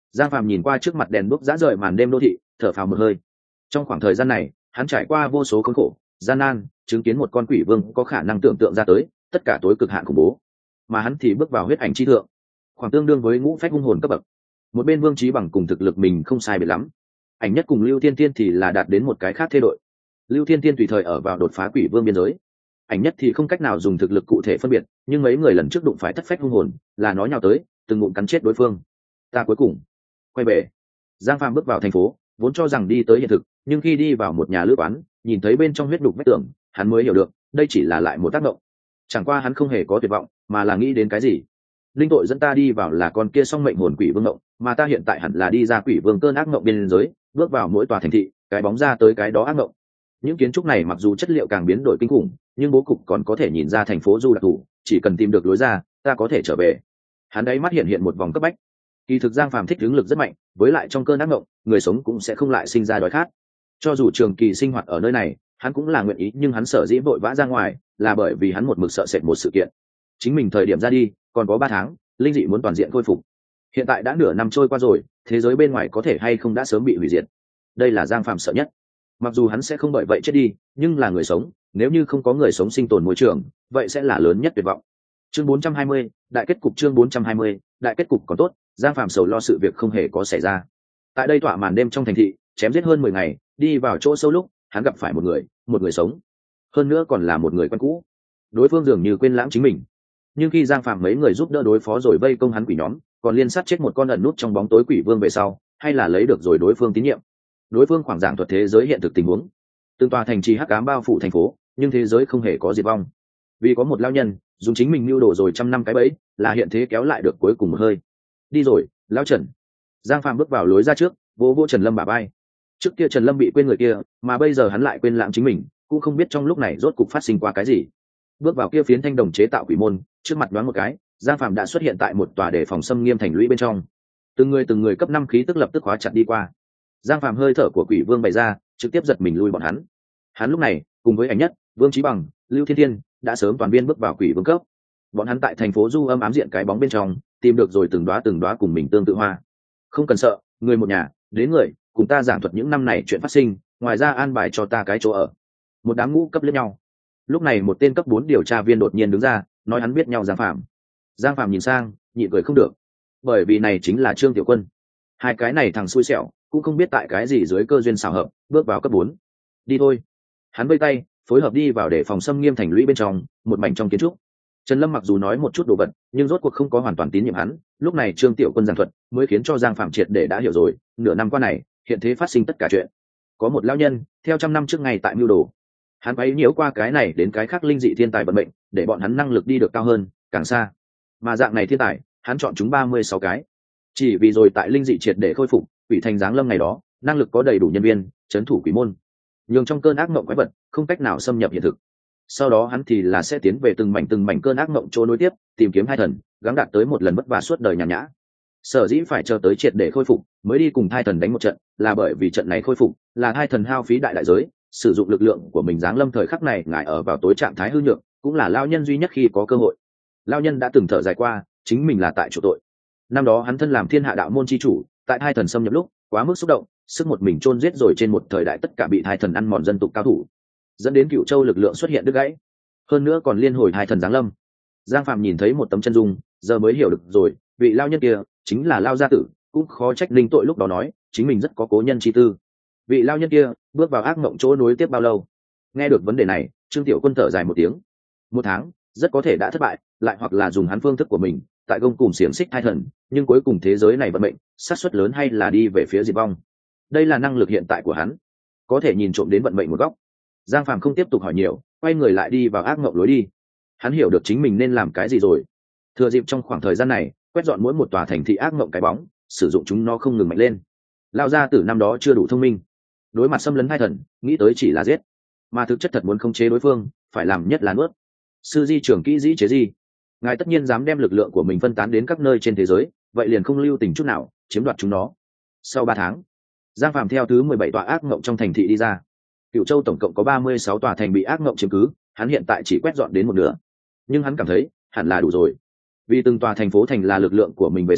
Giang Phàm nhìn qua trước mặt đèn đuốc rã rời màn đêm đô thị, thở phào một hơi. Trong khoảng thời gian này, hắn trải qua vô số khốn khổ, gian nan, chứng kiến một con quỷ vương có khả năng tưởng tượng ra tới, tất cả tối cực hạn khủng bố. Mà hắn thì bước vào huyết ảnh chi thượng, khoảng tương đương với ngũ phách hung hồn cấp bậc. Một bên Vương Chí Bằng cùng thực lực mình không sai biệt lắm. Ảnh Nhất cùng Lưu Thiên Thiên thì là đạt đến một cái khác thế đội. Lưu Thiên Thiên tùy thời ở vào đột phá quỷ vương biên giới. Ảnh Nhất thì không cách nào dùng thực lực cụ thể phân biệt, nhưng mấy người lần trước đụng phải thất phách hung hồn, là nó nhào tới, từng ngụm cắn chết đối phương. Ta cuối cùng quay về. Giang Phàm bước vào thành phố, vốn cho rằng đi tới hiện thực, nhưng khi đi vào một nhà lữ quán, nhìn thấy bên trong huyết đục vách tường, hắn mới hiểu được, đây chỉ là lại một tác động. Chẳng qua hắn không hề có tuyệt vọng, mà là nghĩ đến cái gì. Linh tội dẫn ta đi vào là con kia song mệnh hồn quỷ vương ngộng, mà ta hiện tại hẳn là đi ra quỷ vương cơn ác ngộng biên giới, bước vào mỗi tòa thành thị, cái bóng ra tới cái đó ác ngộng. Những kiến trúc này mặc dù chất liệu càng biến đổi kinh khủng, nhưng bố cục còn có thể nhìn ra thành phố du đặc thù, chỉ cần tìm được lối ra, ta có thể trở về. Hắn đáy mắt hiện hiện một vòng cấp bách. Kỳ thực Giang Phàm thích ứng lực rất mạnh, với lại trong cơn ác ngộng, người sống cũng sẽ không lại sinh ra đói khát. Cho dù trường kỳ sinh hoạt ở nơi này, hắn cũng là nguyện ý, nhưng hắn sợ dĩ vội vã ra ngoài, là bởi vì hắn một mực sợ sệt một sự kiện. Chính mình thời điểm ra đi, còn có ba tháng, linh dị muốn toàn diện khôi phục. Hiện tại đã nửa năm trôi qua rồi, thế giới bên ngoài có thể hay không đã sớm bị hủy diệt. Đây là Giang Phàm sợ nhất. Mặc dù hắn sẽ không bởi vậy chết đi, nhưng là người sống, nếu như không có người sống sinh tồn môi trường, vậy sẽ là lớn nhất tuyệt vọng. Chương bốn trăm hai mươi, đại kết cục. Chương bốn trăm hai mươi, đại kết cục còn tốt, Giang Phàm sầu lo sự việc không hề có xảy ra. Tại đây tọa màn đêm trong thành thị, chém giết hơn mười ngày, đi vào chỗ sâu lúc, hắn gặp phải một người, một người sống, hơn nữa còn là một người quen cũ. Đối phương dường như quên lãng chính mình, nhưng khi Giang Phàm mấy người giúp đỡ đối phó rồi vây công hắn quỷ nhóm, còn liên sát chết một con ẩn nút trong bóng tối quỷ vương về sau, hay là lấy được rồi đối phương tín nhiệm. Đối phương khoảng giảng thuật thế giới hiện thực tình huống, từng tòa thành trì hắc ám bao phủ thành phố, nhưng thế giới không hề có diệt vong, vì có một lao nhân dùng chính mình mưu đồ rồi trăm năm cái bẫy, là hiện thế kéo lại được cuối cùng một hơi. Đi rồi, lão Trần. Giang Phàm bước vào lối ra trước, vỗ vỗ Trần Lâm bả vai. Trước kia Trần Lâm bị quên người kia, mà bây giờ hắn lại quên lãng chính mình, cũng không biết trong lúc này rốt cục phát sinh qua cái gì. Bước vào kia phiến thanh đồng chế tạo quỷ môn, trước mặt đoán một cái, Giang Phàm đã xuất hiện tại một tòa đề phòng xâm nghiêm thành lũy bên trong. Từng người từng người cấp năm khí tức lập tức hóa chặt đi qua. Giang Phàm hơi thở của quỷ vương bày ra, trực tiếp giật mình lui bọn hắn. Hắn lúc này, cùng với Ảnh Nhất, Vương Chí Bằng, Lưu Thiên Thiên, đã sớm toàn viên bước vào quỷ vương cấp. Bọn hắn tại thành phố du âm ám diện cái bóng bên trong, tìm được rồi từng đóa từng đóa cùng mình tương tự hoa. Không cần sợ, người một nhà, đến người, cùng ta giảng thuật những năm này chuyện phát sinh, ngoài ra an bài cho ta cái chỗ ở. Một đám ngũ cấp liếc nhau. Lúc này một tên cấp bốn điều tra viên đột nhiên đứng ra, nói hắn biết nhau Giang Phàm. Giang Phàm nhìn sang, nhịn cười không được, bởi vì này chính là Trương Tiểu Quân. Hai cái này thằng xui xẻo, cũng không biết tại cái gì dưới cơ duyên xảo hợp, bước vào cấp bốn. Đi thôi. Hắn vây tay, phối hợp đi vào để phòng xâm nghiêm thành lũy bên trong, một mảnh trong kiến trúc. Trần Lâm mặc dù nói một chút đồ vật, nhưng rốt cuộc không có hoàn toàn tín nhiệm hắn. Lúc này Trương Tiểu Quân giảng thuật, mới khiến cho Giang Phàm triệt để đã hiểu rồi, nửa năm qua này, hiện thế phát sinh tất cả chuyện. Có một lão nhân, theo trăm năm trước ngày tại mưu đồ, hắn quấy nhiễu qua cái này đến cái khác linh dị thiên tài vận mệnh, để bọn hắn năng lực đi được cao hơn, càng xa. Mà dạng này thiên tài, hắn chọn chúng ba mươi sáu cái, chỉ vì rồi tại linh dị triệt để khôi phục, quỷ thành giáng lâm ngày đó, năng lực có đầy đủ nhân viên, trấn thủ quỷ môn, nhường trong cơn ác mộng quái vật không cách nào xâm nhập hiện thực. Sau đó hắn thì là sẽ tiến về từng mảnh từng mảnh cơn ác mộng chỗ nối tiếp, tìm kiếm hai thần, gắng đạt tới một lần vất vả suốt đời nhàn nhã. Sở dĩ phải chờ tới triệt để khôi phục mới đi cùng thai thần đánh một trận, là bởi vì trận này khôi phục là thai thần hao phí đại đại giới, sử dụng lực lượng của mình giáng lâm thời khắc này ngại ở vào tối trạng thái hư nhược, cũng là lao nhân duy nhất khi có cơ hội. Lao nhân đã từng thở dài qua, chính mình là tại chỗ tội. Năm đó hắn thân làm thiên hạ đạo môn chi chủ, tại thai thần xâm nhập lúc quá mức xúc động, sức một mình chôn giết rồi trên một thời đại tất cả bị thai thần ăn mòn dân tộc cao thủ, dẫn đến Cựu Châu lực lượng xuất hiện đứt gãy, hơn nữa còn liên hồi thai thần giáng lâm. Giang Phạm nhìn thấy một tấm chân dung, giờ mới hiểu được rồi, vị lao nhân kia chính là Lao gia tử, cũng khó trách linh tội lúc đó nói chính mình rất có cố nhân chi tư. Vị lao nhân kia bước vào ác mộng chỗ nối tiếp bao lâu? Nghe được vấn đề này, Trương Tiểu Quân thở dài một tiếng. Một tháng, rất có thể đã thất bại, lại hoặc là dùng hắn phương thức của mình tại gông cùng xiềng xích thai thần, nhưng cuối cùng thế giới này vận mệnh, xác suất lớn hay là đi về phía diệt vong. Đây là năng lực hiện tại của hắn, có thể nhìn trộm đến vận mệnh một góc. Giang Phàm không tiếp tục hỏi nhiều, quay người lại đi vào ác mộng lối đi. Hắn hiểu được chính mình nên làm cái gì rồi. Thừa dịp trong khoảng thời gian này, quét dọn mỗi một tòa thành thị ác mộng cái bóng, sử dụng chúng nó không ngừng mạnh lên. Lao gia tử năm đó chưa đủ thông minh, đối mặt xâm lấn hai thần, nghĩ tới chỉ là giết, mà thực chất thật muốn khống chế đối phương, phải làm nhất là nuốt. Sư di trưởng kỹ dĩ chế di, ngài tất nhiên dám đem lực lượng của mình phân tán đến các nơi trên thế giới, vậy liền không lưu tình chút nào chiếm đoạt chúng nó. Sau ba tháng, Giang Phàm theo thứ mười bảy tòa ác mộng trong thành thị đi ra. Cựu Châu tổng cộng có ba mươi sáu tòa thành bị ác mộng chiếm cứ, hắn hiện tại chỉ quét dọn đến một nửa, nhưng hắn cảm thấy hẳn là đủ rồi. Vì từng tòa thành phố thành là lực lượng của mình về sau,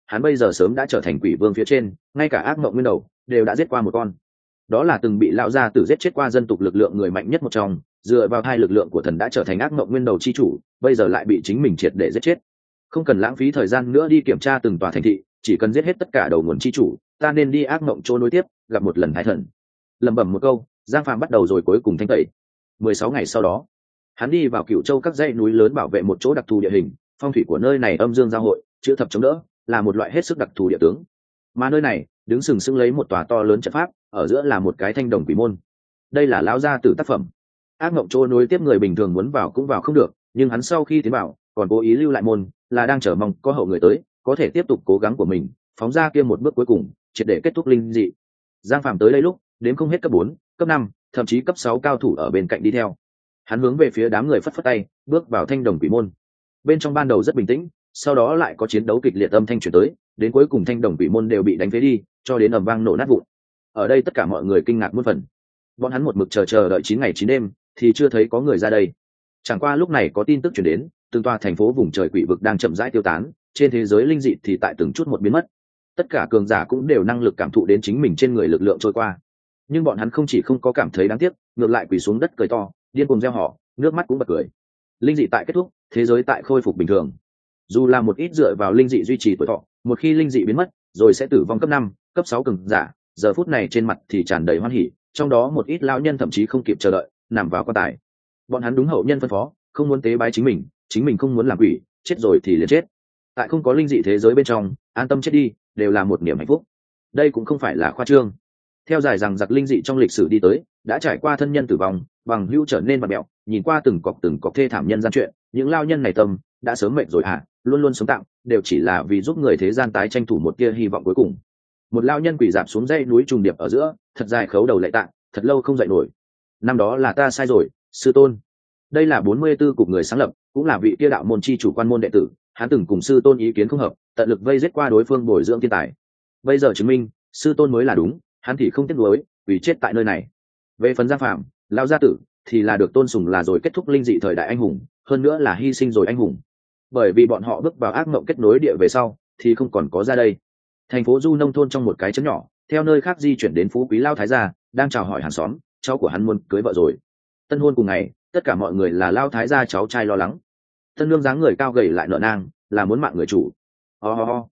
hắn bây giờ sớm đã trở thành quỷ vương phía trên, ngay cả ác mộng nguyên đầu đều đã giết qua một con. Đó là từng bị lão gia tử giết chết qua dân tộc lực lượng người mạnh nhất một trong, dựa vào hai lực lượng của thần đã trở thành ác mộng nguyên đầu chi chủ, bây giờ lại bị chính mình triệt để giết chết. Không cần lãng phí thời gian nữa đi kiểm tra từng tòa thành thị, chỉ cần giết hết tất cả đầu nguồn chi chủ, ta nên đi ác mộng chỗ nối tiếp, gặp một lần thái thần. Lẩm bẩm một câu, Giang Phàm bắt đầu rồi cuối cùng thanh tẩy. mười sáu ngày sau đó, hắn đi vào Cửu Châu các dãy núi lớn bảo vệ một chỗ đặc thù địa hình, phong thủy của nơi này âm dương giao hội, chữ thập chống đỡ, là một loại hết sức đặc thù địa tướng. Mà nơi này, đứng sừng sững lấy một tòa to lớn trận pháp, ở giữa là một cái thanh đồng quỷ môn. Đây là lão gia tử tác phẩm. Ác mộng chỗ nối tiếp người bình thường muốn vào cũng vào không được, nhưng hắn sau khi tiến vào, còn cố ý lưu lại môn, là đang chờ mong có hậu người tới, có thể tiếp tục cố gắng của mình, phóng ra kia một bước cuối cùng, triệt để kết thúc linh dị. Giang Phàm tới đây lúc, đến không hết cấp bốn, cấp năm, thậm chí cấp sáu cao thủ ở bên cạnh đi theo. Hắn hướng về phía đám người phất phất tay, bước vào thanh đồng quỷ môn. Bên trong ban đầu rất bình tĩnh, sau đó lại có chiến đấu kịch liệt âm thanh truyền tới, đến cuối cùng thanh đồng quỷ môn đều bị đánh phế đi, cho đến ầm vang nổ nát vụn. Ở đây tất cả mọi người kinh ngạc muôn phần. Bọn hắn một mực chờ chờ đợi chín ngày chín đêm, thì chưa thấy có người ra đây. Chẳng qua lúc này có tin tức truyền đến, từng tòa thành phố vùng trời quỷ vực đang chậm rãi tiêu tán, trên thế giới linh dị thì tại từng chút một biến mất. Tất cả cường giả cũng đều năng lực cảm thụ đến chính mình trên người lực lượng trôi qua. Nhưng bọn hắn không chỉ không có cảm thấy đáng tiếc, ngược lại quỳ xuống đất cười to, điên cuồng reo hò, nước mắt cũng bật cười. Linh dị tại kết thúc, thế giới tại khôi phục bình thường. Dù là một ít dựa vào linh dị duy trì tuổi thọ, một khi linh dị biến mất, rồi sẽ tử vong cấp năm, cấp sáu cường giả, giờ phút này trên mặt thì tràn đầy hoan hỉ, trong đó một ít lão nhân thậm chí không kịp chờ đợi, nằm vào quan tài. Bọn hắn đúng hậu nhân phân phó, không muốn tế bái chính mình, chính mình không muốn làm quỷ, chết rồi thì liền chết. Tại không có linh dị thế giới bên trong, an tâm chết đi, đều là một niềm hạnh phúc. Đây cũng không phải là khoa trương. Theo dài rằng giặc linh dị trong lịch sử đi tới, đã trải qua thân nhân tử vong, bằng hữu trở nên bạt mẹo, nhìn qua từng cọc từng cọc thê thảm nhân gian chuyện, những lao nhân này tâm đã sớm mệt rồi hả, luôn luôn sống tạm, đều chỉ là vì giúp người thế gian tái tranh thủ một tia hy vọng cuối cùng. Một lao nhân quỳ dạp xuống dãy núi trùng điệp ở giữa, thật dài khấu đầu lạy tạ, thật lâu không dậy nổi. Năm đó là ta sai rồi, sư tôn. Đây là bốn mươi tư cục người sáng lập, cũng là vị kia đạo môn chi chủ quan môn đệ tử, hắn từng cùng sư tôn ý kiến không hợp, tận lực vây giết qua đối phương bồi dưỡng thiên tài. Bây giờ chứng minh, sư tôn mới là đúng, hắn thì không tiếc nuối, vì chết tại nơi này. Về phần Giang Phạm, lão gia tử thì là được tôn sùng là rồi kết thúc linh dị thời đại anh hùng, hơn nữa là hy sinh rồi anh hùng. Bởi vì bọn họ bước vào ác mộng kết nối địa về sau, thì không còn có ra đây. Thành phố Du nông thôn trong một cái trấn nhỏ, theo nơi khác di chuyển đến phú quý lao thái gia, đang chào hỏi hàng xóm, cháu của hắn muốn cưới vợ rồi. Tân hôn cùng ngày, tất cả mọi người là lao thái gia cháu trai lo lắng. Tân nương dáng người cao gầy lại nợ nang, là muốn mạng người chủ. Ho ho ho,